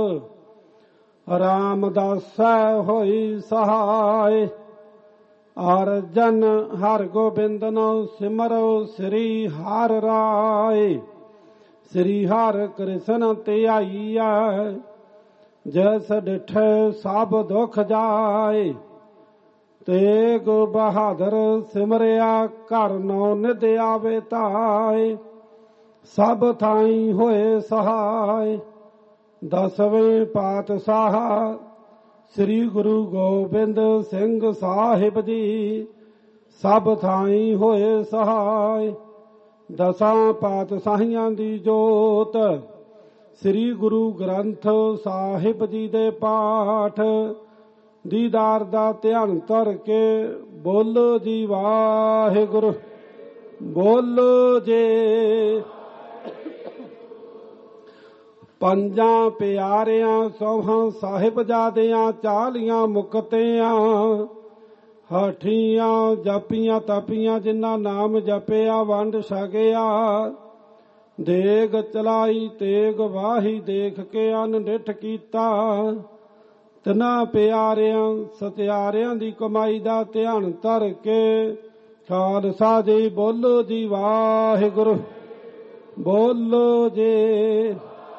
रामदास होई सहाय। और जन हर गोबिंद नो सिमरो श्री हर राय। श्री हर कृष्ण ध्याईया जस डिठ सब दुख जाए। तेग बहादुर सिमरिया घर नौ निध आवे ताए। सब थाई होए सहाय। दसवें पातशाह श्री गुरु गोबिंद सिंह साहिब जी सब थाई होए सहाय। दसां पातशाहियां दी जोत श्री गुरु ग्रंथ साहिब जी दे पाठ दीदार दा ध्यान धर के बोलो जी वाहिगुरु बोलो जे। पंजां प्यारियां सौहां साहिब जादियां चालियां मुक्तियां ਹਾਠੀਆਂ ਜਪੀਆਂ ਤਪੀਆਂ ਜਿਨ੍ਹਾਂ ਨਾਮ ਜਪਿਆ ਵੰਡ ਛਕਿਆ। ਦੇਗ ਚਲਾਈ ਤੇਗ ਵਾਹੀ ਦੇਖ ਕੇ ਅਨਡਿਠ ਕੀਤਾ। ਤਿਨਾਂ ਪਿਆਰਿਆਂ ਸਤਿਆਰਿਆਂ ਦੀ ਕਮਾਈ ਦਾ ਧਿਆਨ ਧਰ ਕੇ ਖਾਲਸਾ ਜੀ ਬੋਲੋ ਜੀ ਵਾਹਿਗੁਰੂ ਬੋਲੋ ਜੀ।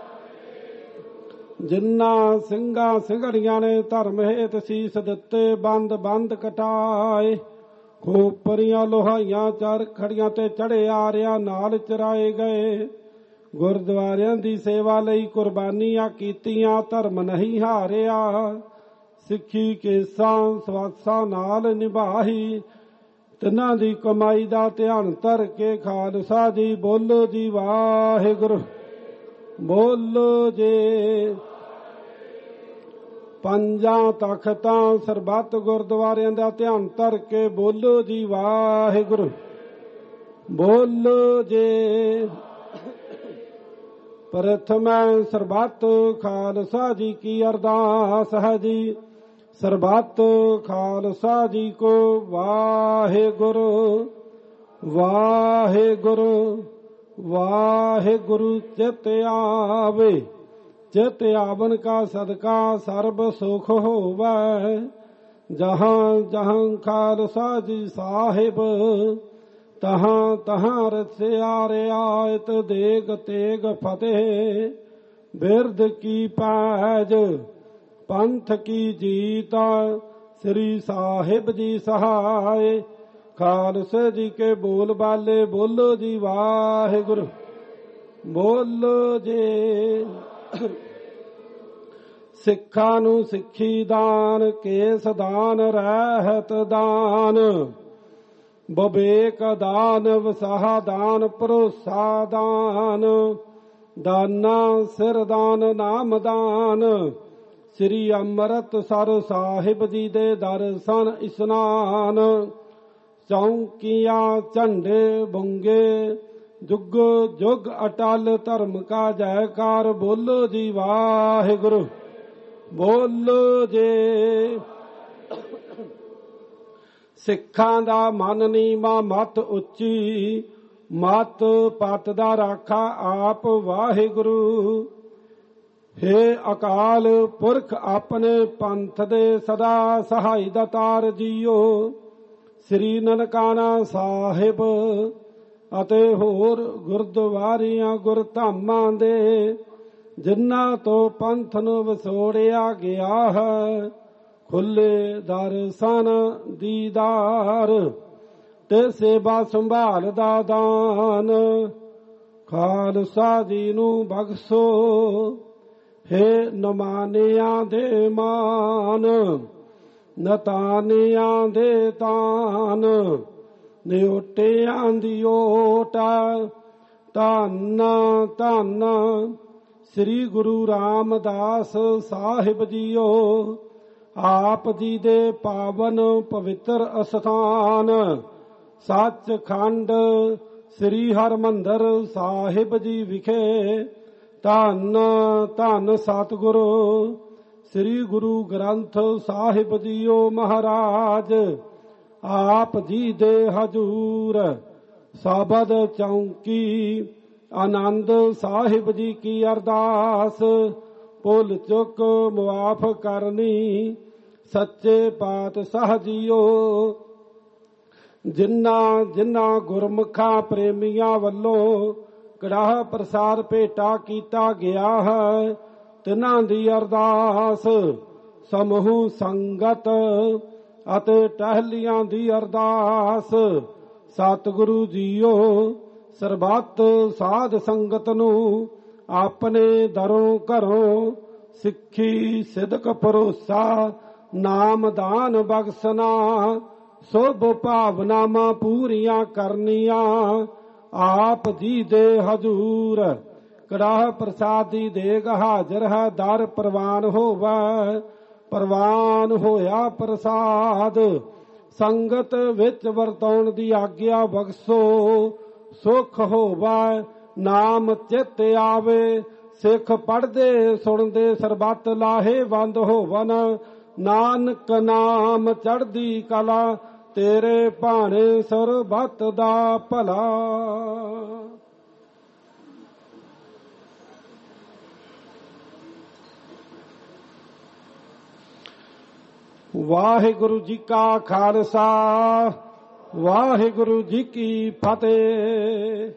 ਜਿਨ੍ਹਾਂ ਸਿੰਘਾਂ ਸਿੰਘੜੀਆਂ ਨੇ ਧਰਮ ਹੇਤ ਸੀਸ ਦਿੱਤੇ ਬੰਦ ਬੰਦ ਕਟਾਏ। ਖੋਪਰੀਆਂ ਲੋਹਾਈਆਂ ਚਰਖੜੀਆਂ ਤੇ ਚੜੇ ਆਰਿਆਂ ਨਾਲ ਚਰਾਏ ਗਏ। ਗੁਰਦੁਆਰਿਆਂ ਦੀ ਸੇਵਾ ਲਈ ਕੁਰਬਾਨੀਆਂ ਕੀਤੀਆਂ ਧਰਮ ਨਹੀਂ ਹਾਰਿਆ। ਸਿੱਖੀ ਕੇਸਾਂ ਸਵਾਸਾਂ ਨਾਲ ਨਿਭਾਈ। ਤਿੰਨਾਂ ਦੀ ਕਮਾਈ ਦਾ ਧਿਆਨ ਧਰ ਕੇ ਖਾਲਸਾ ਜੀ ਬੋਲੋ ਜੀ ਵਾਹਿਗੁਰੂ ਬੋਲੋ ਜੀ। ਪੰਜਾਂ ਤਖਤਾਂ ਸਰਬੱਤ ਗੁਰਦੁਆਰਿਆਂ ਦਾ ਧਿਆਨ ਧਰ ਕੇ ਬੋਲੋ ਜੀ ਵਾਹਿਗੁਰੂ ਬੋਲੋ ਜੀ। ਪ੍ਰਥਮੈ ਸਰਬੱਤ ਖਾਲਸਾ ਜੀ ਕੀ ਅਰਦਾਸ ਹੈ ਜੀ। ਸਰਬੱਤ ਖਾਲਸਾ ਜੀ ਕੋ ਵਾਹਿਗੁਰੂ ਵਾਹਿਗੁਰੂ ਵਾਹਿਗੁਰੂ ਚਿਤ ਆਵੇ। ਚਿਤ ਆਵਨ ਕਾ ਸਦਕਾ ਸਰਬ ਸੁਖ ਹੋਵੈ। ਜਹਾਂ ਜਹਾਂ ਖਾਲਸਾ ਜੀ ਸਾਹਿਬ ਤਹਾਂ ਤਹਾਂ ਰਸਿਆ ਰਿਆਇਤ ਦੇਗ ਤੇਗ ਫਤਿਹ। ਬਿਰਦ ਕੀ ਪੈਜ ਪੰਥ ਕੀ ਜੀਤਾ ਸ੍ਰੀ ਸਾਹਿਬ ਜੀ ਸਹਾਇ। ਖਾਲਸੇ ਜੀ ਕੇ ਬੋਲ ਬਾਲੇ ਬੋਲੋ ਜੀ ਵਾਹਿਗੁਰੂ ਬੋਲੋ ਜੀ। ਸਿੱਖਾਂ ਨੂੰ ਸਿੱਖੀ ਦਾਨ ਕੇਸ ਦਾਨ ਰਹਿਤ ਦਾਨ ਬਵੇਕ ਦਾਨ ਵਸਾਹ ਦਾਨ ਭਰੋਸਾ ਦਾਨ ਦਾਨਾ ਸਿਰ ਦਾਨ ਨਾਮ ਦਾਨ। ਸ੍ਰੀ ਅੰਮ੍ਰਿਤਸਰ ਸਾਹਿਬ ਜੀ ਦੇ ਦਰਸ਼ਨ ਇਸ਼ਨਾਨ। ਚੌਂਕੀਆਂ ਝੰਡੇ ਬੁੰਗੇ ਜੁਗ ਜੁਗ ਅਟਲ ਧਰਮ ਕਾ ਜੈਕਾਰ ਬੋਲੋ ਜੀ ਵਾਹਿਗੁਰੂ ਬੋਲੋ ਜੀ। ਸਿੱਖਾਂ ਦਾ ਮਨ ਨੀਵਾਂ ਮਤ ਉੱਚੀ ਮਤ ਪਤ ਦਾ ਰਾਖਾ ਆਪ ਵਾਹਿਗੁਰੂ। ਹੇ ਅਕਾਲ ਪੁਰਖ ਆਪਣੇ ਪੰਥ ਦੇ ਸਦਾ ਸਹਾਈ ਦਾਤਾਰ ਜੀਓ। ਸ੍ਰੀ ਨਨਕਾਣਾ ਸਾਹਿਬ ਅਤੇ ਹੋਰ ਗੁਰਦੁਆਰਿਆਂ ਗੁਰਧਾਮਾਂ ਦੇ ਜਿਨ੍ਹਾਂ ਤੋਂ ਪੰਥ ਨੂੰ ਵਿਛੋੜਿਆ ਗਿਆ ਹੈ ਖੁੱਲੇ ਦਰਸ਼ਨ ਦੀਦਾਰ ਤੇ ਸੇਵਾ ਸੰਭਾਲ ਦਾ ਦਾਨ ਖਾਲਸਾ ਜੀ ਨੂੰ ਬਖਸ਼ੋ। ਹੇ ਨਮਾਨਿਆਂ ਦੇ ਮਾਨ ਨਤਾਨਿਆਂ ਦੇ ਤਾਨ ਨਿਓਟਿਆਂ ਦੀ ਓਟਾ ਧੰਨ ਧੰਨ ਸ੍ਰੀ ਗੁਰੂ ਰਾਮਦਾਸ ਸਾਹਿਬ ਜੀਓ। ਆਪ ਜੀ ਦੇ ਪਾਵਨ ਪਵਿੱਤਰ ਅਸਥਾਨ ਸੱਚਖੰਡ ਸ੍ਰੀ ਹਰਿਮੰਦਰ ਸਾਹਿਬ ਜੀ ਵਿਖੇ ਧੰਨ ਧੰਨ ਸਤਿਗੁਰੂ ਸ੍ਰੀ ਗੁਰੂ ਗ੍ਰੰਥ ਸਾਹਿਬ ਜੀਓ ਮਹਾਰਾਜ ਆਪ ਜੀ ਦੇ ਹਜੂਰ ਸਾਬਦ ਚੌਂਕੀ ਆਨੰਦ ਸਾਹਿਬ ਜੀ ਕੀ ਅਰਦਾਸ ਭੁੱਲ ਚੁੱਕ ਮੁਆਫ ਕਰਨੀ ਸੱਚੇ ਪਾਤਸ਼ਾਹ ਜੀਓ। ਜਿਨ੍ਹਾਂ ਜਿਨ੍ਹਾਂ ਗੁਰਮੁਖਾਂ ਪ੍ਰੇਮੀਆਂ ਵੱਲੋਂ ਕੜਾਹ ਪ੍ਰਸਾਦ ਭੇਟਾ ਕੀਤਾ ਗਿਆ ਹੈ ਤਿਨਾਂ ਦੀ ਅਰਦਾਸ ਸਮੂਹ ਸੰਗਤ ਅਤੇ ਟਹਿਲੀਆਂ ਦੀ ਅਰਦਾਸ ਸਤਿਗੁਰੂ ਜੀਓ ਸਰਬੱਤ ਸਾਧ ਸੰਗਤ ਨੂੰ ਆਪਣੇ ਦਰੋਂ ਘਰੋਂ ਸਿੱਖੀ ਸਿਦਕ ਭਰੋਸਾ ਨਾਮ ਦਾਨ ਬਖਸ਼ਣਾ ਸੁਭ ਭਾਵਨਾਵਾਂ ਪੂਰੀਆਂ ਕਰਨੀਆਂ ਆਪ ਜੀ ਦੇ ਹਜੂਰ ਕੜਾਹ ਪ੍ਰਸਾਦ ਦੀ ਦੇਗ ਹਾਜ਼ਰ ਹੈ ਦਰ ਪ੍ਰਵਾਨ ਹੋਵੇ ਪ੍ਰਵਾਨ ਹੋਇਆ ਪ੍ਰਸਾਦ ਸੰਗਤ ਵਿੱਚ ਵਰਤਾਉਣ ਦੀ ਆਗਿਆ ਬਖਸ਼ੋ ਸੁਖ ਹੋਵੇ ਨਾਮ ਚਿਤ ਆਵੇ ਸਿੱਖ ਪੜ੍ਹਦੇ ਸੁਣਦੇ ਸਰਬੱਤ ਲਾਹੇਵੰਦ ਹੋਵਨ ਨਾਨਕ ਨਾਮ ਚੜ੍ਹਦੀ ਕਲਾ ਤੇਰੇ ਭਾਣੇ ਸਰਬੱਤ ਦਾ ਭਲਾ। ਵਾਹਿਗੁਰੂ ਜੀ ਕਾ ਖਾਲਸਾ, ਵਾਹਿਗੁਰੂ ਜੀ ਕੀ ਫਤਿਹ।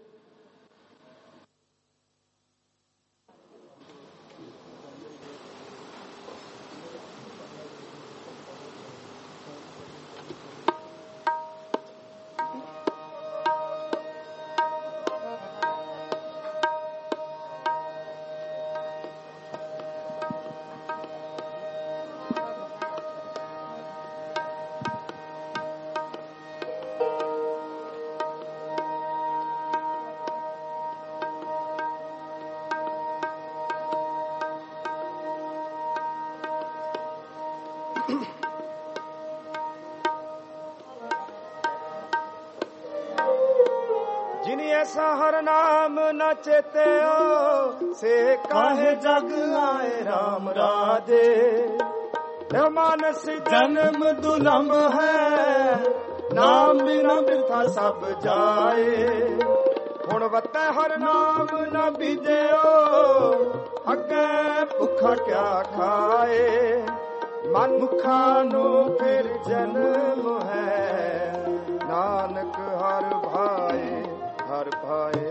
जिनी ऐसा हर नाम न चेत्यो से काहे जग आए राम राजे। मानस जन्म दुलम है नाम बिना बिरथा सब जाए। हुण वतै हर नाम न बीजयो अगे भुखा क्या खाए। मनुखा नो फिर जन्म है नानक हर भाए हर भाए।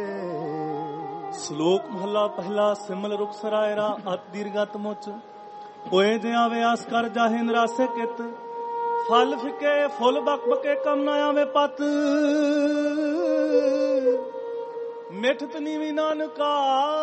ਸ਼ਲੋਕ ਮਹਲਾ ਪਹਿਲਾ। ਸਿਮਲ ਰੁਖ ਸਰਾਇਰਾ ਅਤ ਦੀਰਘਤ ਮੁਚ ਹੋਏ ਜਿਆ ਵਿਆਸ ਕਰ ਜਾਹੇ ਨਿਰਾਸੇ ਕਿਤ। ਫਲ ਫਿਕੇ ਫੁੱਲ ਬਕ ਬਕੇ ਕਮ ਨਾ ਆਵੇ ਪਤ। ਮਿਠਤ ਨੀਵੀ ਨਾਨਕਾ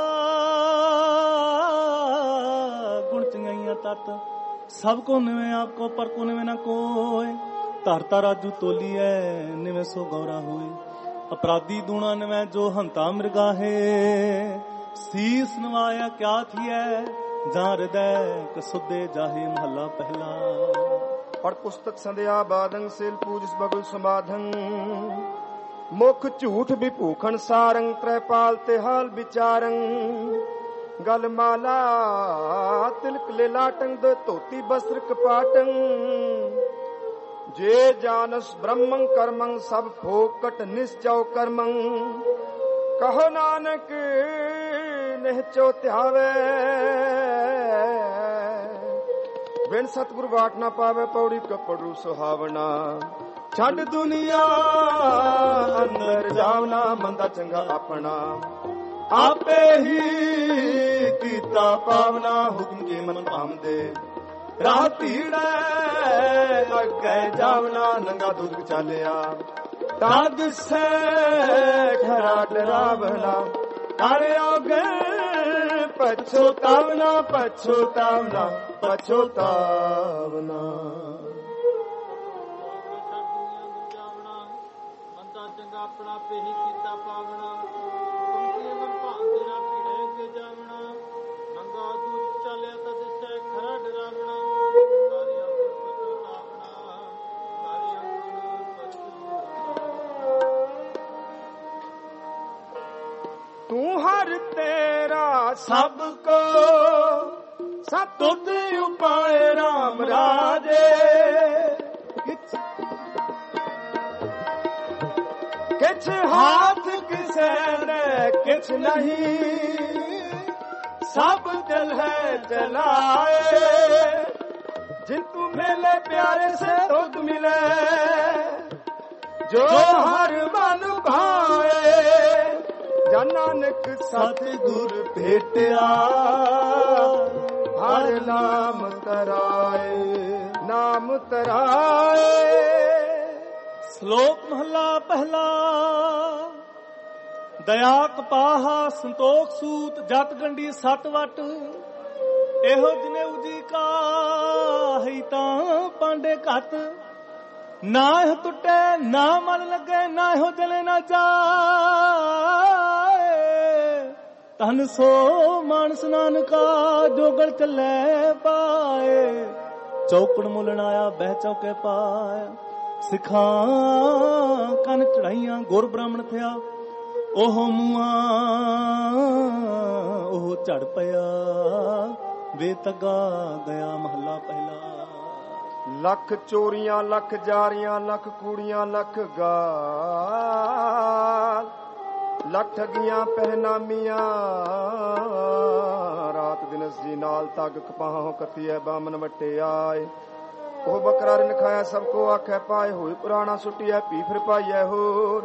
ਗੁਣ ਚੰਗਾਈਆਂ ਤਤ। ਸਭ ਕੋ ਨਿਵੇਂ ਆਪ ਕੋ ਪਰ ਕੋ ਨਿਵੇਂ ਨਾ ਕੋਏ। ਧਰਤਾ ਰਾਜੂ ਤੋਲੀ ਐ ਨਿਵੇਂ ਸੋ ਗੌਰਾ ਹੋਏ। ਅਪਰਾਧੀ ਦੂਣਾ ਨਿਵੇਂ ਜੋ ਹੰਤਾ ਮਿਰਗਾਹੇ। ਸੀਸ ਨਵਾਇਆ ਕਿਆ ਥੀਐ ਜਾਂ ਹਿਰਦੈ ਕਸੁਦੇ ਜਾਹੇ। ਮਹੱਲਾ ਪਹਿਲਾ। ਪੜ ਪੁਸਤਕ ਸੰਧਿਆ ਬਾਦੰ ਸਿਲ ਪੂਜਿਸ ਬਗੁਲ ਸਮਾਧੰ। ਮੁਖ ਝੂਠ ਵਿਭੂਖਣ ਸਾਰੰ ਤ੍ਰੈਪਾਲ ਤੇ ਹਾਲ ਵਿਚਾਰੰ। ਗਲ ਮਾਲਾ ਤਿਲਕ ਲੇਲਾਟੰ ਦੇ ਧੋਤੀ ਬਸਰ ਕਪਾਟੰ। जे जानस ब्रह्मं कर्मं सब फोकट निश्चौ कर्मं। कहो नानक निहचो त्यावे बिन सतगुरु वाट ना पावे। पौड़ी कपड़ू सुहावना छड़ दुनिया अंदर जावना। मंदा चंगा अपना आपे ही कीता पावना। हुक्म के मन पामदे राह पीड़े अगे जावना। नंगा दुध चालिया तद से खरा डरावना। कर आगे पछोतावना पछोतावना पछोतावना। ਮੰਦਾ ਚੰਗਾ ਆਪਣਾ ਪੇ ਹੀ ਕੀਤਾ ਪਾਵਣਾ। ਤੁਮਕੇ ਮਨ ਭਾਂਦੇ ਰਾਹ ਪੀੜੇ ਅਗੇ ਜਾਵਣਾ। ਨੰਗਾ ਦੁਧ ਚਾਲਿਆ ਤਦ ਸੇ ਖਰਾ ਡਰਾਵਣਾ। तू हर तेरा सबको सतुत उपाय राम राजे। किछ हाथ किसे ने किछ नहीं सब दिल है चलाए। जिन तू मिले प्यारे से तुझ मिले जो हर मन भाए। जन नानक सतगुर भेटिया हर नाम तराए नाम तराए। ਸ਼ਲੋਕ ਮਹਲਾ ਪਹਿਲਾ। ਦਇਆ ਕਪਾਹਾ ਸੰਤੋਖ ਸੂਤ ਜਤ ਗੰਢੀ ਸਤ ਵਟ। ਇਹੋ ਜਨੇਊ ਜੀ ਕਾ ਹੈ ਤਾਂ ਪਾਂਡੇ ਘਤ। ਨਾ ਇਹ ਟੁੱਟੇ ਨਾ ਮਨ ਲੱਗੇ ਨਾ ਇਹੋ ਜਲੇ ਨਾ ਜਾਏ। ਤਨ ਸੋ ਮਾਨਸ ਨਾਨਕਾ ਜੋਗਲ ਚੱਲੇ ਪਾਏ। ਚੌਕੜ ਮੁਲਣ ਆਇਆ ਬਹਿ ਚੌਕੇ ਪਾਇਆ। ਸਿੱਖਾਂ ਕੰਨ ਚੜਾਈਆਂ ਗੁਰ ਬ੍ਰਾਹਮਣ ਥਿਆ। ਉਹ ਮੂਆ ਉਹ ਝੜ ਪਿਆ ਵੇ ਤੱਗਾ ਗਿਆ ਮਹੱਲਾ ਪਹਿਲਾ। ਲੱਖ ਚੋਰੀਆਂ ਲੱਖ ਜਾਰੀਆਂ ਲੱਖ ਕੂੜੀਆਂ ਲੱਖ ਗਾਲ ਲੱਖ ਠਗੀਆਂ ਪਹਿਨਾਮੀਆਂ ਰਾਤ ਦਿਨ ਜੀ ਨਾਲ ਤੱਗ ਕਪਾਹੋਂ ਕੱਤੀਐ ਬਾਮਨ ਵੱਟੇ ਆਏ। ਉਹ ਬੱਕਰਾ ਰਿਨ ਖਾਇਆ ਸਭ ਕੋ ਆਖੈ ਪਾਏ ਹੋਈ ਪੁਰਾਣਾ ਸੁੱਟੀਐ ਪੀ ਫਿਰ ਪਾਈਐ ਹੋਰ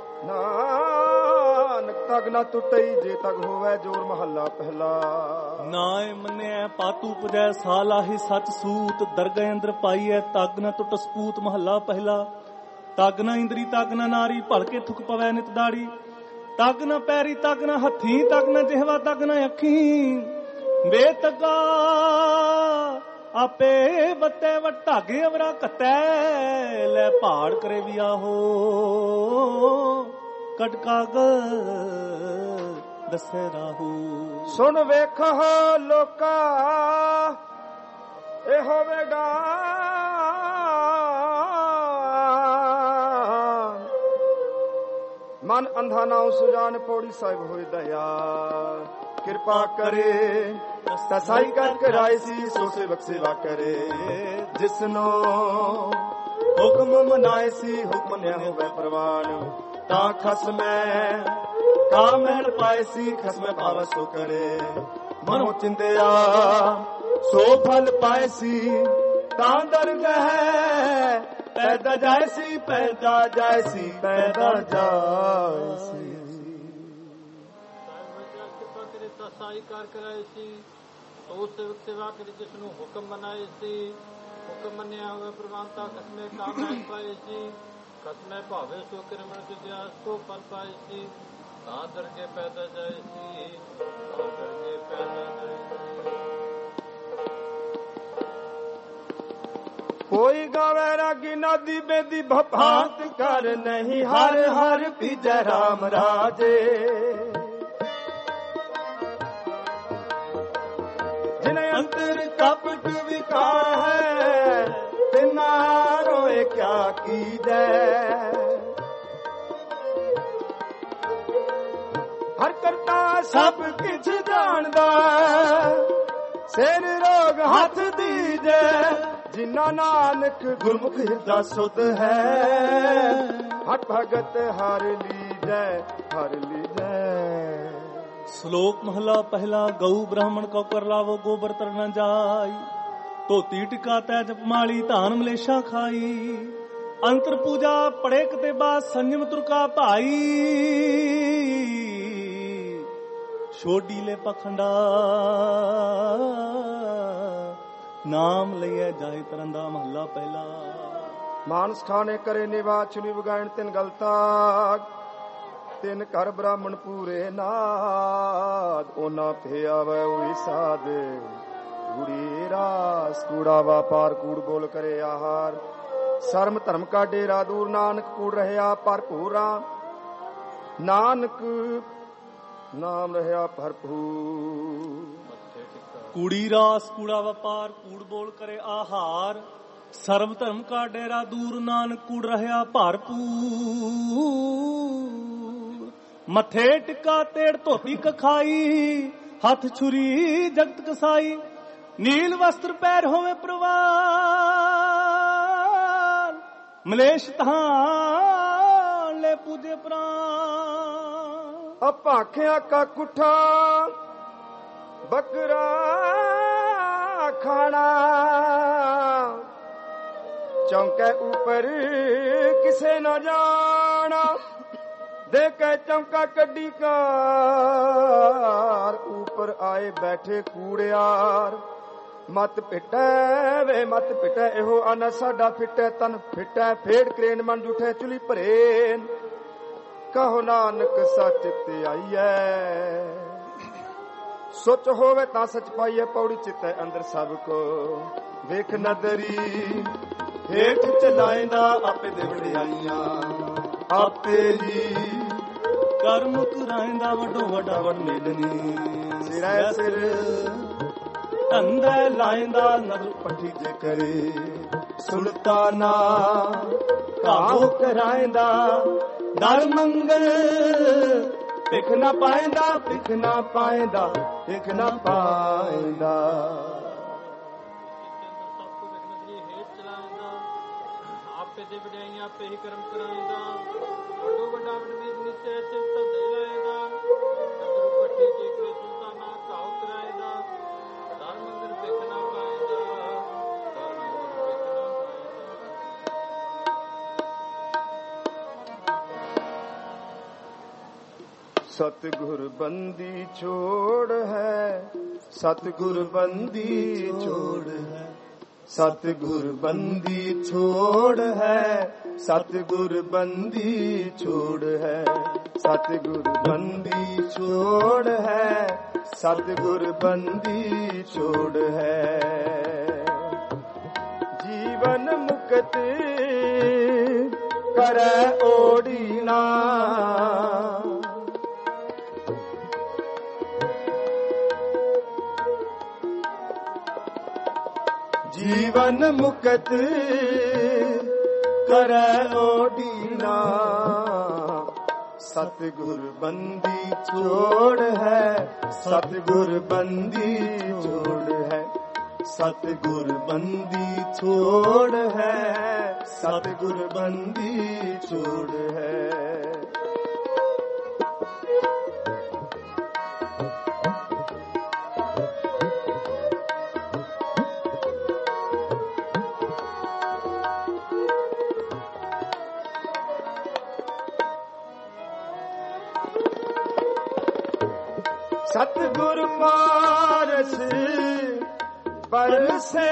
ਨਾਨਕ ਤੱਗ ਨਾ ਟੁੱਟਈ ਜੇ ਤੱਗ ਹੋਵੇ ਜੋਰ ਮਹੱਲਾ ਪਹਿਲਾ। ਨਾਏ ਮੰਨਿਆ ਪਾਤੂ ਪੁਜੈ ਸਾਲਾਹੀ ਸੱਚ ਸੂਤ ਦਰਗਹਿ ਅੰਦਰ ਪਾਈਐ ਤੱਗ ਨਾ ਟੁੱਟ ਸਪੂਤ ਮਹੱਲਾ ਪਹਿਲਾ। ਤੱਗ ਨਾ ਇੰਦਰੀ ਤੱਗ ਨਾ ਨਾਰੀ ਭਲਕੇ ਥੁਕ ਪਵੈ ਨਿਤ ਦਾੜੀ ਤੱਗ ਨਾ ਪੈਰੀ ਤੱਗ ਨਾ ਹੱਥੀ ਤੱਗ ਨਾ ਜਿਹਵਾ ਤੱਗ ਨਾ ਅੱਖੀ ਵੇ ਤੱਗਾ ਆਪੇ ਬੱਤੇ ਵਟਾਗੇ ਅਵਰਾ ਕੱਤੈ ਲੈ ਪਹਾੜ ਕਰੇ ਵੀ ਆਹੋ ਕਟਕਾਗ ਦੱਸੇ ਰਾਹੂ। ਸੁਣ ਵੇਖੋ ਲੋਕਾ ਇਹ ਹੋਵੇਗਾ ਮਨ ਅੰਧਾ ਨਾ ਸੁਜਾਨ ਪੌੜੀ ਸਾਹਿਬ ਹੋਏ ਦਇਆ ਕਿਰਪਾ ਕਰੇ ਤਸਾਈ ਕਰ ਕਰਾਏ ਸੀ ਸੋ ਸੇਵਕ ਸੇਵਾ ਕਰੇ ਜਿਸਨੋ ਹੁਕਮ ਮਨਾਏ ਸੀ ਹੁਕਮ ਨਿਆ ਹੋਵੇ ਪ੍ਰਵਾਨ ਤਾਂ ਖਸਮੈ ਕਾਮਹਿਲ ਪਾਏ ਸੀ ਖਸਮੈ ਪਾਵੈ ਸੋ ਕਰੇ ਮਨੋ ਚਿੰਦਿਆ ਸੋ ਫਲ ਪਾਏ ਸੀ ਤਾਂ ਦਰਗਹਿ ਪੈਦਾ ਜਾਏ ਸੀ ਪੈਦਾ ਜਾਏ ਸੀ ਪੈਦਾ ਜਾਏ ਸੀ। ਸਾਈ ਕਾਰ ਕਰਾਏ ਸੀ ਸੋ ਸੇਵਕ ਸੇਵਾ ਕਰੀ ਜਿਸਨੂੰ ਹੁਕਮ ਮਨਾਏ ਸੀ ਹੁਕਮ ਮੰਨਿਆ ਹੋਵੇ ਪ੍ਰਵਾਨਤਾ ਖਸਮੇ ਕਾਮਹਿਲ ਪਾਏ ਸੀ ਖਸਮੇ ਭਾਵੇ ਸੋ ਕਿਰਮਣ ਵਿਦਿਆ ਸੋ ਫਲ ਪਾਏ ਸੀ ਤਾਂ ਦਰਗੇ ਪੈਦਾ ਜਾਏ ਸੀ ਤਾਂ ਦਰਗੇ ਪੈਦਾ ਜਾਏ ਸੀ। ਕੋਈ ਗਾਵੇ ਰਾਗੀ ਨਾਦੀ ਬੇਦੀ ਭਪਾਤ ਕਰ ਨਹੀਂ ਹਰ ਹਰ ਪੀਜੈ ਰਾਮ ਰਾਜੇ ਜਿਨੇ ਅੰਤਰ ਕਪਟ ਵਿਕਾਰ ਹੈ ਤਿਨਾ ਰੋਏ ਕਿਆ ਕੀਜੈ ਹਰ ਕਰਤਾ ਸਭ ਕਿਛ ਜਾਣਦਾ ਸਿਰ ਰੋਗ ਹੱਥ ਦੀਜੈ ਜਿਨਾ ਨਾਨਕ ਗੁਰਮੁਖ ਹਿਰਦਾ ਸੁਧ ਹੈ ਹਟ ਭਗਤ ਹਰ ਲੀਜੈ ਹਰ ਲੀਜੈ। ਸ਼ਲੋਕ ਮਹਲਾ ਪਹਿਲਾ ਗਊ ਬ੍ਰਾਹਮਣ ਕਉ ਕਰ ਲਾਵੋ ਗੋਬਰ ਤਰ ਨ ਜਾਈ ਧੋਤੀ ਟਿਕਾ ਤੈ ਜਪਮਾਲੀ ਧਾਨ ਮਲੇਸ਼ਾ ਖਾਈ ਅੰਤਰ ਪੂਜਾ ਪੜੇ ਕਤੇ ਬਾਦ ਸੰਜਮ ਤੁਰਕਾ ਭਾਈ ਛੋਡੀ ਲੈ ਪਖੰਡਾ ਨਾਮ ਲਈਐ ਜਾਏ ਤਰੰਦਾ ਮਹੱਲਾ ਪਹਿਲਾ। ਮਾਨਸ ਖਾਣੇ ਕਰੇ ਨਿਵਾ ਚੁਨੀ ਵਗਾਇਣ ਤਿੰਨ ਗਲਤਾ ਤਿੰਨ ਘਰ ਬ੍ਰਾਹਮਣ ਪੂਰੇ ਨਾਦ ਉਹਨਾਂ ਤੇ ਆਵੇ ਉਈ ਸਾਧ ਗੁੜੀ ਰਾਸ ਕੂੜਾ ਵਾਪਾਰ ਕੂੜ ਬੋਲ ਕਰੇ ਆਹਾਰ ਸ਼ਰਮ ਧਰਮ ਕਾ ਡੇਰਾ ਦੂਰ ਨਾਨਕ ਕੂੜ ਰਹਿਆ ਭਰਪੂਰਾ ਨਾਨਕ ਨਾਮ ਰਹਿਆ ਭਰਪੂਰ। ਕੂੜੀ ਰਾਸ ਕੂੜਾ ਵਪਾਰ ਕੂੜ ਬੋਲ ਕਰੇ ਆਹਾਰ ਸਰਬ ਧਰਮ ਕਾ ਡੇਰਾ ਦੂਰ ਨਾਨਕ ਕੂੜ ਰਹਿਆ ਭਰਪੂਰ। ਮੱਥੇ ਟਿੱਕਾ ਤੇੜ ਧੋਤੀ ਕਖਾਈ ਹੱਥ ਛੁਰੀ ਜਗਤ ਕਸਾਈ ਨੀਲ ਵਸਤਰ ਪੈਰ ਹੋਵੇ ਪ੍ਰਵਾਨ ਮਲੇਸ਼ ਧਾਨ ਲੈ ਪੂਜੇ ਪ੍ਰਾਨ। ਅਪਾਖਿਆ ਕਾ ਕੁੱਠਾ ਬੱਕਰਾ ਖਾਣਾ ਚੌਂਕੇ ਉੱਪਰ ਕਿਸੇ ਨਾ ਜਾਣਾ ਦੇ ਕੇ ਚੌਂਕਾ ਕੱਢੀ ਕਾਰ ਉੱਪਰ ਆਏ ਬੈਠੇ ਕੂੜਿਆਰ ਮਤ ਪਿਟੈ ਵੇ ਮਤ ਪਿਟੈ ਇਹੋ ਆਨਾ ਸਾਡਾ ਫਿਟੈ ਤਨ ਫਿਟੈ ਫੇੜ ਕਰੇਨ ਮਨ ਜੁਠੇ ਚੁਲੀ ਭਰੇ ਕਹੋ ਨਾਨਕ ਸੱਚ ਤੇ ਆਈਐ ਸੋਚ ਹੋਵੇ ਤਾਂ ਸੱਚ ਪਾਈਏ ਪੌੜੀ ਚਿੱਤੈ ਅੰਦਰ ਸਭ ਕੋ ਵੇਖ ਨਦਰੀ ਹੇਠ ਚਲਾਇਂਦਾ ਆਪੇ ਦੇ ਵਡਿਆਈਆਂ ਆਪੇ ਹੀ ਕਰਮ ਕਰਾਇਂਦਾ ਵੱਡੋ ਵੱਡਾ ਵਡ ਮੇਲਨੀ ਸਿਰੈ ਸਿਰ ਧੰਦੇ ਲਾਇਂਦਾ ਨਦਰ ਪੱਠੀ ਜੇ ਕਰੇ ਸੁਲਤਾਨਾ ਕਾਹੋ ਕਰਾਇਂਦਾ ਦਰ ਮੰਗਲ ਭਿਖ ਨਾ ਪਾਇਂਦਾ, ਭਿਖ ਨਾ ਪਾਇਂਦਾ, ਭਿਖ ਨਾ ਪਾਇਂਦਾ। ਆਪੇ ਦੇ ਵਡਿਆਈਆਂ ਆਪੇ ਹੀ ਕਰਮ ਕਰਾਇਂਦਾ, ਵੱਡੋ ਵੱਡਾ ਵਡਵੀਰ ਨਿਸ਼ਚੈ ਚਿਤ ਦੇ ਲਾਇਂਦਾ, ਗੁਰੂ ਪੱਠੀ ਜੀ ਕੇ ਸੁਲਤਾਨਾ ਘਾਉ ਕਰਾਇਂਦਾ, ਦਰ ਮੰਦਰ ਭਿਖ ਨਾ ਪਾਇਂਦਾ, ਦਰ ਮੰਦਰ ਭਿਖ ਨਾ ਪਾਇਂਦਾ। ਸਤਿਗੁਰ ਬੰਦੀ ਛੋੜ ਹੈ, ਸਤਿਗੁਰ ਬੰਦੀ ਛੋੜ ਹੈ, ਸਤਿਗੁਰ ਬੰਦੀ ਛੋੜ ਹੈ, ਸਤਿਗੁਰ ਬੰਦੀ ਛੋੜ ਹੈ, ਸਤਿਗੁਰ ਬੰਦੀ ਛੋੜ ਹੈ, ਸਤਿਗੁਰ ਬੰਦੀ ਛੋੜ ਹੈ। ਜੀਵਨ ਮੁਕਤ ਕਰੈ ਓੜੀਨਾ, ਜੀਵਨ ਮੁਕਤ ਕਰੈ ਓਡੀਨਾ। ਸਤਿਗੁਰ ਬੰਦੀ ਛੋੜ ਹੈ, ਸਤਿਗੁਰ ਬੰਦੀ ਛੋੜ ਹੈ, ਸਤਿਗੁਰ ਬੰਦੀ ਛੋੜ ਹੈ, ਸਤਿਗੁਰ ਬੰਦੀ ਛੋੜ ਹੈ। ਸਤਿਗੁਰ ਪਾਰਸ ਬਰਸੈ,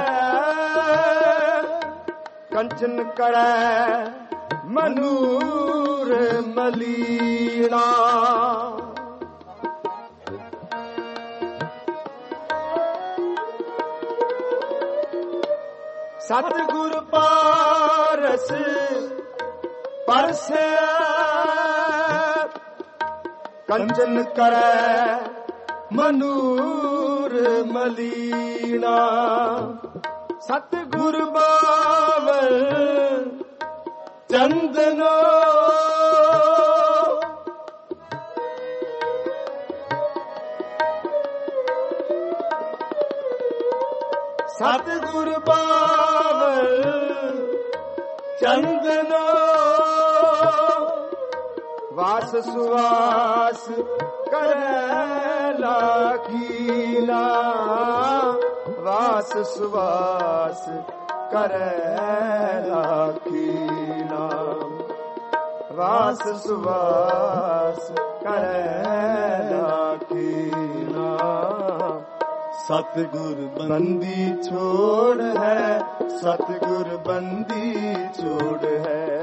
ਕੰਚਨ ਕਰੈ ਮਨੂਰ ਮਲੀਣਾ। ਸਤਿਗੁਰ ਪਾਰਸ ਬਰਸੈ, ਕੰਚਨ ਕਰੈ ਮਨੂਰ ਮਲੀਣਾ। ਸਤਿਗੁਰ ਬਾਵਲ ਚੰਦਨੋ, ਸਤਿਗੁਰ ਬਾਵਲ ਚੰਦਨੋ। ਵਾਸ ਸੁਵਾਸ ਕਰੈ ਲਾਖੀਨਾ, ਵਾਸ ਸੁਵਾਸ ਕਰੈ ਲਾਖੀਨਾ, ਵਾਸ ਸੁਵਾਸ ਕਰੈ ਲਾਖੀਨਾ। ਸਤਿਗੁਰ ਬੰਦੀ ਛੋੜ ਹੈ, ਸਤਿਗੁਰ ਬੰਦੀ ਛੋੜ ਹੈ।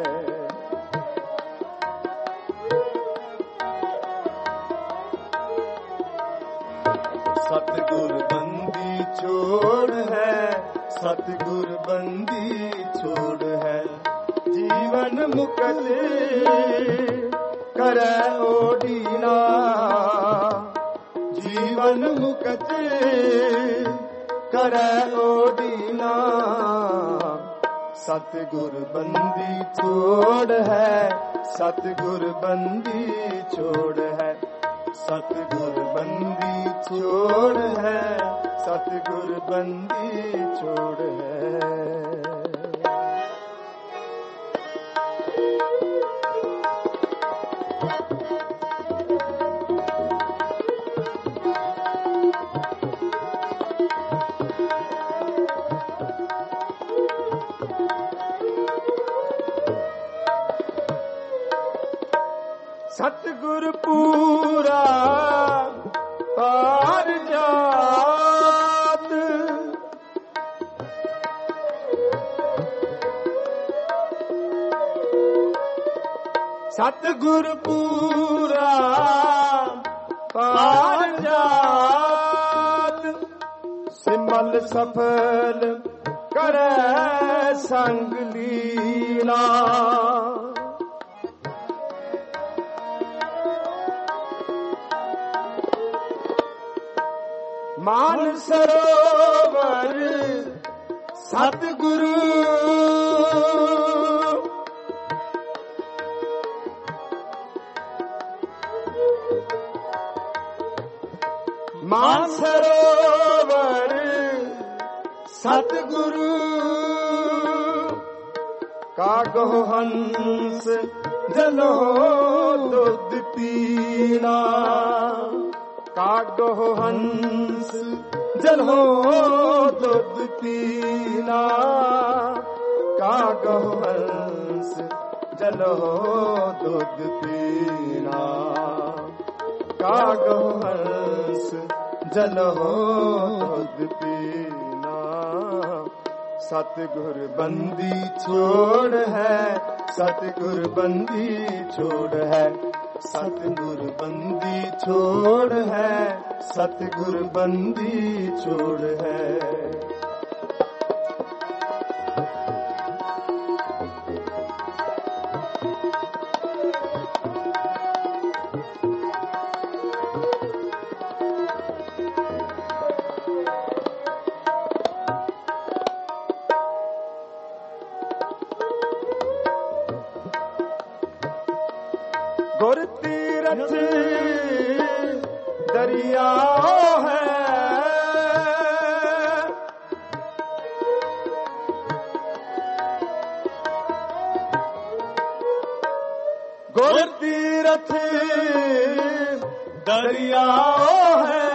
ਸਤਿਗੁਰ ਬੰਦੀ ਛੋੜ ਹੈ, ਸਤਿਗੁਰ ਬੰਦੀ ਛੋੜ ਹੈ। ਜੀਵਨ ਮੁਕਤ ਕਰੈ ਓਡੀਨਾ, ਜੀਵਨ ਮੁਕਤ ਕਰੈ ਓਡੀਨਾ। ਸਤਿਗੁਰ ਬੰਦੀ ਛੋੜ ਹੈ, ਸਤਿਗੁਰ ਬੰਦੀ ਛੋੜ ਹੈ, ਸਤਿਗੁਰ ਬੰਦੀ ਛੋੜ ਹੈ, ਸਤਿਗੁਰ ਬੰਦੀ ਛੋੜ ਹੈ। ਸਤਿਗੁਰ ਪੂਰਾ ਪਾਰ ਜਾਤ, ਸਤਿਗੁਰ ਪੂਰਾ ਪਾਰ ਜਾਤ। ਸਿਮਲ ਸਫਲ ਕਰੈ ਸੰਗ ਲੀਨਾ, ਮਾਨ ਸਰੋਵਰ ਸਤਿਗੁਰੂ। ਮਾਨਸਰੋਵਰ ਸਤਿਗੁਰੂ ਕਾਗੋ ਹੰਸ ਜਲੋ ਦੁੱਧ ਪੀਣਾ ਕਾਗੋ ਹੰਸ ਜਲੋ ਦੁੱਧ ਪੀਣਾ ਕਾਗੋ ਹੰਸ ਜਲੋ ਦੁੱਧ ਪੀਣਾ ਕਾਗੋ ਹੰਸ ਜਲੋ ਦੁੱਧ ਪੀਣਾ ਸਤਿਗੁਰ ਬੰਦੀ ਛੋੜ ਹੈ ਸਤਿਗੁਰ ਬੰਦੀ ਛੋੜ ਹੈ ਸਤਿਗੁਰ ਬੰਦੀ ਛੋੜ ਹੈ ਸਤਿਗੁਰ ਬੰਦੀ ਛੋੜ ਹੈ ਗੁਰ ਤੀਰਥ ਦਰਿਆ ਹੈ ਗੁਰ ਤੀਰਥ ਦਰਿਆ ਹੈ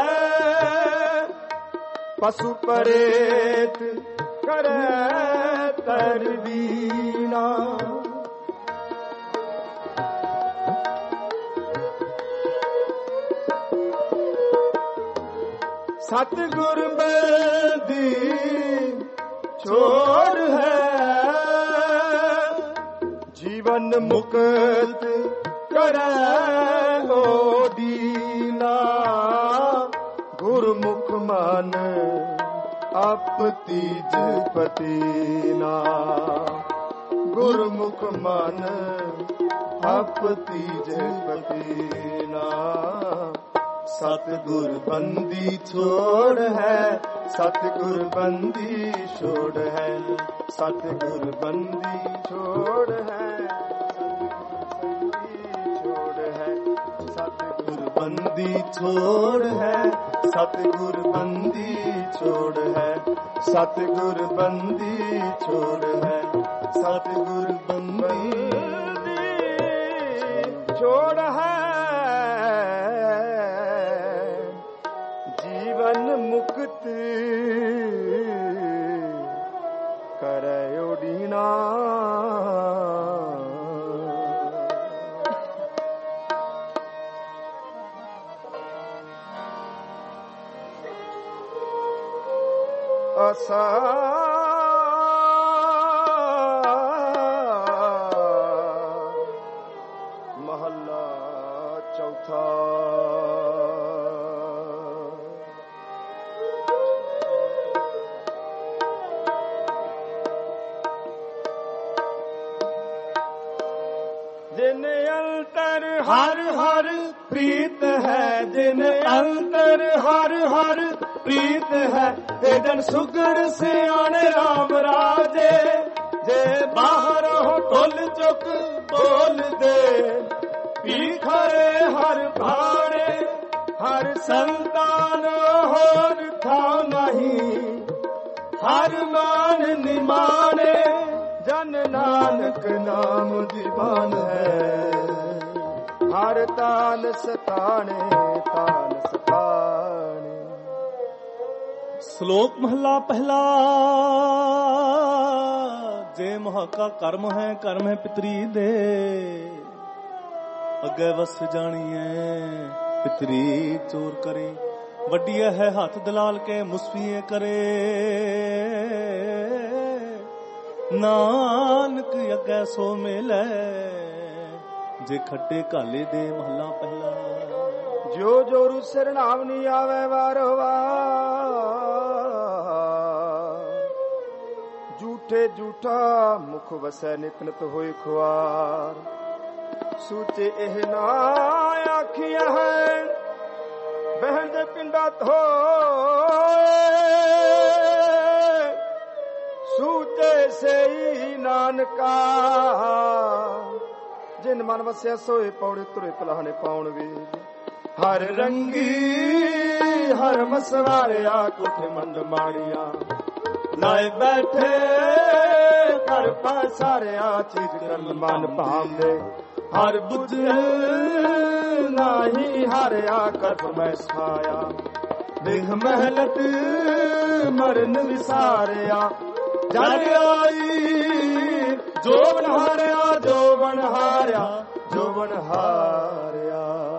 ਪਸ਼ੂ ਪਰੇਤ ਕਰੈ ਤਰਬੀਨਾ ਸਤਿਗੁਰ ਬੰਦੀ ਛੋੜ ਹੈ ਜੀਵਨ ਮੁਕਤ ਕਰੈ ਓਡੀਨਾ ਗੁਰਮੁਖ ਮਨ ਆਪ ਤੀਜ ਪਤੀਨਾ ਗੁਰਮੁਖ ਮਨ ਆਪ ਤੀਜ ਪਤੀਨਾ ਸਤਿਗੁਰ ਬੰਦੀ ਛੋੜ ਹੈ ਸਤਿਗੁਰ ਬੰਦੀ ਛੋੜ ਹੈ ਸਤਿਗੁਰ ਬੰਦੀ ਛੋੜ ਹੈ ਸਤਿਗੁਰ ਬੰਦੀ ਛੋੜ ਹੈ ਸਤਿਗੁਰ ਬੰਦੀ ਛੋੜ ਹੈ ਸਤਿਗੁਰ ਬੰਦੀ ਛੋੜ ਹੈ ਸਤਿਗੁਰ ਬੰਦੀ ਛੋੜ ਹੈ ਮੁਕਤ ਕਰੈ ਓਡੀਨਾ ਅਸਾ ਮਹੱਲਾ ਚੌਥਾ ਜਿਨ ਅੰਤਰ ਹਰ ਹਰ ਪ੍ਰੀਤ ਹੈ ਜਿਨ ਅੰਤਰ ਹਰ ਹਰ ਪ੍ਰੀਤ ਹੈ ਤੇ ਜਨ ਸੁਗੜ ਸਿਆਣੇ ਰਾਮ ਰਾਜੇ ਜੇ ਬਾਹਰੋਂ ਢੋਲ ਚੁੱਕ ਬੋਲਦੇ ਭੀਖਰੇ ਹਰ ਭਾਣੇ ਹਰ ਸੰਤਾਨ ਹੋਰ ਥਾਂ ਨਹੀਂ ਹਰ ਮਾਨ ਨਿਮਾਣੇ ਜਨ ਨਾਨਕ ਨਾਮ ਦੀਵਾਨ ਹੈ ਹਰ ਤਾਨ ਸਤਾਣੇ ਤਾਨ ਸਤਾਣੇ ਸ਼ਲੋਕ ਮਹਲਾ ਪਹਿਲਾ ਜੇ ਮਹਾਕਾ ਕਰਮ ਹੈ ਪਿਤਰੀ ਦੇ ਅੱਗੇ ਵਸ ਜਾਣੀਏ ਪਿਤਰੀ ਚੋਰ ਕਰੇ ਵੱਡੀ ਹੈ ਹੱਥ ਦਲਾਲ ਕੇ ਮੁਸਫੀਏ ਕਰੇ ਨਾਨਕ ਅੱਗੇ ਸੋ ਮਿਲੇ ਜੇ ਖੱਟੇ ਕਾਲੇ ਦੇ ਮਹਲਾ ਪਹਿਲਾ ਜੋ ਜੋਰੂ ਸਿਰ ਨਾਮ ਨਹੀਂ ਆਵੇ ਵਾਰੋ ਝੂਠੇ ਝੂਠਾ ਮੁਖ ਵਸੈ ਨਿਤ ਨਿਤ ਹੋਏ ਖੁਆਰ ਸੂਚੇ ਇਹ ਨਾ ਆਖੀਆਂ ਹੈ ਬਹਿਣ ਦੇ ਪਿੰਡਾ ਧੋਏ ਸੂਚੇ ਸਈ ਨਾਨਕਾ ਜਿਨ ਮਨ ਵਸਿਆ ਸੋਏ ਪੌੜੇ ਤੁਰੇ ਪਲਾਹਣੇ ਪਾਉਣ ਵੇ ਹਰ ਰੰਗੀ हर मसवारिया कुठ मंड माड़िया लाए बैठे कर पसारिया चीज कर्म मन भावदे हर बुझ नाही हारिया कर्म मैं छाया देख महलत मरन विसारिया जड़ आई जो बन हारिया जो बन हारिया जो बन हारिया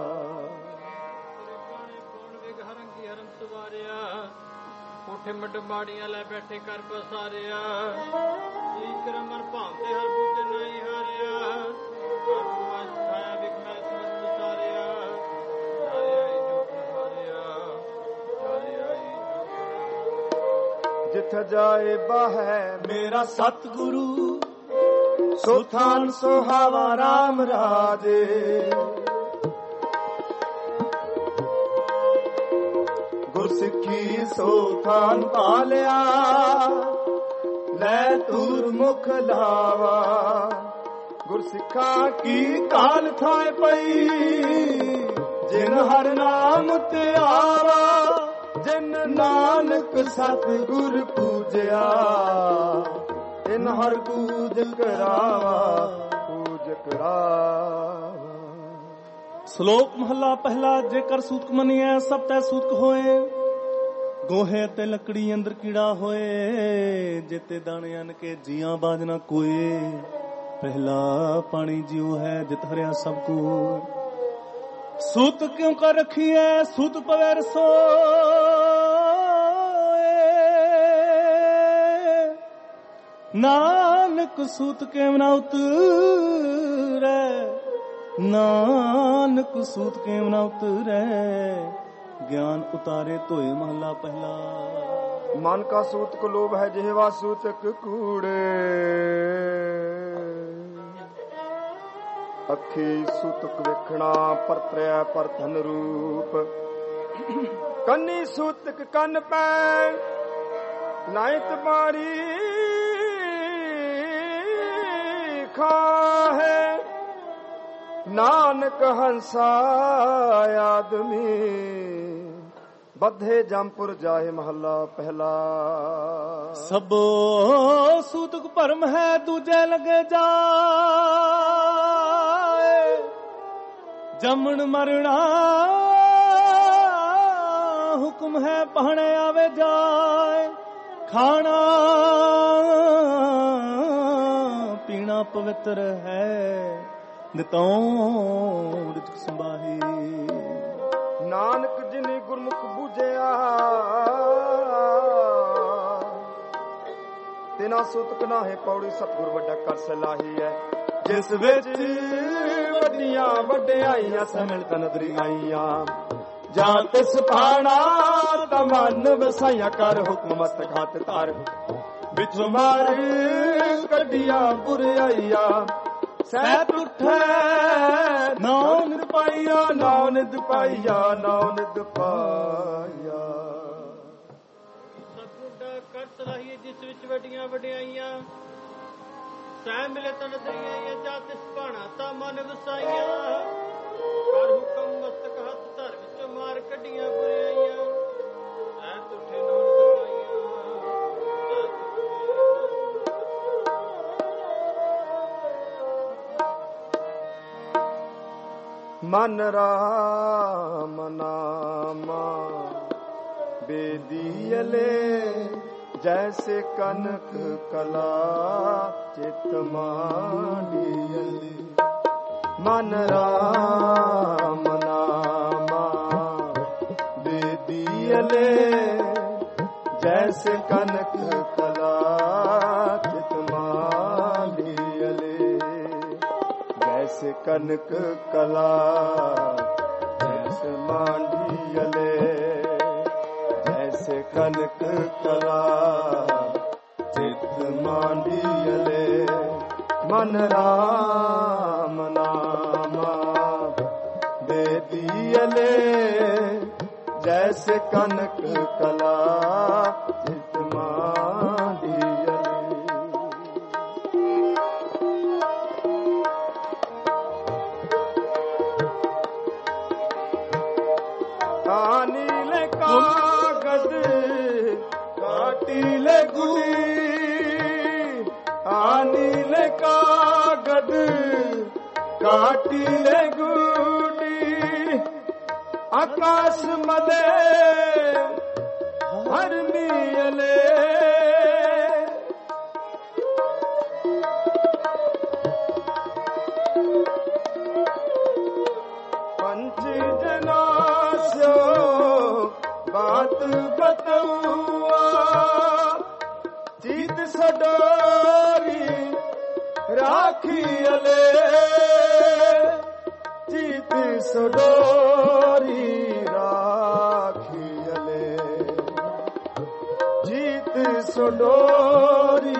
कोठे मड माड़ियां लै बैठे कर पसारिया ईक रमन भांते हर बुझ नहीं हारिया छाया विख मैं समझ सारिया जिथ जाए बाह मेरा सतगुरु सुथान सुहावा राम राजे गुरसिक्खी सोथान पालिया लै तूर मुख लावा गुरसिखा की काल थाए पई जिन हर नाम ते आवा जिन नानक सतगुर पूजया इन हर पूज करावा पूज करावा। ਸ਼ਲੋਕ ਮਹੱਲਾ ਪਹਿਲਾ। ਜੇਕਰ ਸੂਤਕ ਮੰਨੀਐ ਸਭ ਤੈ ਸੂਤਕ ਹੋਏ ਗੋਹੇ ਤੇ ਲੱਕੜੀ ਅੰਦਰ ਕੀੜਾ ਹੋਏ ਜਿਤੇ ਦਾਣੇ ਅਨ ਕੇ ਜੀਆਂ ਬਾਜ ਨਾ ਕੋਏ ਪਹਿਲਾ ਪਾਣੀ ਜਿਉ ਹੈ ਜਿਤ ਹਰਿਆ ਸਭ ਕੋ ਸੂਤ ਕਿਉਂ ਕਰ ਰਖੀਐ ਸੂਤ ਪਵੈ ਰਸੋਏ ਨਾਨਕ ਸੂਤ ਕਿਉ ਨਾ ਉਤਰੈ नानक सूत के न उतरे ज्ञान उतारे धोए महला पहला। मन का सूतक लोभ है जेहवा सूतक कूड़े अखी सूतक वेखना परतरै पर धन रूप कन्नी सूतक कन पैन लाइत मारी खाहे नानक हंसा आदमी बधे जमपुर जाए महला पहला। सबो सूतक भरम है दूजे लगे जाए जमन मरना हुक्म है पहने आवे जाए खाना पीना पवित्र है नितौं संभाही नानक जिनी गुरमुख बूझिया तिना सूतक नाहे पौड़ी सतगुर वड्डा कर सलाही है जिस विच वड्डियां वड्डियाईयां समिल तनदरी आईयां जां तिस पाना तमन वसाइयां कर हुक्म मस्त घात तार विच मार कड्डियां बुराइयां सैत उठे नौ निद पाइया नौ निद पाइया नौ निद पाइया। सतगुरदा कर सलाही जिस विच वड्डियां वड्डियाईयां सह मिले तन दरियाईयां जा तिस भाणा ता मन वसाईयां कर हुक्म मस्तक हथ धर विच मार कड्डियां बुराइयां सैत उठे नौ निद पाइया। मन राम नामा बेदियले जैसे कनक कला चित मांडियले मन राम नामा बेदियले जैसे कनक कला चित मांडियले जैसे कनक कला जैसे मांडियले जैसे कनक कला चित मांडियले मन राम नामा बेदियले जैसे कनक कला चित मांडियले। काटिले गुडी आकाश मले हरमियले पंच जनास्यो बात बतौआ चीत सडोरी राखियले चीत सडोरी राखियले चीत सडोरी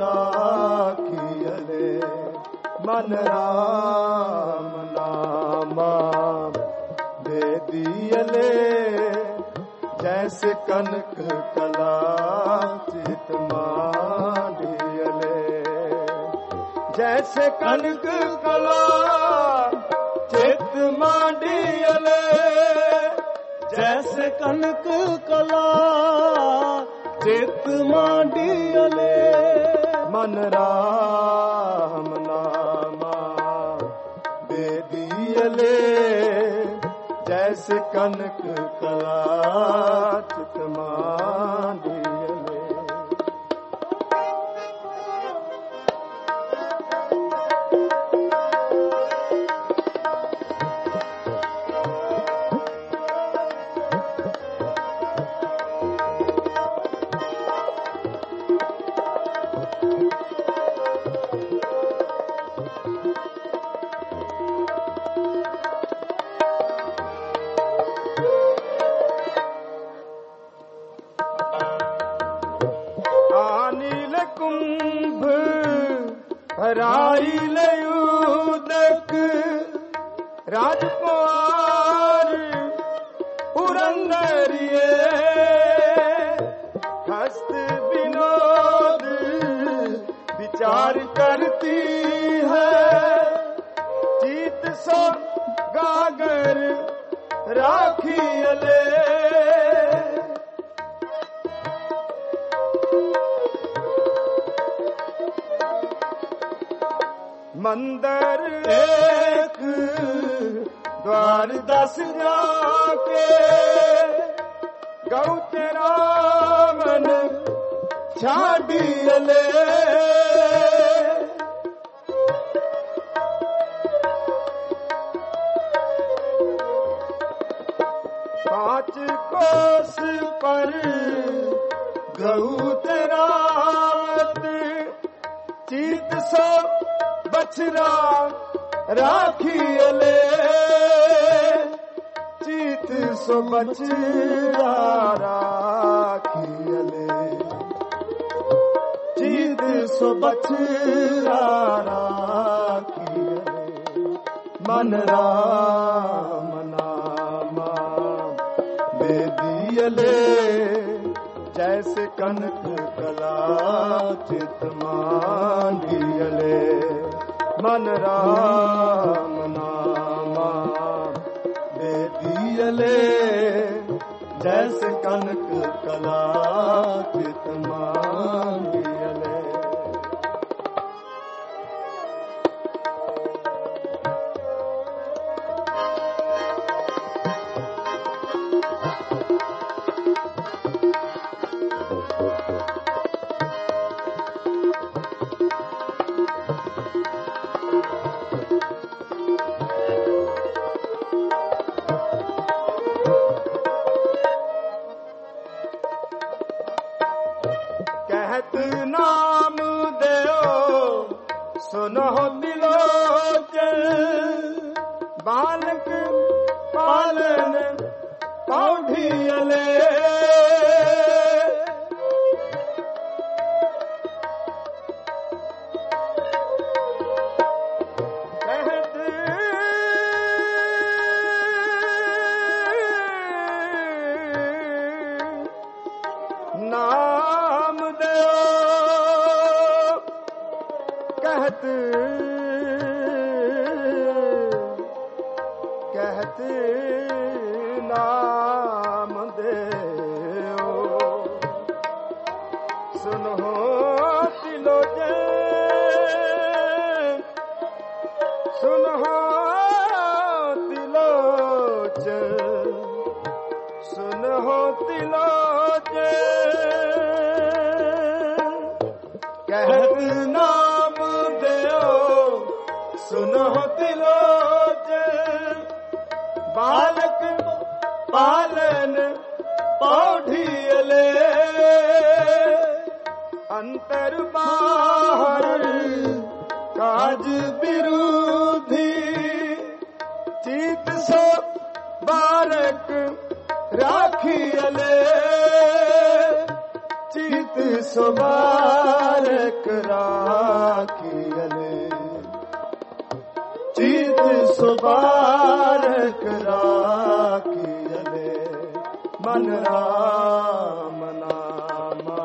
राखियले मन राम नामा दे दियले जैसे कनक कला चित मांडियले जैसे कनक कला चित मांडियले जैसे कनक कला चित मांडियले मन राम नामा दे दियले जैसे कनक कला चित मांडियले भराइले उदक राजकुमार पुरंदरिये हस्त विनोद विचार करती है चीत सो गागर राखियले मंदिर एक द्वार 10 जाके गौ तेरा मन छाड़ियले पांच कोस पर गौ तेरा चीत सो बछरा राखियले चीत सो बछरा राखियले चीत सो बछरा राखियले मन राम नामा दे दियले जैसे कनक कला चित मांडियले मन राम नामा दे दियले जैसे कनक कला चित मांडियले कहत ਸੁਨੋ ਤਿਲੋਚ ਸੁਨੋ ਤਿਲੋਚ ਕਹਿਤ ਨਾਮ ਦਿਓ ਸੁਨੋ ਤਿਲੋਚ ਬਾਲਕ ਪਾਲਨ ਪੌੜੀਲੇ ਅੰਤਰ ਬਾਹਰ ਕਾਜ ਬਿਰੂਧੀ ਚੀਤ ਸੋ ਬਾਰਕ ਰਾਖੀਲੇ ਚੀਤ ਸੋ ਬਾਰਕ ਰਾਖੀਲੇ ਚੀਤ ਸੋ ਬਾਰਕ ਰਾਖੀਲੇ ਮਨ ਰਾਮ ਨਾਮਾ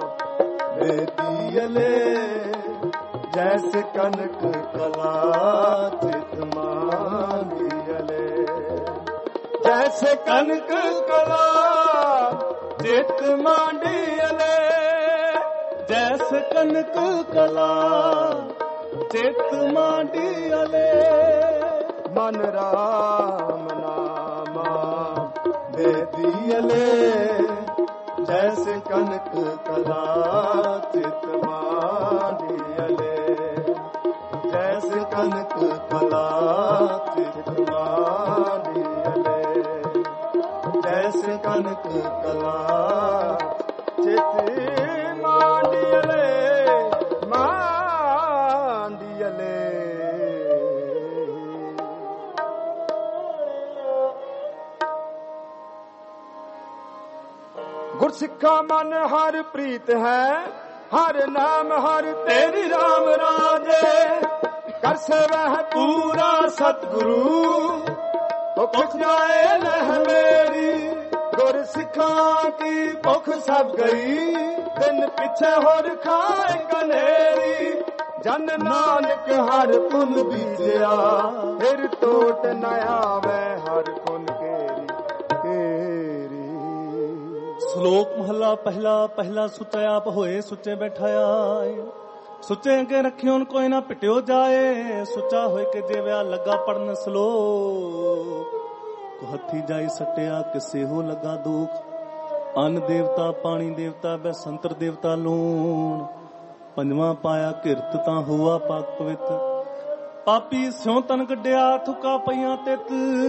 ਵੇਦੀਲੇ ਜੈਸੇ ਕਨਕ ਕਲਾ ਚਿਤ ਮਾਨੀਲੇ ਜੈਸੇ ਕਨਕ ਕਲਾ ਚਿਤ ਮਾਂਡੀਲੇ ਜੈਸੇ ਕਨਕ ਕਲਾ ਚਿਤ ਮਾਂਡੀਲੇ ਮਨ ਰਾਮ ਨਾਮਾ ਵੇਦੀਲੇ ਜੈਸੇ ਕਨਕ ਕਲਾ ਚਿਤ ਮਾਂਡੀਲੇ ਜੈਸੇ ਕਨਕ ਕਲਾ ਚਿਤ ਮਾਂਡੀਲੇ ਜੈਸੇ ਕਨਕ ਕਲਾ ਚਿਤ ਮਾਂਡੀਲੇ ਮਾਂਡੀਲੇ ਗੁਰਸਿੱਖਾ ਮਨ ਹਰ ਪ੍ਰੀਤ ਹੈ ਹਰ ਨਾਮ ਹਰ ਤੇਰੀ ਰਾਮ ਰਾਜੇ ਕਰ ਸੇਵਹਿ ਪੂਰਾ ਸਤਿਗੁਰੂ ਭੁਖ ਜਾਏ ਲਹ ਮੇਰੀ ਗੁਰਸਿੱਖਾਂ ਕੀ ਭੁਖ ਸਭ ਗਈ ਦਿਨ ਪਿੱਛੇ ਹੋਰ ਖਾਏ ਕਨੇਰੀ ਜਨ ਨਾਨਕ ਹਰ ਪੁੰਨ ਬੀਜਿਆ ਫਿਰ ਟੋਟ ਨ ਆਵੇ ਹਰ ਪੁੰਨ ਕੇਰੀ ਕੇਰੀ। ਸ਼ਲੋਕ ਮਹਲਾ ਪਹਿਲਾ ਪਹਿਲਾ ਸੁੱਚਾ ਆਪ ਹੋਏ ਸੁੱਚੇ ਬੈਠਾਇਆ ਸੁੱਚੇ ਅੱਗੇ ਰੱਖਿਓਨ ਕੋਈ ਨਾ ਪਿਟਿਓ ਜਾਏ ਸੁੱਚਾ ਹੋਏ ਕੇ ਜਿਵਿਆ ਲੱਗਾ ਪੜਨ ਸਲੋਕ ਕੋ ਹੱਥੀ ਜਾਈ ਸੱਟਿਆ ਕਿਸੇ ਹੋ ਲੱਗਾ ਦੁੱਖ ਅੰਨ ਦੇਵਤਾ ਪਾਣੀ ਦੇਵਤਾ ਬੈਸੰਤਰ ਦੇਵਤਾ ਲੂਣ ਪੰਜਵਾਂ ਪਾਇਆ ਕਿਰਤ ਤਾਂ ਹੋਆ ਪਾਕ ਪਵਿੱਤ ਪਾਪੀ ਸਿਉ ਤਨ ਕੱਢਿਆ ਥੁਕਾ ਪਈਆਂ ਤਿਤ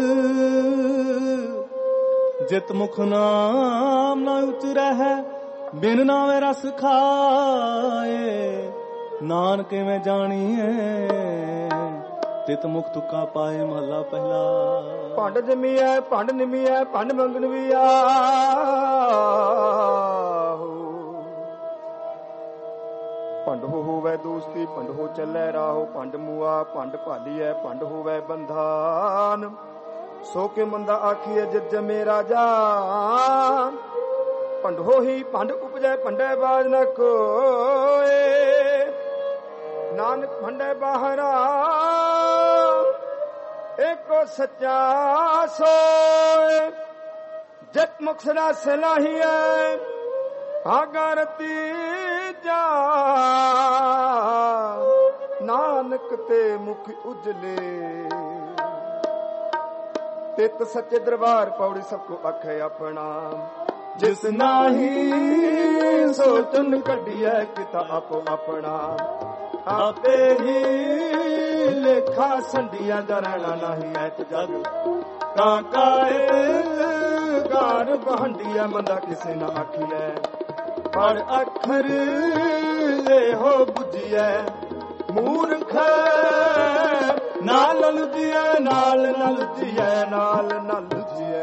ਜਿਤ ਮੁਖ ਨਾਮ ਨਾ ਉਤਰੈ ਹੈ ਬਿਨ ਨਾਵੇਂ ਰਸ ਖਾਏ ਨਾਨਕ ਮੈਂ ਜਾਣੀਏ ਤਿਤ ਮੁਖ ਤੁਕਾ ਪਾਏ ਮਹਲਾ ਪਹਿਲਾ ਭੰਡ ਜਮੀਐ ਭੰਡ ਨਿਮੀਐ ਭੰਡ ਮੰਗਣ ਵੀ ਆਹੋ ਭੰਡ ਹੋਵੇ ਦੋਸਤੀ ਭੰਡ ਹੋ ਚੱਲੇ ਰਾਹੋ ਭੰਡ ਮੂਆ ਭੰਡ ਭਾਲੀਐ ਭੰਡ ਹੋਵੇ ਬੰਧਾਨ ਸੋ ਕੇ ਮੰਦਾ ਆਖੀਏ ਜਿਤ ਜਮੇ ਰਾਜਾ ਭੰਡ ਹੋਈ ਭੰਡ ਉਪਜੈ ਭੰਡੇ ਬਾਜ ਨ ਕੋਏ ਨਾਨਕ ਭੰਡੇ ਬਾਹਰਾ ਏਕੋ ਸੱਚਾ ਸੋਏ ਜਤ ਮੁਖ ਸਦਾ ਸਲਾਹੀਐ ਆਗਰਤੀ ਜਾ ਨਾਨਕ ਤੇ ਮੁਖ ਉਜਲੇ ਤਿਤ ਸੱਚੇ ਦਰਬਾਰ ਪੌੜੀ ਸਭ ਕੋ ਆਖੇ ਆਪਣਾ ਜਿਸ ਨਾਹੀ ਸੋਚਨ ਕੱਢੀਐ ਕਿਤਾ ਆਪੋ ਆਪਣਾ ਆਪੇ ਹੀ ਲੇਖਾ ਸੰਡੀਆਂ ਦਾ ਰਹਿਣਾ ਨਹੀਂ ਐ ਜਗ ਤਾਂ ਕਾਇਤ ਘਰ ਬਹੰਡੀਆ ਮੰਦਾ ਕਿਸੇ ਨਾ ਆਖੀਐ ਪਰ ਅੱਖਰ ਇਹੋ ਬੁਝੀਐ ਮੂਰਖ ਨਾਲ ਲੁਜੀਐ ਨਾਲ ਲੁਜੀਐ ਨਾਲ ਲੁਜੀਐ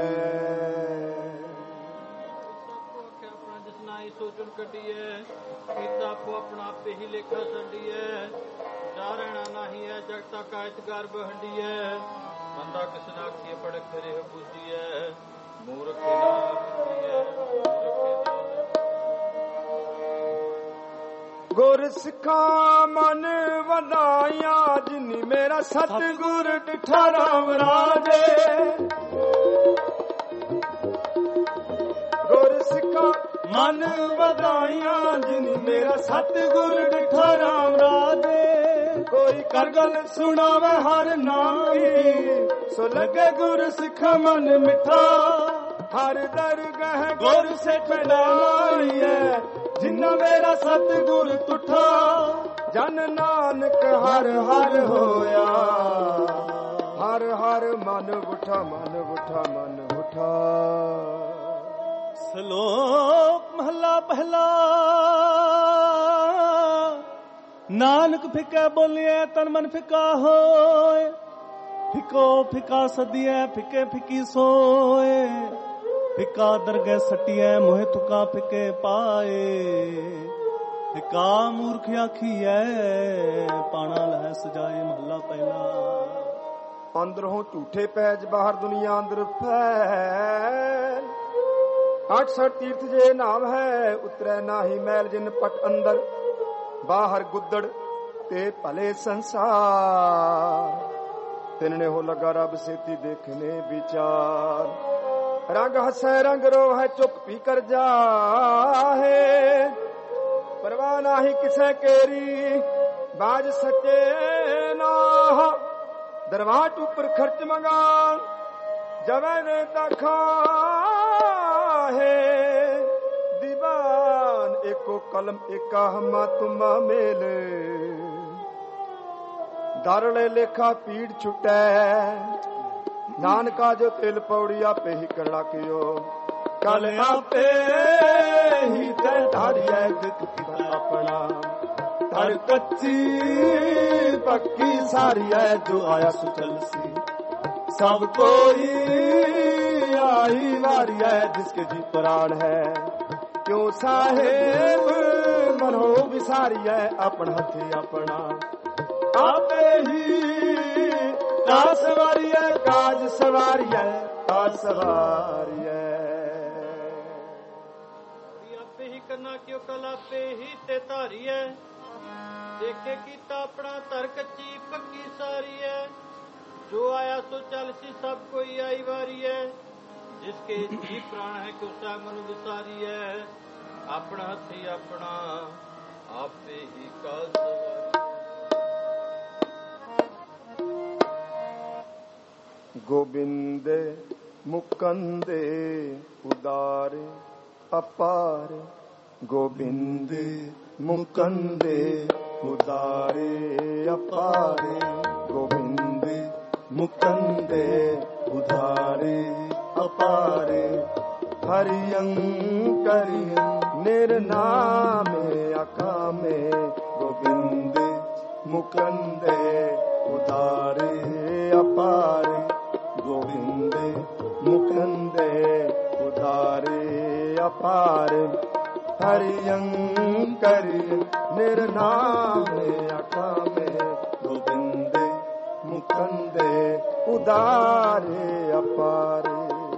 ਸੋਚਣ ਕੱਢੀਏ ਕੀਤਾ ਆਪੋ ਆਪਣਾ ਆਪੇ ਹੀ ਲੇਖਾ ਸੰਡੀਏ ਜਾ ਰਹਿਣਾ ਨਹੀਂ ਹੈ ਜਗਤਾ ਕਾਇਤ ਗਰ ਬਹੰਡੀਏ ਬੰਦਾ ਕਿਸ ਨਾ ਆਖੀਏ ਪੜਕ ਕਰੇ ਬੁੱਝੀਏ ਮੂਰਖ ਨਾ ਬੁੱਝੀਏ ਗੁਰ ਸਿੱਖਾਂ ਮਨ ਵਧਾਇਆ ਜਿਨੀ ਮੇਰਾ ਸਤਿਗੁਰ ਡਿਠਾ ਰਾਮ ਰਾਜੇ ਗੁਰ ਸਿੱਖਾਂ ਮਨ ਵਧਾਈਆਂ ਜਿਨ ਮੇਰਾ ਸਤਿਗੁਰ ਡਿਠਾ ਰਾਮ ਰਾਜੇ ਕੋਈ ਕਰ ਗੱਲ ਸੁਣਾਵੇ ਹਰ ਨਾਮ ਕੀ, ਸੋ ਲਗੇ ਗੁਰ ਸਿੱਖਾ ਮਨ ਮਿੱਠਾ। ਹਰ ਦਰਗਾਹ ਗੁਰ ਸਿੱਖ ਲਾਈਐ, ਜਿਨ੍ਹਾਂ ਮੇਰਾ ਸਤਿਗੁਰ ਤੁਠਾ। ਜਨ ਨਾਨਕ ਹਰ ਹਰ ਹੋਇਆ, ਹਰ ਹਰ ਮਨ ਉਠਾ, ਮਨ ਉਠਾ, ਮਨ ਉਠਾ। ਸ਼ਲੋਕ ਮਹਲਾ ਪਹਿਲਾ। ਨਾਨਕ ਫਿੱਕਾ ਬੋਲਿਐ ਤਨ ਮਨ ਫਿੱਕਾ ਹੋਏ, ਫਿੱਕੋ ਫਿੱਕਾ ਸਦੀਐ ਫਿੱਕੇ ਫਿੱਕੀ ਸੋਏ। ਫਿੱਕਾ ਦਰਗਹਿ ਸਟੀਐ ਮੋਹਿ ਤੁਕਾ ਫਿੱਕੇ ਪਾਏ। ਫਿੱਕਾ ਮੂਰਖ ਆਖੀਐ ਪਾਣਾ ਲਹਿ ਸਜਾਏ। ਮਹਲਾ ਪਹਿਲਾ। ਅੰਦਰੋਂ ਝੂਠੇ ਪੈਜ ਬਾਹਰ ਦੁਨੀਆ ਅੰਦਰ ਫੈਲ। 68 ਤੀਰਥ ਜੇ ਨਾਮ ਹੈ, ਉਤਰੈ ਨਾਹੀ ਮੈਲ ਜਿਨ ਪਟ ਅੰਦਰ। ਬਾਹਰ ਗੁੱਦੜ ਤੇ ਭਲੇ ਸੰਸਾਰ, ਤਿਨਨੇ ਹੋ ਲਗਾ ਰੱਬ ਸੇਤੀ ਦੇਖਨੇ ਵਿਚਾਰ। ਰੰਗ ਹਸੈ ਰੰਗ ਰੋਹੈ ਚੁੱਪ ਪੀ ਕਰ ਜਾਹੇ। ਪਰਵਾਹ ਨਾਹੀ ਕਿਸੈ ਕੇਰੀ, ਬਾਜ ਸੱਚੇ ਨਾਹ। ਦਰਵਾਟ ਉੱਪਰ ਖਰਚ ਮੰਗਾਨ, ਜਵੈ ਨੇ ਤਾਂ ਖਾਹੇ। ਦੀਵਾਨ ਏਕੋ ਕਲਮ ਏਕਾ ਹਮਾ ਤੁਮਾ ਮੇਲੇ। ਦਰਲੇ ਲੇਖਾ ਪੀੜ ਛੁਟੈ, ਨਾਨਕਾ ਜੋ ਤਿਲ ਪੌੜੀ ਆਪੇ ਹੀ ਕਰੜਾ ਕਿਓ। ਕਲ ਆਪੇ ਹੀ ਤੇ ਧਾਰਿਐ ਦਿਤ ਪਿਤਾ ਆਪਣਾ। ਧਰ ਕੱਚੀ ਪੱਕੀ ਸਾਰੀਐ, ਜੋ ਆਇਆ ਸੋ ਚਲਸੀ। ਸਭ ਕੋਈ ਆਈ ਵਾਰੀਐ, ਜਿਸਕੇ ਜੀ ਪ੍ਰਾਣ ਹੈ। ਕਿਉ ਸਾਹਿਬ ਮਨੋ ਵਿਸਾਰੀਐ, ਆਪਣ ਹੱਥੀ ਆਪਣਾ। ਆਪੇ ਹੀ ਕਾਜ ਸਵਾਰੀਐ, ਕਾਜ ਸਵਾਰੀਐ, ਕਾਜ ਸਵਾਰੀਐ। ਆਪੇ ਹੀ ਕਰਨਾ ਕਿਉ ਕਲ ਆਪੇ ਹੀ ਤੇ ਧਾਰੀਐ। ਦੇਖੇ ਕੀਤਾ ਆਪਣਾ ਧਰ ਕੱਚੀ ਪੱਕੀ ਸਾਰੀਐ। ਜੋ ਆਇਆ ਸੋ ਚੱਲ ਸੀ, ਸਭ ਕੋਈ ਆਈ ਵਾਰੀਐ। ਜਿਸਕੇ ਜੀ ਪ੍ਰਾਣ ਹੈ ਕਿਉ ਸਾ ਮਨ ਵਿਸਾਰੀਐ। ਆਪਣਾ ਹੱਥੀ ਆਪਣਾ, ਆਪੇ ਹੀ ਕਾਜ ਸਵਾਰੀਐ। ਗੋਬਿੰਦ ਮੁਕੰਦੇ ਉਦਾਰੇ ਅਪਾਰੇ। ਗੋਬਿੰਦ ਮੁਕੰਦੇ ਉਦਾਰੇ ਅਪਾਰੇ। ਗੋਬਿੰਦ ਮੁਕੰਦੇ ਉਦਾਰੇ ਅਪਾਰੇ। ਹਰਿਯੰ ਕਰਿਯੰ ਨਿਰਨਾਮੇ ਅਕਾਮੇ। ਗੋਬਿੰਦ ਮੁਕੰਦੇ ਉਦਾਰੇ ਅਪਾਰੇ। ਗੋਬਿੰਦ ਮੁਕੰਦੇ ਉਦਾਰੇ ਅਪਾਰੇ। ਹਰਿਯੰ ਕਰਿਯੰ ਨਿਰਨਾਮੇ ਅਕਾਮੇ। ਗੋਬਿੰਦ ਮੁਕੰਦੇ ਉਦਾਰੇ ਅਪਾਰੇ।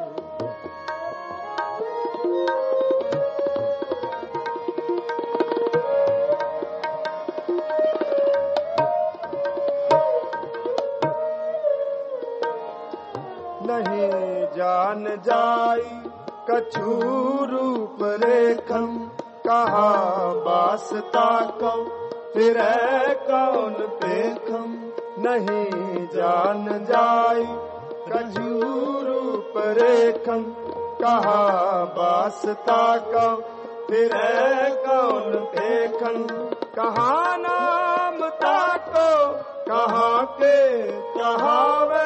नहीं जान जाई कछु रूप रेखम। कहा बासता को फिर कौन पेखम। नहीं जान जाई कछु रूप रेखम। कहा बासता को फिर कौन पेखम। कहा नाम ताको कहाँ के कहावे।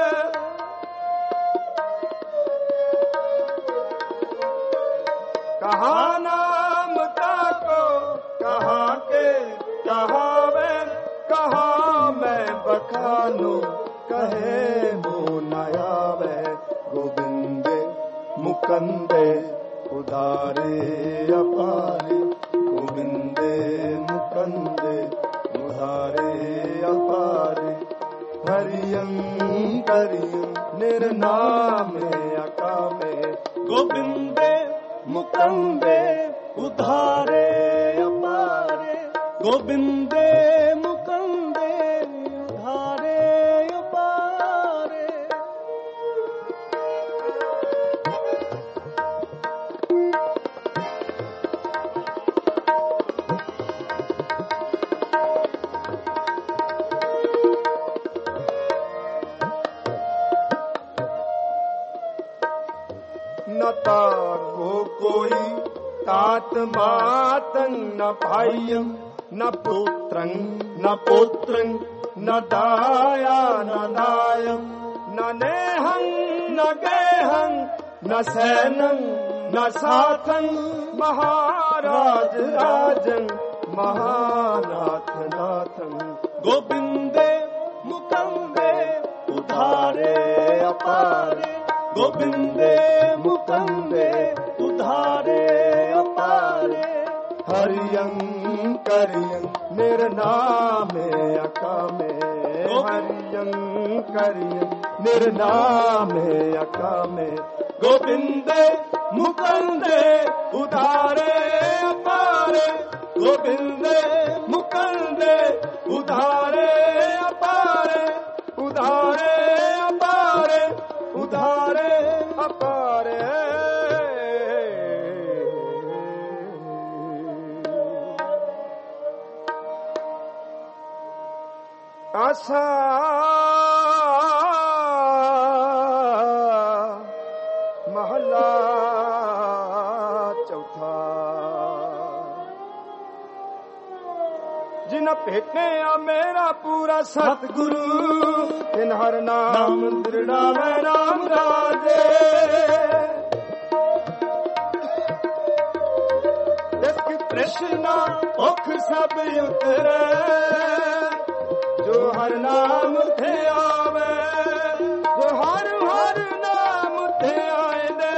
कहाँ नाम ताको कहाँ के कहावे। कहाँ मैं बखानो कहे वो न आवे। गोविंद मुकंदे उदारे अपारे। गोविंद मुकंदे उदारे अपारे। हरियं करियं निर्नामे अकामे। गोविंदे मुकंदे उधारे अपारे। गोविंदे मुकंदे उधारे अपारे। न ताको कोई तात मातं न भाइयं न पुत्रं न पुत्रं न दाया न दायं न नेहं न गेहं न सैनं न साथं महाराज राजन महानाथ नाथं गोविंदे मुकुंदे उधारे अपारे गोविंदे मुकुंदे उधारे अपारे हरियं करियं निर्नामे अकामे हरियं करियं निर्नामे अकामे गोविंदे मुकुंदे उधारे अपारे गोविंदे मुकुंदे उधारे अपारे उधारे अपारे उधारे अपारे आशा महला चौथा जिन भेटे आ मेरा पूरा सतगुरु इन हर नाम दृढ़ावे राम राजे जिसकी तृष्णा भुख सब उतरे जो हर नाम थे आवे जो हर हर नाम थे आए दे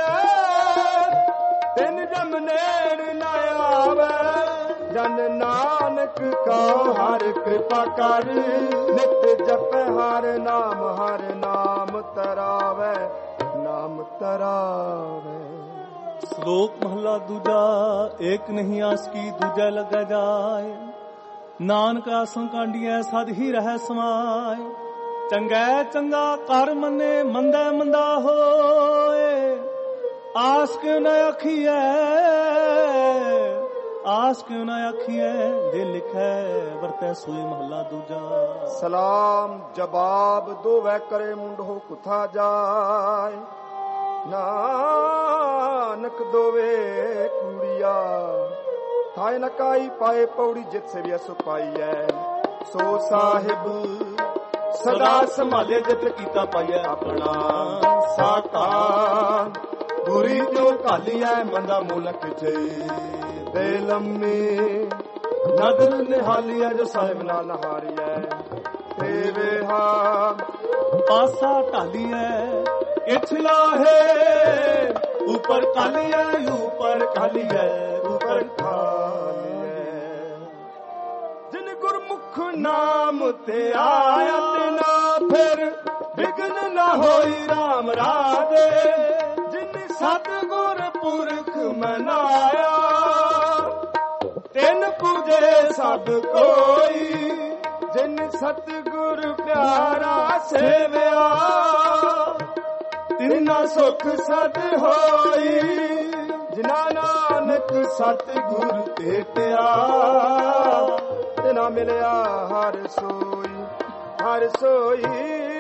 तिन जम नेड़ न आवे जन नानक को हर कृपा कर नित जप हर नाम तरावे नाम तरावे। श्लोक महला दूजा एक नहीं आसकी दूजा लगा जाए नानक आसन कांडिया सद ही रह समाए चंगै चंगा कर मने मंदा मंदा होए आस क्यों न आखिए आस क्यों न आखिए जे लिखे वरते सोई महला दूजा। सलाम जवाब दो वह करे मुंड हो कुथा जाए नानक दोवे कुड़िया थाए नकाई पाए पौड़ी जित से भी असु पाई है सो साहिब सदा संभाले जित कीता पाइए अपना साकार बुरी जो काली है मंदा मुलक जे दे लम्मी नदर निहाली है जो साहिब ना नहारी है तेरे हाँ पासा टाली है इछला है ऊपर काली है ऊपर काली है ऊपर खाली है जिन गुरमुख नाम ते आया ना फिर विघ्न न होई राम राधे जिन सतगुर पुरख मनाया तिन पूजे सब कोई जिन सतगुर प्यारा सेवया तिना सुख सद होई जिना नानक सतगुर भेटिया तिना मिलिया हर सोई हर सोई।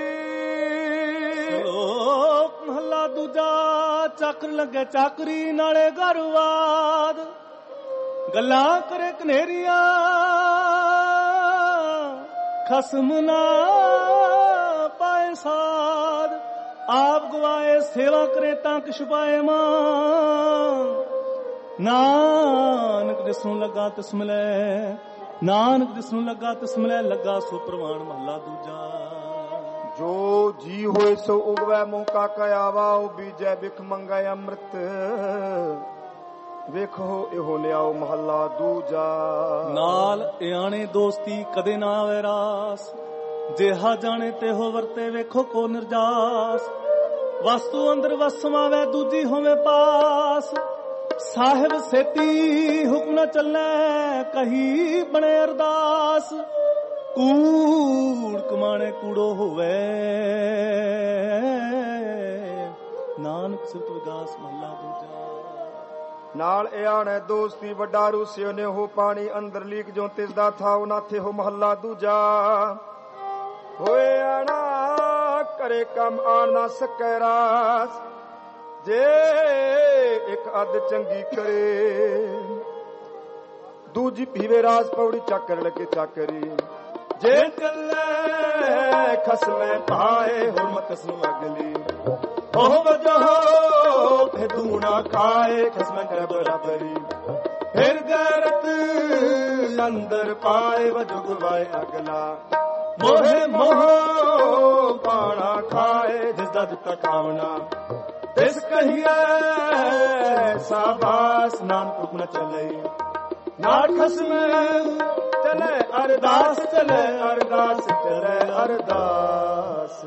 लोक महला दूजा चक्र लगे चाकरी नाले गरवाद गल्ला करे कनेरिया खसम ना पाए साध आप गवाए सेवा करे ताक छुपाए मां नानक जिसनों लगा तिसमिले नानक जिसनों लगा तिसमिले लगा सो प्रवान महला दूजा। जो जी होए सो उगवै मौका कयावा बीजै बिख मंगै अमृत ਵੇਖੋ ਇਹੋ ਲਿਆਓ ਮਹੱਲਾ ਦੂਜਾ। ਨਾਲ ਇਆਣੇ ਦੋਸਤੀ ਕਦੇ ਨਾ ਆਵੇ ਰਾਸ ਜਿਹਾ ਜਾਣੇ ਤੇ ਹੋ ਵਰਤੇ ਵੇਖੋ ਕੋ ਨਿਰਜਾਸ ਵਸਤੂ ਅੰਦਰ ਵਸਮਾਵੇ ਦੂਜੀ ਹੋਵੇ ਪਾਸ ਸਾਹਿਬ ਸੇਤੀ ਹੁਕਮ ਨਾ ਚੱਲੇ ਕਹੀ ਬਣੇ ਅਰਦਾਸ ਕੂੜ ਕਮਾਣੇ ਕੂੜੋ ਹੋਵੇ ਨਾਨਕ ਸਿਫਤ ਵਿਗਾਸ ਮਹੱਲਾ ਦੂਜਾ। ਨਾਲ ਇਆਣੇ ਦੋਸਤੀ ਵੱਡਾ ਰੂਸਿਓ ਨੇ ਹੋ ਪਾਣੀ ਅੰਦਰ ਲੀਕ ਜੋ ਤਿਸ ਦਾ ਥਾਉ ਨਾਥੇ ਹੋ ਮਹੱਲਾ ਦੂਜਾ। ਹੋਏ ਆਣਾ ਕਰੇ ਕੰਮ ਆਣ ਨਾ ਸਕੈ ਰਾਸ ਜੇ ਇੱਕ ਅੱਧ ਚੰਗੀ ਕਰੇ, ਦੂਜੀ ਪੀਵੇ ਰਾਸ ਪੌੜੀ ਚਾਕਰ ਲੱਗੇ ਚਾਕਰੀ। ਜੇ ਚੱਲੇ ਖਸਮੇ ਪਾਏ ਹੁਰਮਤ ਸੂ ਅਗਲੀ, ਉਹ ਵਜੋ ਫਿਦੂ ਨਾ ਖਾਏ ਖਸਮੇ ਕਰ ਬਰਾਬਰੀ। ਫਿਰ ਗੈਰਤ ਅੰਦਰ ਪਾਏ ਵਜੋ ਗੁਰਵਾਏ ਅਗਲਾ, ਮੋਹੇ ਮੋਹ ਪਾਣਾ ਖਾਏ ਜਿਸ ਦਾ ਦਿੱਤਾ ਖਾਵਣਾ। ਤਿਸ ਕਹੀਏ ਸਾਬਾਸ ਨਾਨਕ ਨ ਚਲੇ, ਨਾ ਖਸਮੇ ਚਲੇ ਅਰਦਾਸ, ਚਲੇ ਅਰਦਾਸ, ਚਲੇ ਅਰਦਾਸ।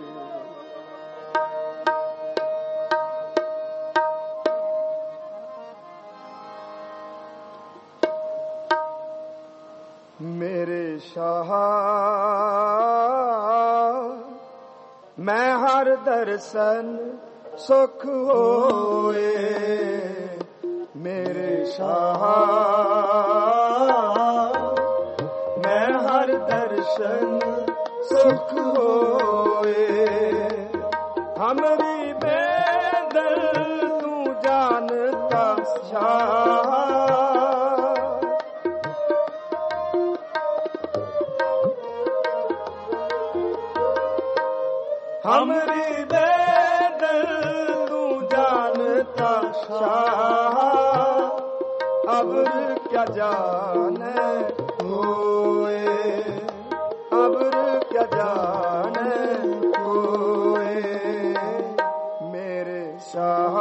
ਮੇਰੇ ਸ਼ਾਹ ਮੈਂ ਹਰ ਦਰਸ਼ਨ ਸੁਖ ਹੋਏ, ਮੇਰੇ ਸ਼ਾਹ ਮੈਂ ਹਰ ਦਰਸ਼ਨ ਸੁਖ ਹੋਏ। ਹਮਰੀ ਬੇਦਲ ਤੂੰ ਜਾਣਤਾ ਸ਼ਾਹ, हमरी बेदल तू जानता शाह। अब क्या जाने होए, अब क्या जाने होए, मेरे शाह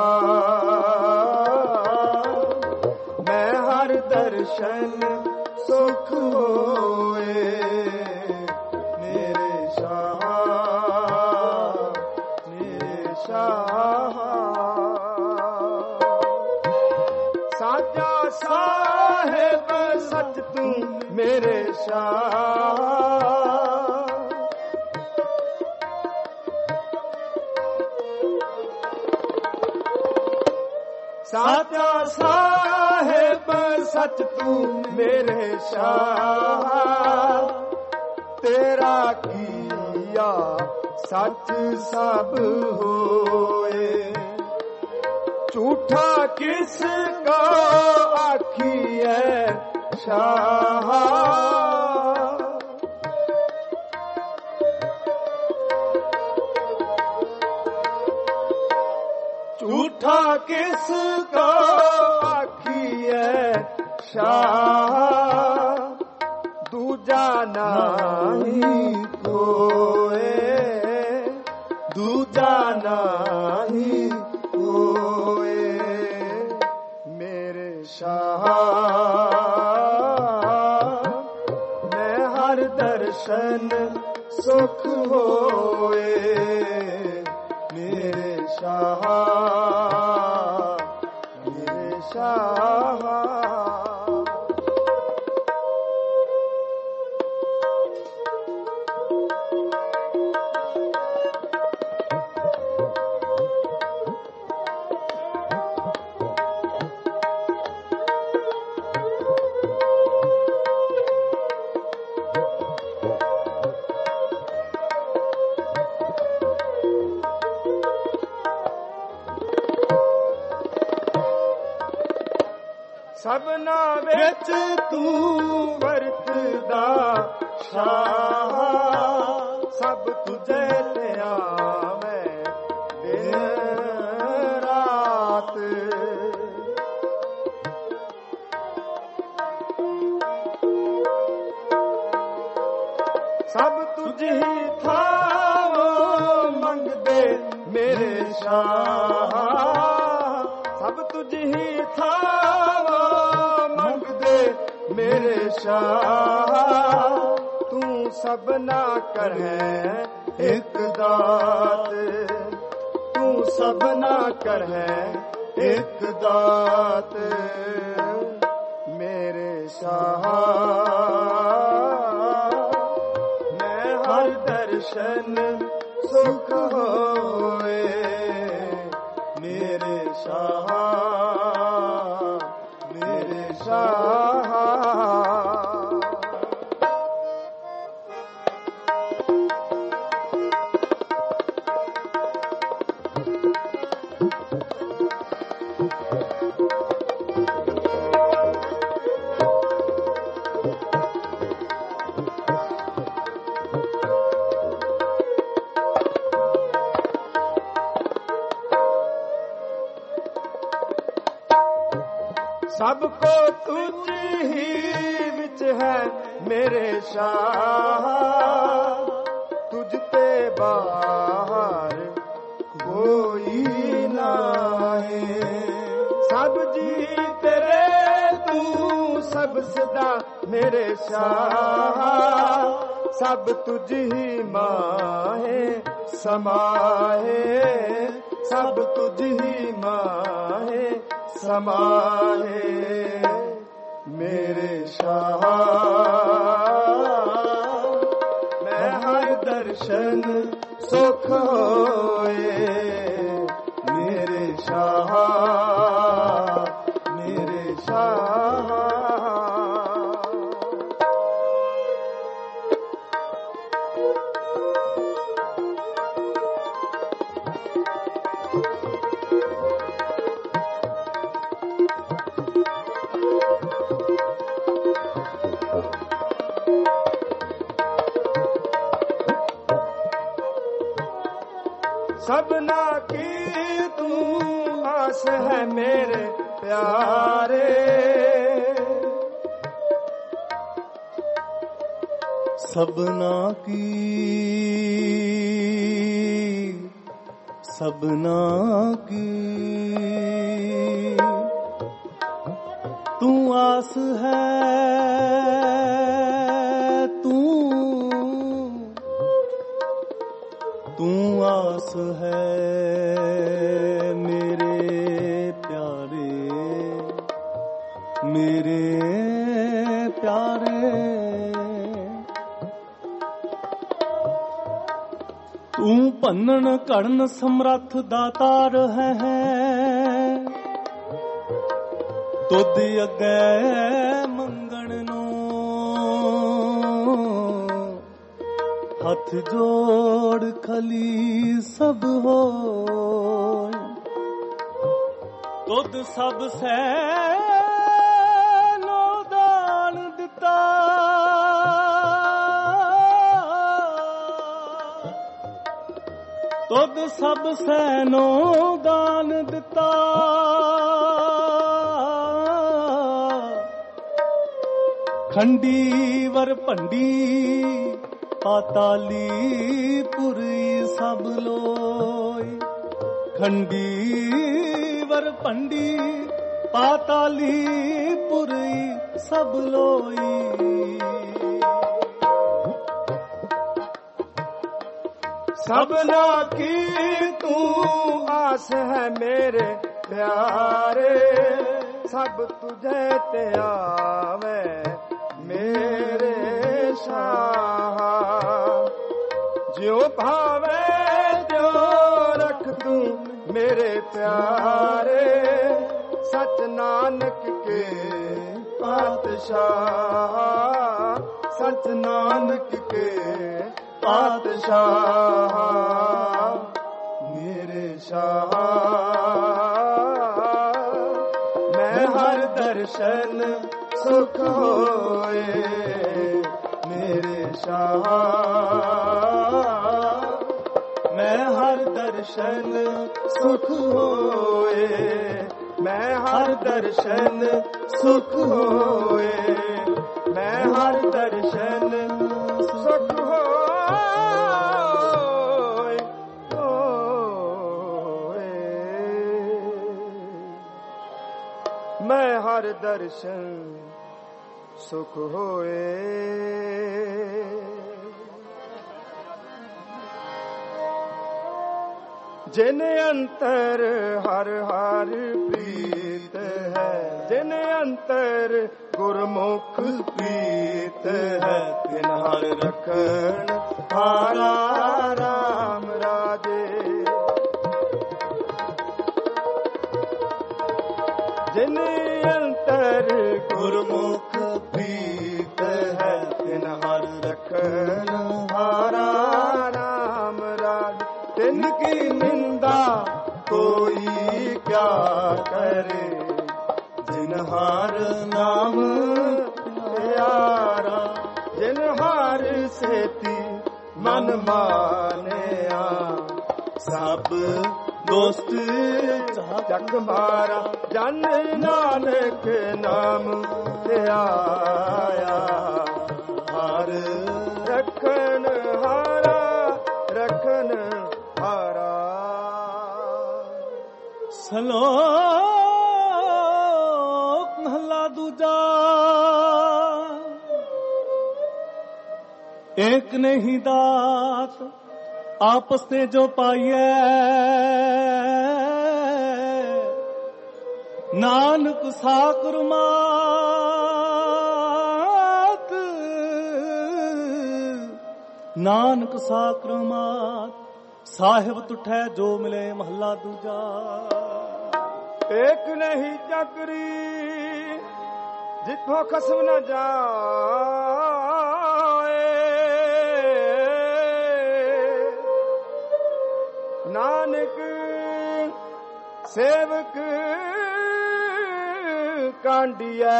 मैं हर दर्शन सुख होए, मेरे शाह साचा साहेब सच तू मेरे शाह। साचा साहेब सच तू मेरे शाह। तेरा किया सच सब होए, झूठा किसका आखिए शाह। झूठा किसका आखिए शाह। दूजा नहीं कोई, दूजा नहीं कोई, मेरे शाह मैं हर दर्शन सुख होए, मेरे शाह मेरे शाह। सबना विच तू वरतदा शाह। सब तुझे ले आवे दिन रात, सब तुझ ही थावो मंगदे मेरे शाह। सब तुझ ही थावो मेरे शाह। तू सबना करहे एक दात, तू सबना करहे एक दात, मेरे शाह मैं हर दर्शन सुख होए, मेरे शाह मेरे शाह। ਸਭ ਕੋ ਤੁਝ ਹੀ ਵਿੱਚ ਹੈ ਮੇਰੇ ਸ਼ਾਹ, ਤੁਝ ਤੇ ਬਾਹਰ ਕੋਈ ਨਾਹੀ। ਸਭ ਜੀ ਤੇਰੇ ਤੂੰ ਸਭ ਸਦਾ ਮੇਰੇ ਸ਼ਾਹ, ਸਭ ਤੁਝ ਹੀ ਮਾਹੇ ਸਮਾਹੇ, ਸਭ ਤੁਝ ਹੀ ਮਾਹੇ ਸਮਾਹੇ ਮੇਰੇ ਸ਼ਾਹ। ਮੈਂ ਹਰ ਦਰਸ਼ਨ ਸੁਖ ਹੋਏ ਮੇਰੇ ਸ਼ਾਹ, ਮੇਰੇ ਸ਼ਾਹ। सबना की तू आस है मेरे प्यारे, सबना की तू आस है, तू आस है मेरे प्यारे, मेरे प्यारे। तू भन्नन घड़न समर्थ दातार है, तुद अगे मंगण नू हथ जोड़ खली सब हो, तुद सब सैनो दान दिता, तुद सब सैनो दान दिता। खंडी वर भंडी पाताली पुरी सब लोई, खंडी वर भंडी पाताली पुरी सब लोई। सबना की तू आस है मेरे प्यारे, सब तुझे ते आवे मेरे शाह। ज्यों भावे त्यों रख तू मेरे प्यारे, सच नानक के पातशाह, सच नानक के पातशाह मेरे शाह। मैं हर दर्शन सुख होए मेरे शाह, मैं हर दर्शन सुख होए, मैं हर दर्शन सुख होए, मैं हर दर्शन सुख होए। मैं हर दर्शन सुख होए। जिन अंतर हर हर प्रीत है, जिन अंतर गुरमुख प्रीत है, तिन हर रखन हारा राम राजे। जिन अंतर गुरमुख प्रीत है, तिन हर रखन हारा राम राज। तिनकी निंदा कोई क्या करे, जिन हर नाम प्यारा। जिन हर सेती मन मानिया, सब ਦੋਸਤ ਚੱਕ ਮਾਰਾ ਜਨ ਨਾਨਕ ਨਾਮ ਧਿਆਇਆ ਹਰ ਰੱਖਣ ਹਾਰਾ ਰੱਖਣ ਹਾਰਾ ਸਲੋਕ ਮਹਲਾ ਦੂਜਾ ਏਕ ਨਹੀਂ ਦਾਤ ਆਪਸ ਤੇ ਜੋ ਪਾਈਐ ਨਾਨਕ ਸਾਕਰ ਮਾਤ ਨਾਨਕ ਸਾਕਰ ਮਾਤ ਸਾਹਿਬ ਤੁਠੈ ਜੋ ਮਿਲੇ ਮਹੱਲਾ ਦੂਜਾ ਏਕ ਨਹੀਂ ਚੱਕਰੀ ਜਿੱਥੋਂ ਖਸਮ ਨਾ ਜਾਏ ਨਾਨਕ ਸੇਵਕ ਕਾਂਡੀਐ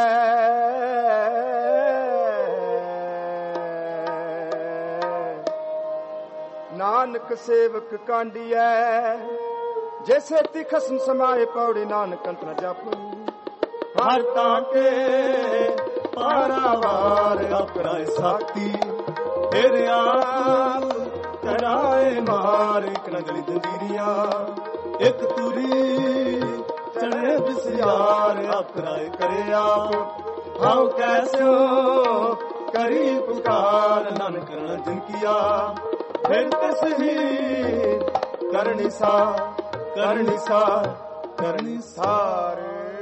ਨਾਨਕ ਸੇਵਕ ਕਾਂਡੀਐ ਜੈਸੇ ਤੀ ਖਸਮ ਸਮਾਏ ਪੌੜੀ ਨਾਨਕ ਅੰਤ ਨ ਜਾਪੂ ਹਰ ਤਾਂ ਕੇ ਪਾਰਾਵਾਰ ਆਪਣਾ ਸਾਥੀ ਤੇਰੇ ਆਪ ਚੜਾਏ ਮਾਰ ਇੱਕ ਨਗਲੀ ਦੰਦੀਰੀਆਂ ਇੱਕ ਤੁਰੀ ਚੜੇ ਬਿਸਿਆਰ ਆਪਣਾ ਕਰਿਆ ਹਾਉ ਕੈਸੋ ਕਰੀ ਪੁਕਾਰ ਨਾਨਕ ਨ ਜਿਨਕੀਆ ਫਿਰ ਤਸਵੀਰ ਕਰਨੀ ਸਾ ਕਰਨੀ ਸਾ ਕਰਨੀ ਸਾਰ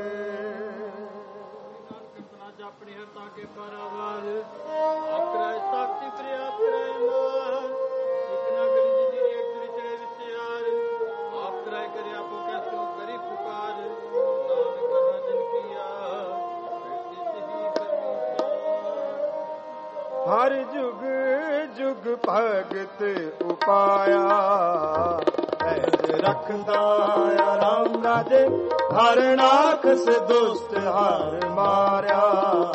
ਆਪਣੀ ਹਰਤਾ ਕੇ ਪਰਵਾਰ ਆਕਰਾ ਸਾਖੀ ਪ੍ਰਿਆ ਪ੍ਰੇਮਾਰ ਇੱਕ ਨਾ ਗਲੀ ਜੀ ਇੱਕ ਤੁਰੀ ਚੜੇ ਵਿਸਿਆਰ ਆਕਰਾ ਕਰਿਆ ਕੋ ਕੈਸੋ ਕਰੀ ਪੁਕਾਰ ਨਾਮ ਕਰਨਾ ਜਿਨ ਕੀਆ ਹਰ ਜੁਗ ਜੁਗ ਭਗਤ ਉਪਾਇਆ ਰੱਖਦਾ ਰਾਮ ਰਾਜੇ ਹਰ ਨਾਖਸ ਦੁਸ਼ਟ ਹਾਰ ਮਾਰਿਆ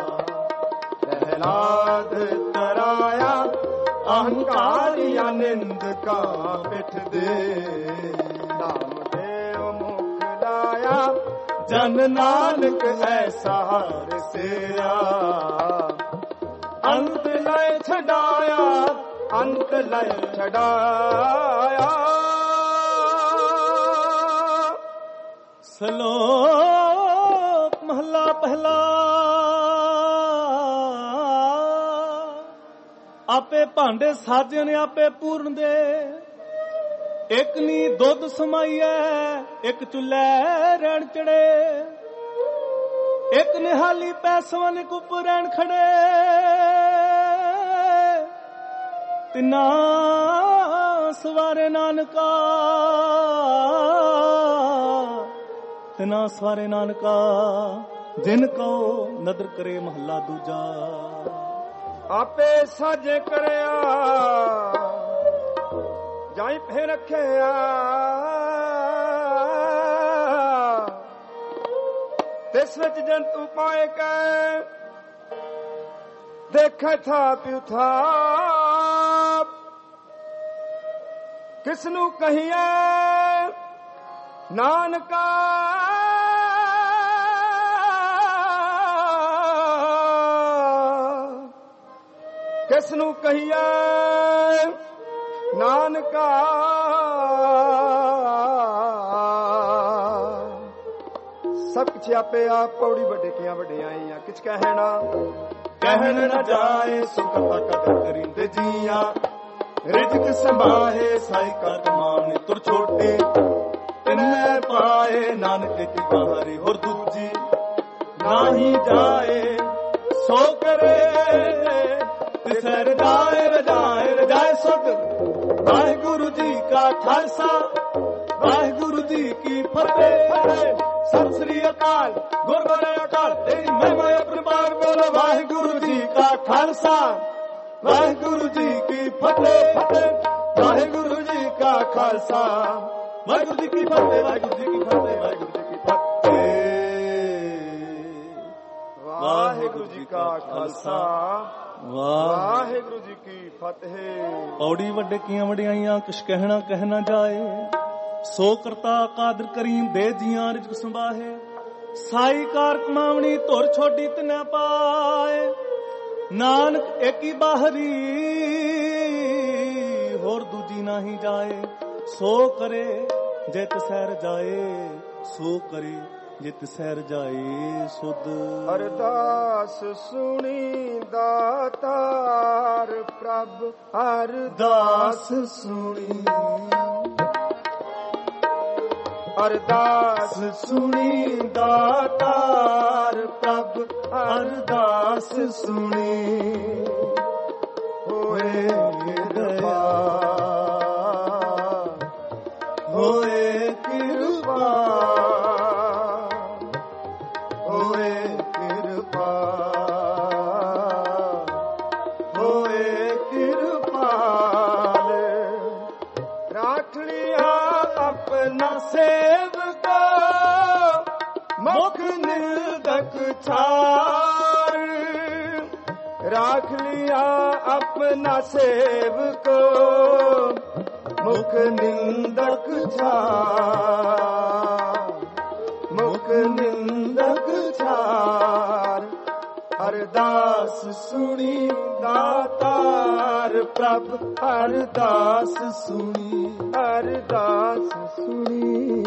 ਪ੍ਰਹਿਲਾਦ ਤਰਾਇਆ ਅਹੰਕਾਰੀਆ ਨਿੰਦਕਾ ਪਿੱਠ ਦੇ ਨਾਮ ਦੇਵ ਮੁਖ ਲਾਇਆ ਜਨ ਨਾਨਕ ਐਸਾ ਹਰ ਸਿਆ ਅੰਤ ਲੈ ਛਡਾਇਆ ਅੰਤ ਲੈ ਛਡਾਇਆ ਸਲੋਕ ਮਹਲਾ ਪਹਿਲਾ ਆਪੇ ਭਾਂਡੇ ਸਾਜੇ ਨੇ ਆਪੇ ਪੂਰਨ ਦੇ ਇੱਕ ਨੀ ਦੁੱਧ ਸਮਾਈਐ ਇੱਕ ਚੁੱਲ੍ਹੇ ਰਹਿਣ ਚੜੇ ਇੱਕ ਨਿਹਾਲੀ ਪੈਸਵਨ ਕੁੱਪ ਰਹਿਣ ਖੜੇ ਤਿੰਨਾ ਸਵਾਰੇ ਨਾਨਕਾ ਤਿਨਾ ਸਵਾਰੇ ਨਾਨਕਾ ਜਿਨ ਕੋ ਨਦਰ ਕਰੇ ਮਹੱਲਾ ਦੂਜਾ ਆਪੇ ਸਾਜੇ ਕਰਿਆ ਜਾਈ ਫੇ ਰੱਖਿਆ ਤਿਸ ਵਿੱਚ ਜੰਤੂ ਪਾਏ ਕੈ ਦੇਖੈ ਥਾ ਪਿਉ ਥਾ ਕਿਸ ਨੂੰ ਕਹੀਏ ਨਾਨਕਾ ਕਿਸ ਨੂੰ ਕਹੀਏ ਨਾਨਕਾ ਸਭ ਕੁਛ ਆਪੇ ਆਪ ਪੌੜੀ ਵੱਡੇ ਕੀਆਂ ਵਡਿਆਈਆਂ ਕਿਛ ਕਹਿਣਾ ਕਹਿਣ ਨਾ ਜਾਏ ਸੁਖ ਤੱਕ ਕਰਿੰਦੇ ਜੀਆਂ ਰਿਜਕ ਸੰਭਾਹੇ ਸਾਈ ਕਤ ਮਾਨ ਤੁਰ ਛੋਟੇ ਤਿੰਨੇ ਪਾਏ ਨਾਨਕ ਕੀ ਬਾਹਰੀ ਹੋਰ ਦੂਜੀ ਨਾਹੀ ਜਾਏ ਸੋ ਕਰੇ ਤਿਸੈ ਰਜਾਏ ਰਜਾਏ ਰਜਾਏ ਸੁਧ ਵਾਹਿਗੁਰੂ ਜੀ ਕਾ ਖਾਲਸਾ ਵਾਹਿਗੁਰੂ ਜੀ ਕੀ ਫਤਿਹ ਸਤਿ ਸ੍ਰੀ ਅਕਾਲ ਗੁਰਦੁਆਰਾ ਅਕਾਲ ਤੇਰੀ ਮਹਿਮਾ ਅਪਰੰਪਾਰ ਬੋਲੋ ਵਾਹਿਗੁਰੂ ਜੀ ਕਾ ਖਾਲਸਾ ਵਾਹਿਗੁਰੂ ਜੀ ਕੀ ਫਤਿਹ ਫਤਿਹ ਵਾਹਿਗੁਰੂ ਜੀ ਕਾ ਖਾਲਸਾ ਵਾਹਿਗੁਰੂ ਜੀ ਕੀ ਫਤਿਹ ਵਾਹਿਗੁਰੂ ਜੀ ਕੀ ਫਤਿਹ ਵਾਹਿਗੁਰੂ ਜੀ ਕੀ ਫਤਿਹ ਵਾਹਿਗੁਰੂ ਜੀ ਕਾ ਖਾਲਸਾ ਵਾਹਿਗੁਰੂ ਜੀ ਕੀ ਫਤਿਹ ਪੌੜੀ ਵੱਡੇ ਕੀਆਂ ਵਡਿਆਈਆਂ ਕਿਛ ਕਹਿਣਾ ਕਹਿ ਨਾ ਜਾਏ ਸੋ ਕਰਤਾ ਕਾਦਰ ਕਰੀਮ ਦੇ ਜੀਆਂ ਰਿਜਕ ਸੰਭਾਹੇ ਸਾਈ ਕਾਰ ਕਮਾਵਣੀ ਧੁਰ ਛੋਡੀ ਤਨੈ ਪਾਏ ਨਾਨਕ ਏਕੀ ਬਾਹਰੀ ਹੋਰ ਦੂਜੀ ਨਹੀਂ ਜਾਏ ਸੋ ਕਰੇ ਜਿਤ ਸਹਿਰ ਜਾਏ ਸੋ ਕਰੇ ਜਿਤ ਸਹਿਰ ਜਾਏ ਸੁਧ ਅਰਦਾਸ ਸੁਣੀ ਦਾਤਾਰ ਪ੍ਰਭ ਅਰਦਾਸ ਸੁਣੀ ਅਰਦਾਸ ਸੁਣੀ ਦਾਤਾਰ ਪ੍ਰਭ ਅਰਦਾਸ ਸੁਣੀ ਹੋਏ ਕਿਰਪਾ ਹੋਏ ਕਿਰਪਾ ਹੋਏ ਕਿਰਪਾ ਹੋਏ ਕਿਰਪਾਲ ਰਾਖ ਲਿਆ ਆਪਣਾ ਸੇਵਕਾ ਮੁਖ ਨਿਰਦਕ ਛਾਰ ਰਾਖ ਲਿਆ ਆਪਣਾ ਸੇਵਕੋ ਮੁਖ ਨਿੰਦਕ ਛਾਰ ਮੁਖ ਨਿੰਦਕ ਛਾਰ ਅਰਦਾਸ ਸੁਣੀ ਦਾਤਾਰ ਪ੍ਰਭ ਅਰਦਾਸ ਸੁਣੀ ਅਰਦਾਸ ਸੁਣੀ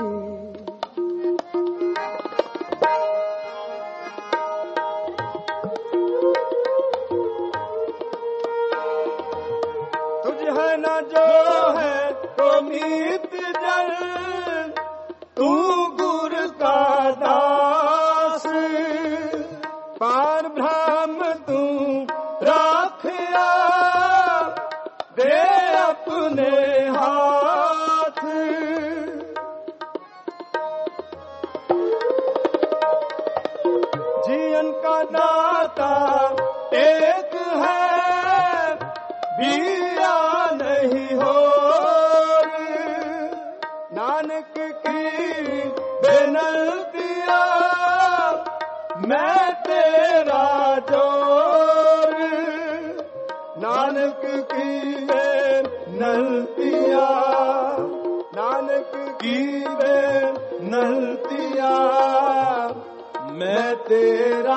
ਤੁਝ ਹੈ ਨਾ ਜੋ ਹੈ ਤੋ ਮੀਤ ਜਨ ਤੂੰ ਗੁਰ ਕਾ ਦਾਸ ਪਾਰ ਬ੍ਰਹਮ ਤੂੰ ਰਾਖਿਆ ਦੇ ਆਪਣੇ ਹਾਥ जीवन का दाता एक है बीरा नहीं हो नानक की बेनतिया मैं तेरा जोर नानक की बेनतिया नानक की बेनतिया मैं तेरा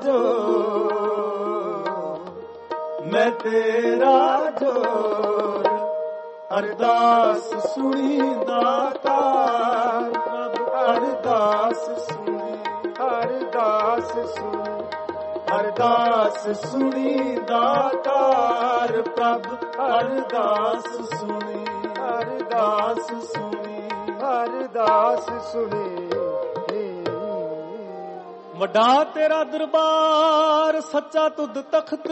जोर अरदास सुनी दातार अरदास सुनी अरदास सुनी अरदास सुनी दातार प्रभ अरदास सुनी अरदास सुनी अरदास सुनी ਵੱਡਾ ਤੇਰਾ ਦਰਬਾਰ ਸੱਚਾ ਤੁਧ ਤਖਤ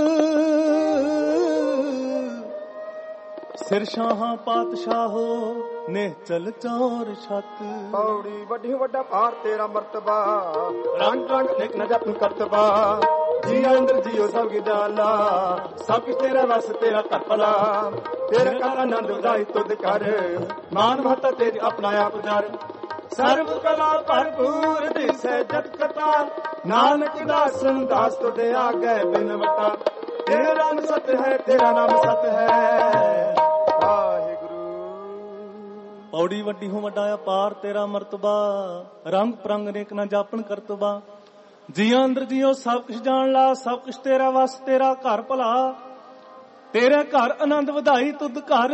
ਸਿਰ ਸ਼ਾਹਾਂ ਪਾਤਸ਼ਾਹੋ ਨੇ ਚਲ ਚੌਰ ਛਤ ਪੌੜੀ ਵੱਡੀ ਵੱਡਾ ਭਾਰ ਤੇਰਾ ਮਰਤਬਾ ਰੰਗ ਰੰਗ ਨਿਕ ਨ ਜਪ ਕਰਤਬਾ ਜੀ ਅੰਦਰ ਜੀਓ ਸਭ ਗਿਦਾਲਾ ਸਭ ਕੁਛ ਤੇਰਾ ਵਸ ਤੇਰਾ ਕਰਪਲਾ ਤੇਰਾ ਕਰ ਆਨੰਦ ਉਦਾਈ ਤੁਧ ਕਰ ਮਾਨ ਮਹਤਾ ਤੇਰੀ ਆਪਣਾ ਆਪ ਜਰ ਸਰਬ ਕਲਾ ਭਰਪੂਰ ਦਿਸੈ ਜਤ ਕਤਾ ਨਾਨਕ ਦਾਸਨ ਦਾਸ ਤੁਦੇ ਆਗੇ ਬਿਨ ਵਟਾ ਤੇਰਾ ਨਾਮ ਸਤ ਹੈ ਤੇਰਾ ਨਾਮ ਸਤ ਹੈ ਵਾਹਿਗੁਰੂ ਪੌੜੀ ਵੱਡੀ ਹੋ ਵੱਡਾ ਅਪਾਰ ਤੇਰਾ ਮਰਤਬਾ ਰੰਗ ਪ੍ਰੰਗ ਨੇਕ ਨਾ ਜਾਪਨ ਕਰਤਬਾ ਜੀਆਂ ਅੰਦਰ ਜੀਓ ਸਭ ਕੁਛ ਜਾਣ ਲਾ ਸਭ ਕੁਛ ਤੇਰਾ ਵਸ ਤੇਰਾ ਘਰ ਭਲਾ ਤੇਰੇ ਘਰ ਆਨੰਦ ਵਧਾਈ ਤੁਧ ਘਰ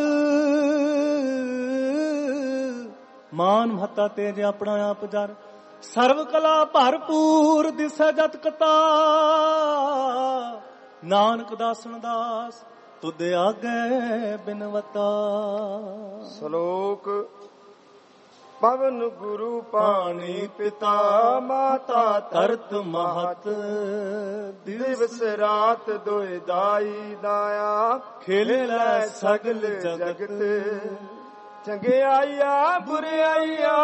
ਮਾਨ ਮਹਤਾ ਤੇਜ ਆਪਣਾ ਆਪ ਜਰ ਸਰਵ ਕਲਾ ਭਰਪੂਰ ਦਿਸੈ ਜਤ ਕਤਾ ਨਾਨਕ ਦਾਸਨ ਦਾਸ ਤੁਧ ਆਗੇ ਬਿਨਵਤਾ ਸ਼ਲੋਕ ਪਵਨ ਗੁਰੂ ਪਾਣੀ ਪਿਤਾ ਮਾਤਾ ਤਰਤ ਮਹਤ ਦਿਵਸ ਰਾਤ ਦੋਇ ਦਾਈ ਦਾਇਆ ਖੇਲੇ ਸਗਲ ਜਗਤ ਚੰਗਿਆਈਆ ਬੁਰਿਆਈਆ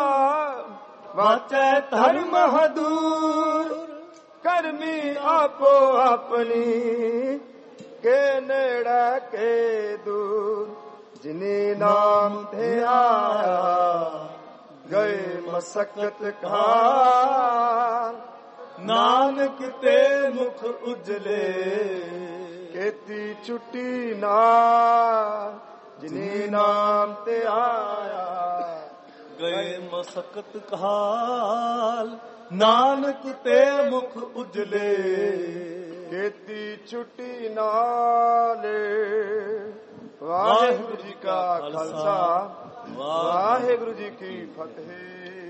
ਵਾਚੈ ਧਰਮ ਹਦੂਰ ਕਰਮੀ ਆਪੋ ਆਪਣੀ ਕੇ ਨੇੜੇ ਕੇ ਦੂਰ ਜਿਨੇ ਨਾਮ ਤੇ ਆਇਆ ਗਏ ਮਸਕਤ ਘਾਰ ਨਾਨਕ ਤੇ ਮੁਖ ਉਜਲੇ ਕੀਤੀ ਛੁੱਟੀ ਨਾ ਜਿਨੇ ਨਾਮ ਤੇ ਆਇਆ ਸੋ ਸਕਤ ਕਹਾਲ ਨਾਨਕ ਤੇ ਮੁਖ ਉਜਲੇ ਖੇਤੀ ਛੁੱਟੀ ਨਾਲ। ਵਾਹਿਗੁਰੂ ਜੀ ਕਾ ਖਾਲਸਾ ਵਾਹਿਗੁਰੂ ਜੀ ਕੀ ਫਤਿਹ।